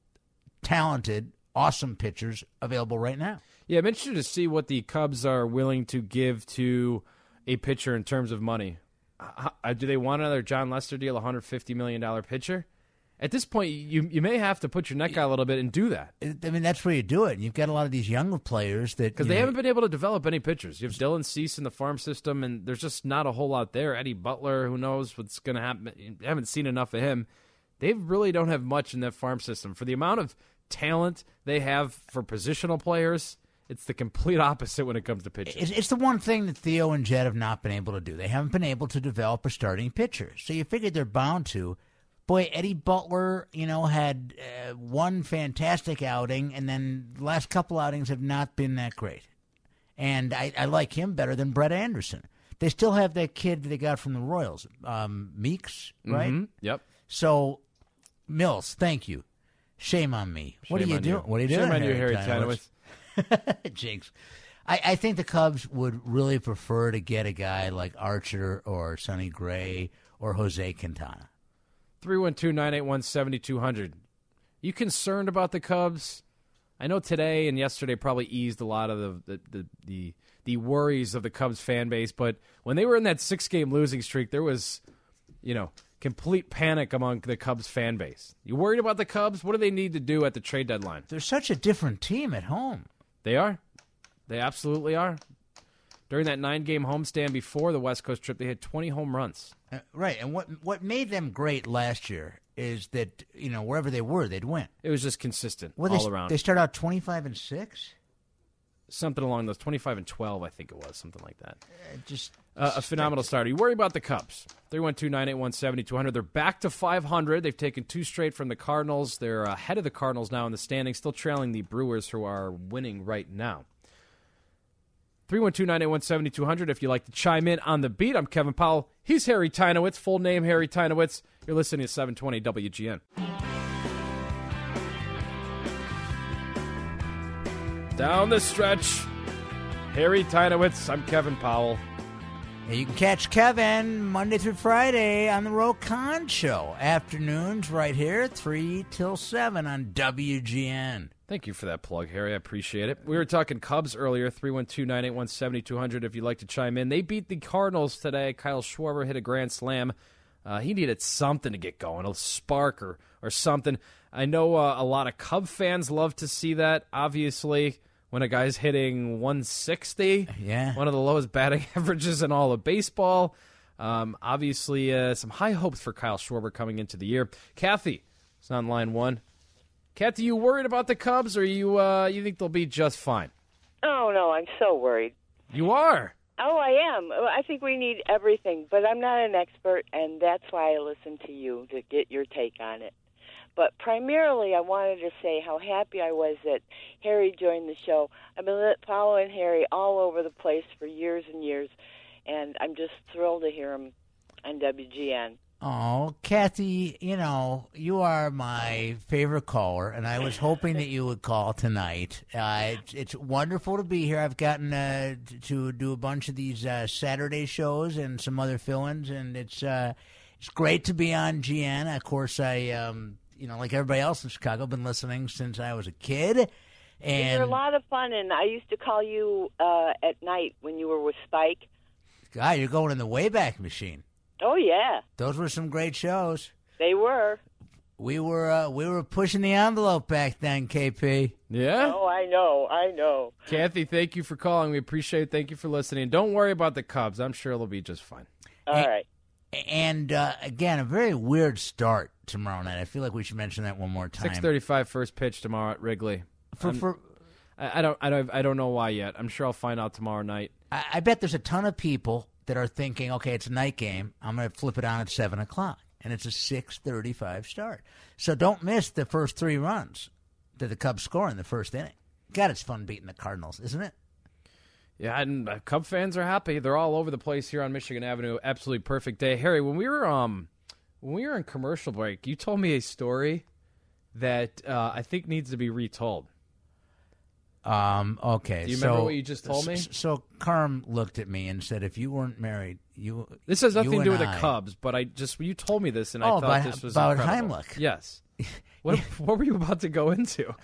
talented, awesome pitchers available right now. Yeah, I'm interested to see what the Cubs are willing to give to a pitcher in terms of money. How, do they want another John Lester deal, a one hundred fifty million dollars pitcher? At this point, you you may have to put your neck out a little bit and do that. I mean, that's where you do it. You've got a lot of these younger players that... Because they know, haven't been able to develop any pitchers. You have Dylan Cease in the farm system, and there's just not a whole lot there. Eddie Butler, who knows what's going to happen. You haven't seen enough of him. They really don't have much in that farm system. For the amount of talent they have for positional players, it's the complete opposite when it comes to pitching. It's, it's the one thing that Theo and Jed have not been able to do. They haven't been able to develop a starting pitcher. So you figured they're bound to. Boy, Eddie Butler, you know, had uh, one fantastic outing, and then the last couple outings have not been that great. And I, I like him better than Brett Anderson. They still have that kid that they got from the Royals, um, Meeks, right? Mm-hmm. Yep. So, Mills, thank you. Shame on me. Shame what are you doing? You. What are you Shame doing? on you, Harry Tynowitz. Jinx. I, I think the Cubs would really prefer to get a guy like Archer or Sonny Gray or Jose Quintana. three one two, nine eight one, seven two zero zero. You concerned about the Cubs? I know today and yesterday probably eased a lot of the the, the, the the worries of the Cubs fan base, but when they were in that six-game losing streak, there was, you know, complete panic among the Cubs fan base. You worried about the Cubs? What do they need to do at the trade deadline? They're such a different team at home. They are. They absolutely are. During that nine-game homestand before the West Coast trip, they had twenty home runs. Uh, right, and what what made them great last year is that, you know, wherever they were, they'd win. It was just consistent well, all they, around. They start out twenty-five and six? Something along those, twenty-five and twelve, I think it was, something like that. Uh, just uh, a phenomenal start. You worry about the Cubs. three one two, nine eight one, seven two zero zero. They're back to five hundred. They've taken two straight from the Cardinals. They're ahead of the Cardinals now in the standings, still trailing the Brewers, who are winning right now. three one two, nine eight one, seven two zero zero. If you'd like to chime in on the beat, I'm Kevin Powell. He's Harry Tynowitz. Full name, Harry Tynowitz. You're listening to seven twenty W G N. Down the stretch, Harry Tynowitz. I'm Kevin Powell. And you can catch Kevin Monday through Friday on the Rokan Show. Afternoons right here, three till seven on W G N. Thank you for that plug, Harry. I appreciate it. We were talking Cubs earlier, three one two, nine eight one, seven two zero zero if you'd like to chime in. They beat the Cardinals today. Kyle Schwarber hit a grand slam. Uh, he needed something to get going, a spark or, or something. I know uh, a lot of Cub fans love to see that, obviously, when a guy's hitting one sixty. Yeah. One of the lowest batting averages in all of baseball. Um, obviously, uh, some high hopes for Kyle Schwarber coming into the year. Kathy is on line one. Kathy, you worried about the Cubs, or you uh, you think they'll be just fine? Oh, no, I'm so worried. You are? Oh, I am. I think we need everything, but I'm not an expert, and that's why I listen to you to get your take on it. But primarily, I wanted to say how happy I was that Harry joined the show. I've been following Harry all over the place for years and years, and I'm just thrilled to hear him on W G N. Oh, Kathy, you know, you are my favorite caller, and I was hoping that you would call tonight. Uh, it's, it's wonderful to be here. I've gotten uh, to do a bunch of these uh, Saturday shows and some other fill-ins, and it's uh, it's great to be on G N. Of course, I, um, you know, like everybody else in Chicago, been listening since I was a kid. And You're a lot of fun, and I used to call you uh, at night when you were with Spike. God, you're going in the Wayback Machine. Oh, yeah. Those were some great shows. They were. We were uh, we were pushing the envelope back then, K P. Yeah? Oh, I know, I know. Kathy, thank you for calling. We appreciate it. Thank you for listening. Don't worry about the Cubs. I'm sure it'll be just fine. All and, right. And, uh, again, a very weird start tomorrow night. I feel like we should mention that one more time. six thirty-five first pitch tomorrow at Wrigley. For, for I, I don't I don't I don't know why yet. I'm sure I'll find out tomorrow night. I, I bet there's a ton of people that are thinking, okay, it's a night game. I'm going to flip it on at seven o'clock. And it's a six thirty-five start. So don't miss the first three runs that the Cubs score in the first inning. God, it's fun beating the Cardinals, isn't it? Yeah, and uh, Cub fans are happy. They're all over the place here on Michigan Avenue. Absolutely perfect day. Harry, when we were um when we were in commercial break, you told me a story that uh, I think needs to be retold. Um. Okay. Do you so, remember what you just told me? So Carm looked at me and said, "If you weren't married, you." This has nothing to do with I, the Cubs, but I just you told me this, and oh, I thought about, this was about incredible. Heimlich. Yes. What What were you about to go into?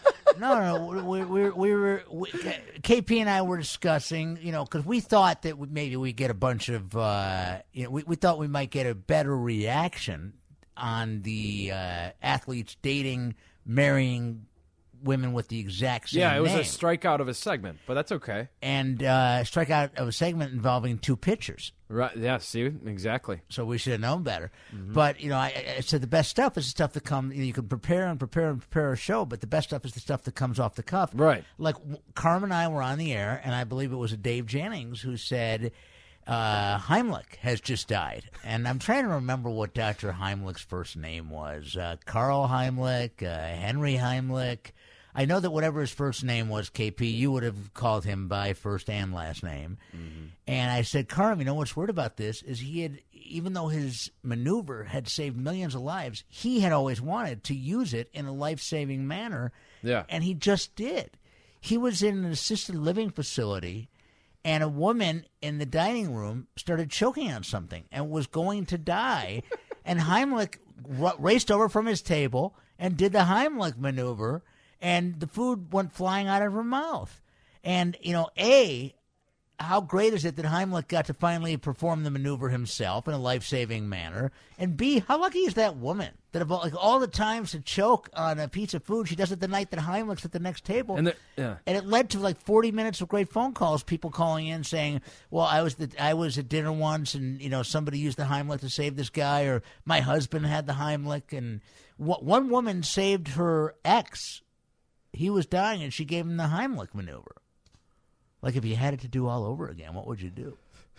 no, no, we, we, we were we, K P and I were discussing, you know, because we thought that maybe we get a bunch of, uh, you know, we, we thought we might get a better reaction on the uh, athletes dating, marrying women with the exact same Yeah, it was name. a strikeout of a segment, but that's okay. And uh, strikeout of a segment involving two pitchers. Right? Yeah. See, exactly. So we should have known better. Mm-hmm. But you know, I, I said the best stuff is the stuff that comes. You know, you can prepare and prepare and prepare a show, but the best stuff is the stuff that comes off the cuff. Right. Like Carm and I were on the air, and I believe it was Dave Jennings who said uh, Heimlich has just died, and I'm trying to remember what Doctor Heimlich's first name was. Uh, Carl Heimlich, uh, Henry Heimlich. I know that whatever his first name was, K P, you would have called him by first and last name. Mm-hmm. And I said, Carm, you know what's weird about this is he had, even though his maneuver had saved millions of lives, he had always wanted to use it in a life-saving manner. Yeah. And he just did. He was in an assisted living facility, and a woman in the dining room started choking on something and was going to die. And Heimlich r- raced over from his table and did the Heimlich maneuver, and the food went flying out of her mouth. And, you know, A, how great is it that Heimlich got to finally perform the maneuver himself in a life-saving manner? And B, how lucky is that woman that of all, like all the times to choke on a piece of food, she does it the night that Heimlich's at the next table. And, the, yeah. and it led to like forty minutes of great phone calls, people calling in saying, well, I was the, I was at dinner once and, you know, somebody used the Heimlich to save this guy, or my husband had the Heimlich. And w- one woman saved her ex. He was dying, and she gave him the Heimlich maneuver. Like, if you had it to do all over again, what would you do?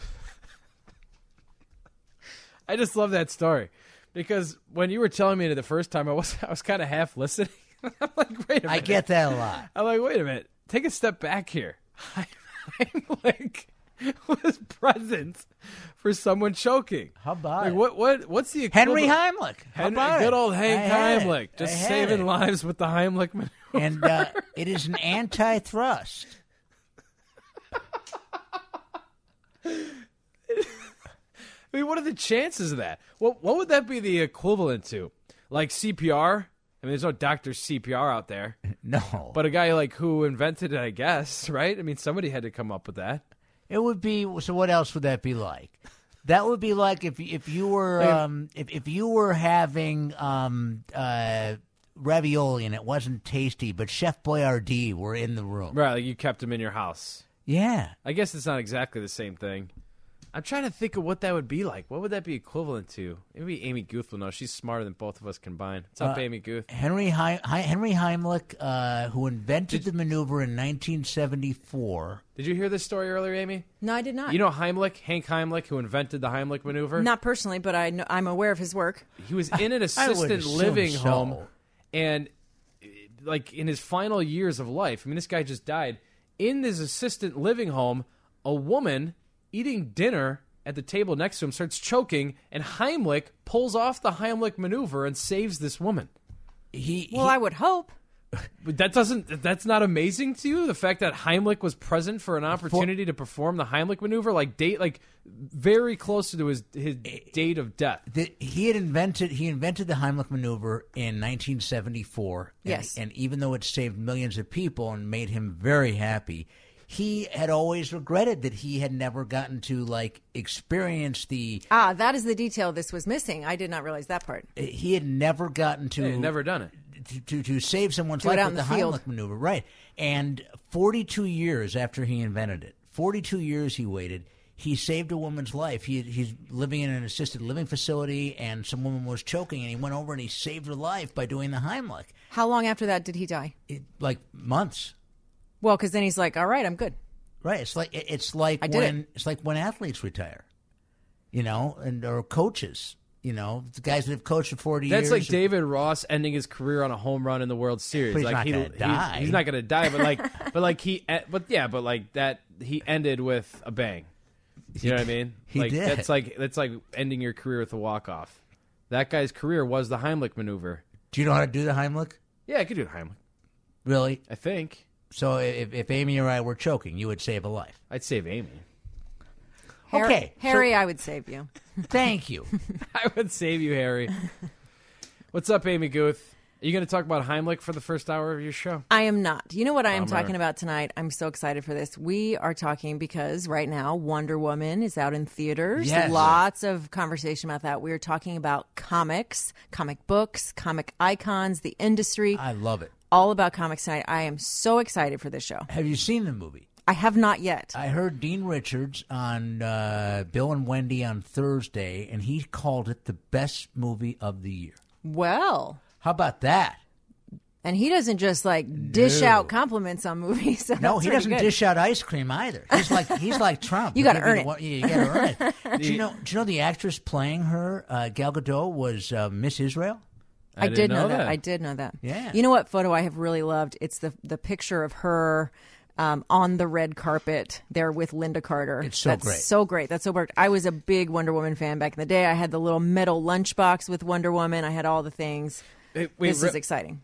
I just love that story, because when you were telling me it the first time, I was I was kind of half listening. I'm like, wait a minute. I get that a lot. I'm like, wait a minute. Take a step back here. Heimlich was present for someone choking. How about like, it? What what what's the Henry equivalent? Heimlich. How Henry, about good it? old Hank I had Heimlich, it. just I had saving it. lives with the Heimlich maneuver. And uh, it is an anti-thrust. It I mean, what are the chances of that? What what would that be the equivalent to? Like C P R? I mean, there's no doctor C P R out there. No. But a guy like who invented it, I guess, right? I mean, somebody had to come up with that. It would be. So what else would that be like? That would be like if if you were um, if if you were having um, uh, ravioli and it wasn't tasty, but Chef Boyardee were in the room. Right, like you kept him in your house. Yeah. I guess it's not exactly the same thing. I'm trying to think of what that would be like. What would that be equivalent to? Maybe Amy Guth will know. She's smarter than both of us combined. What's up, Uh, Amy Guth? Henry Heim- He- Henry Heimlich, uh, who invented the maneuver in nineteen seventy-four. Did you hear this story earlier, Amy? No, I did not. You know Heimlich, Hank Heimlich, who invented the Heimlich maneuver? Not personally, but I know, I'm aware of his work. He was in an I would assisted assume living so. home, and like in his final years of life, I mean, this guy just died. In this assisted living home, a woman eating dinner at the table next to him starts choking, and Heimlich pulls off the Heimlich maneuver and saves this woman. He Well, I would hope. But that doesn't. That's not amazing to you. The fact that Heimlich was present for an opportunity to perform the Heimlich maneuver, like date, like very close to his his date of death. The, he had invented he invented the Heimlich maneuver in nineteen seventy-four. And, Yes. and even though it saved millions of people and made him very happy, he had always regretted that he had never gotten to like experience the. Ah, that is the detail this was missing. I did not realize that part. He had never gotten to. Yeah, he'd never done it. To, to, to save someone's Do it life out with in the, the field. Heimlich maneuver, right? And forty-two years after he invented it, forty-two years he waited. He saved a woman's life. He he's living in an assisted living facility, and some woman was choking, and he went over and he saved her life by doing the Heimlich. How long after that did he die? It, like months. Well, because then he's like, all right, I'm good. Right. It's like it's like I did when it. it's like when athletes retire, you know, and or coaches. You know, the guys that have coached for forty That's years. like David Ross ending his career on a home run in the World Series. But he's like not he, gonna he- die. he's not going to die, but like, but like he, but yeah, but like that, he ended with a bang. You know what I mean? He like did. that's like that's like ending your career with a walk off. That guy's career was the Heimlich maneuver. Do you know how to do the Heimlich? Yeah, I could do the Heimlich. Really? I think. So if if Amy or I were choking, you would save a life. I'd save Amy. Harry, Okay, Harry, so- I would save you. Thank you. I would save you, Harry. What's up, Amy Guth? Are you going to talk about Heimlich for the first hour of your show? I am not. You know what I am Bummer. talking about tonight? I'm so excited for this. We are talking because right now Wonder Woman is out in theaters. Yes. Lots of conversation about that. We are talking about comics, comic books, comic icons, the industry. I love it. All about comics tonight. I am so excited for this show. Have you seen the movie? I have not yet. I heard Dean Richards on uh, Bill and Wendy on Thursday, and he called it the best movie of the year. Well, How about that? and he doesn't just like dish No. out compliments on movies. So No, that's he pretty doesn't good. dish out ice cream either. He's like he's like Trump. You gotta He'll be earn the it. one- Yeah, you got to earn it. do you know? Do you know the actress playing her, uh, Gal Gadot, was uh, Miss Israel? I, did know that. I did know that. Yeah. You know what photo I have really loved? It's the the picture of her um, on the red carpet there with Linda Carter. It's so That's great. so great. That's so great. I was a big Wonder Woman fan back in the day. I had the little metal lunchbox with Wonder Woman. I had all the things. Hey, wait, this re- is exciting.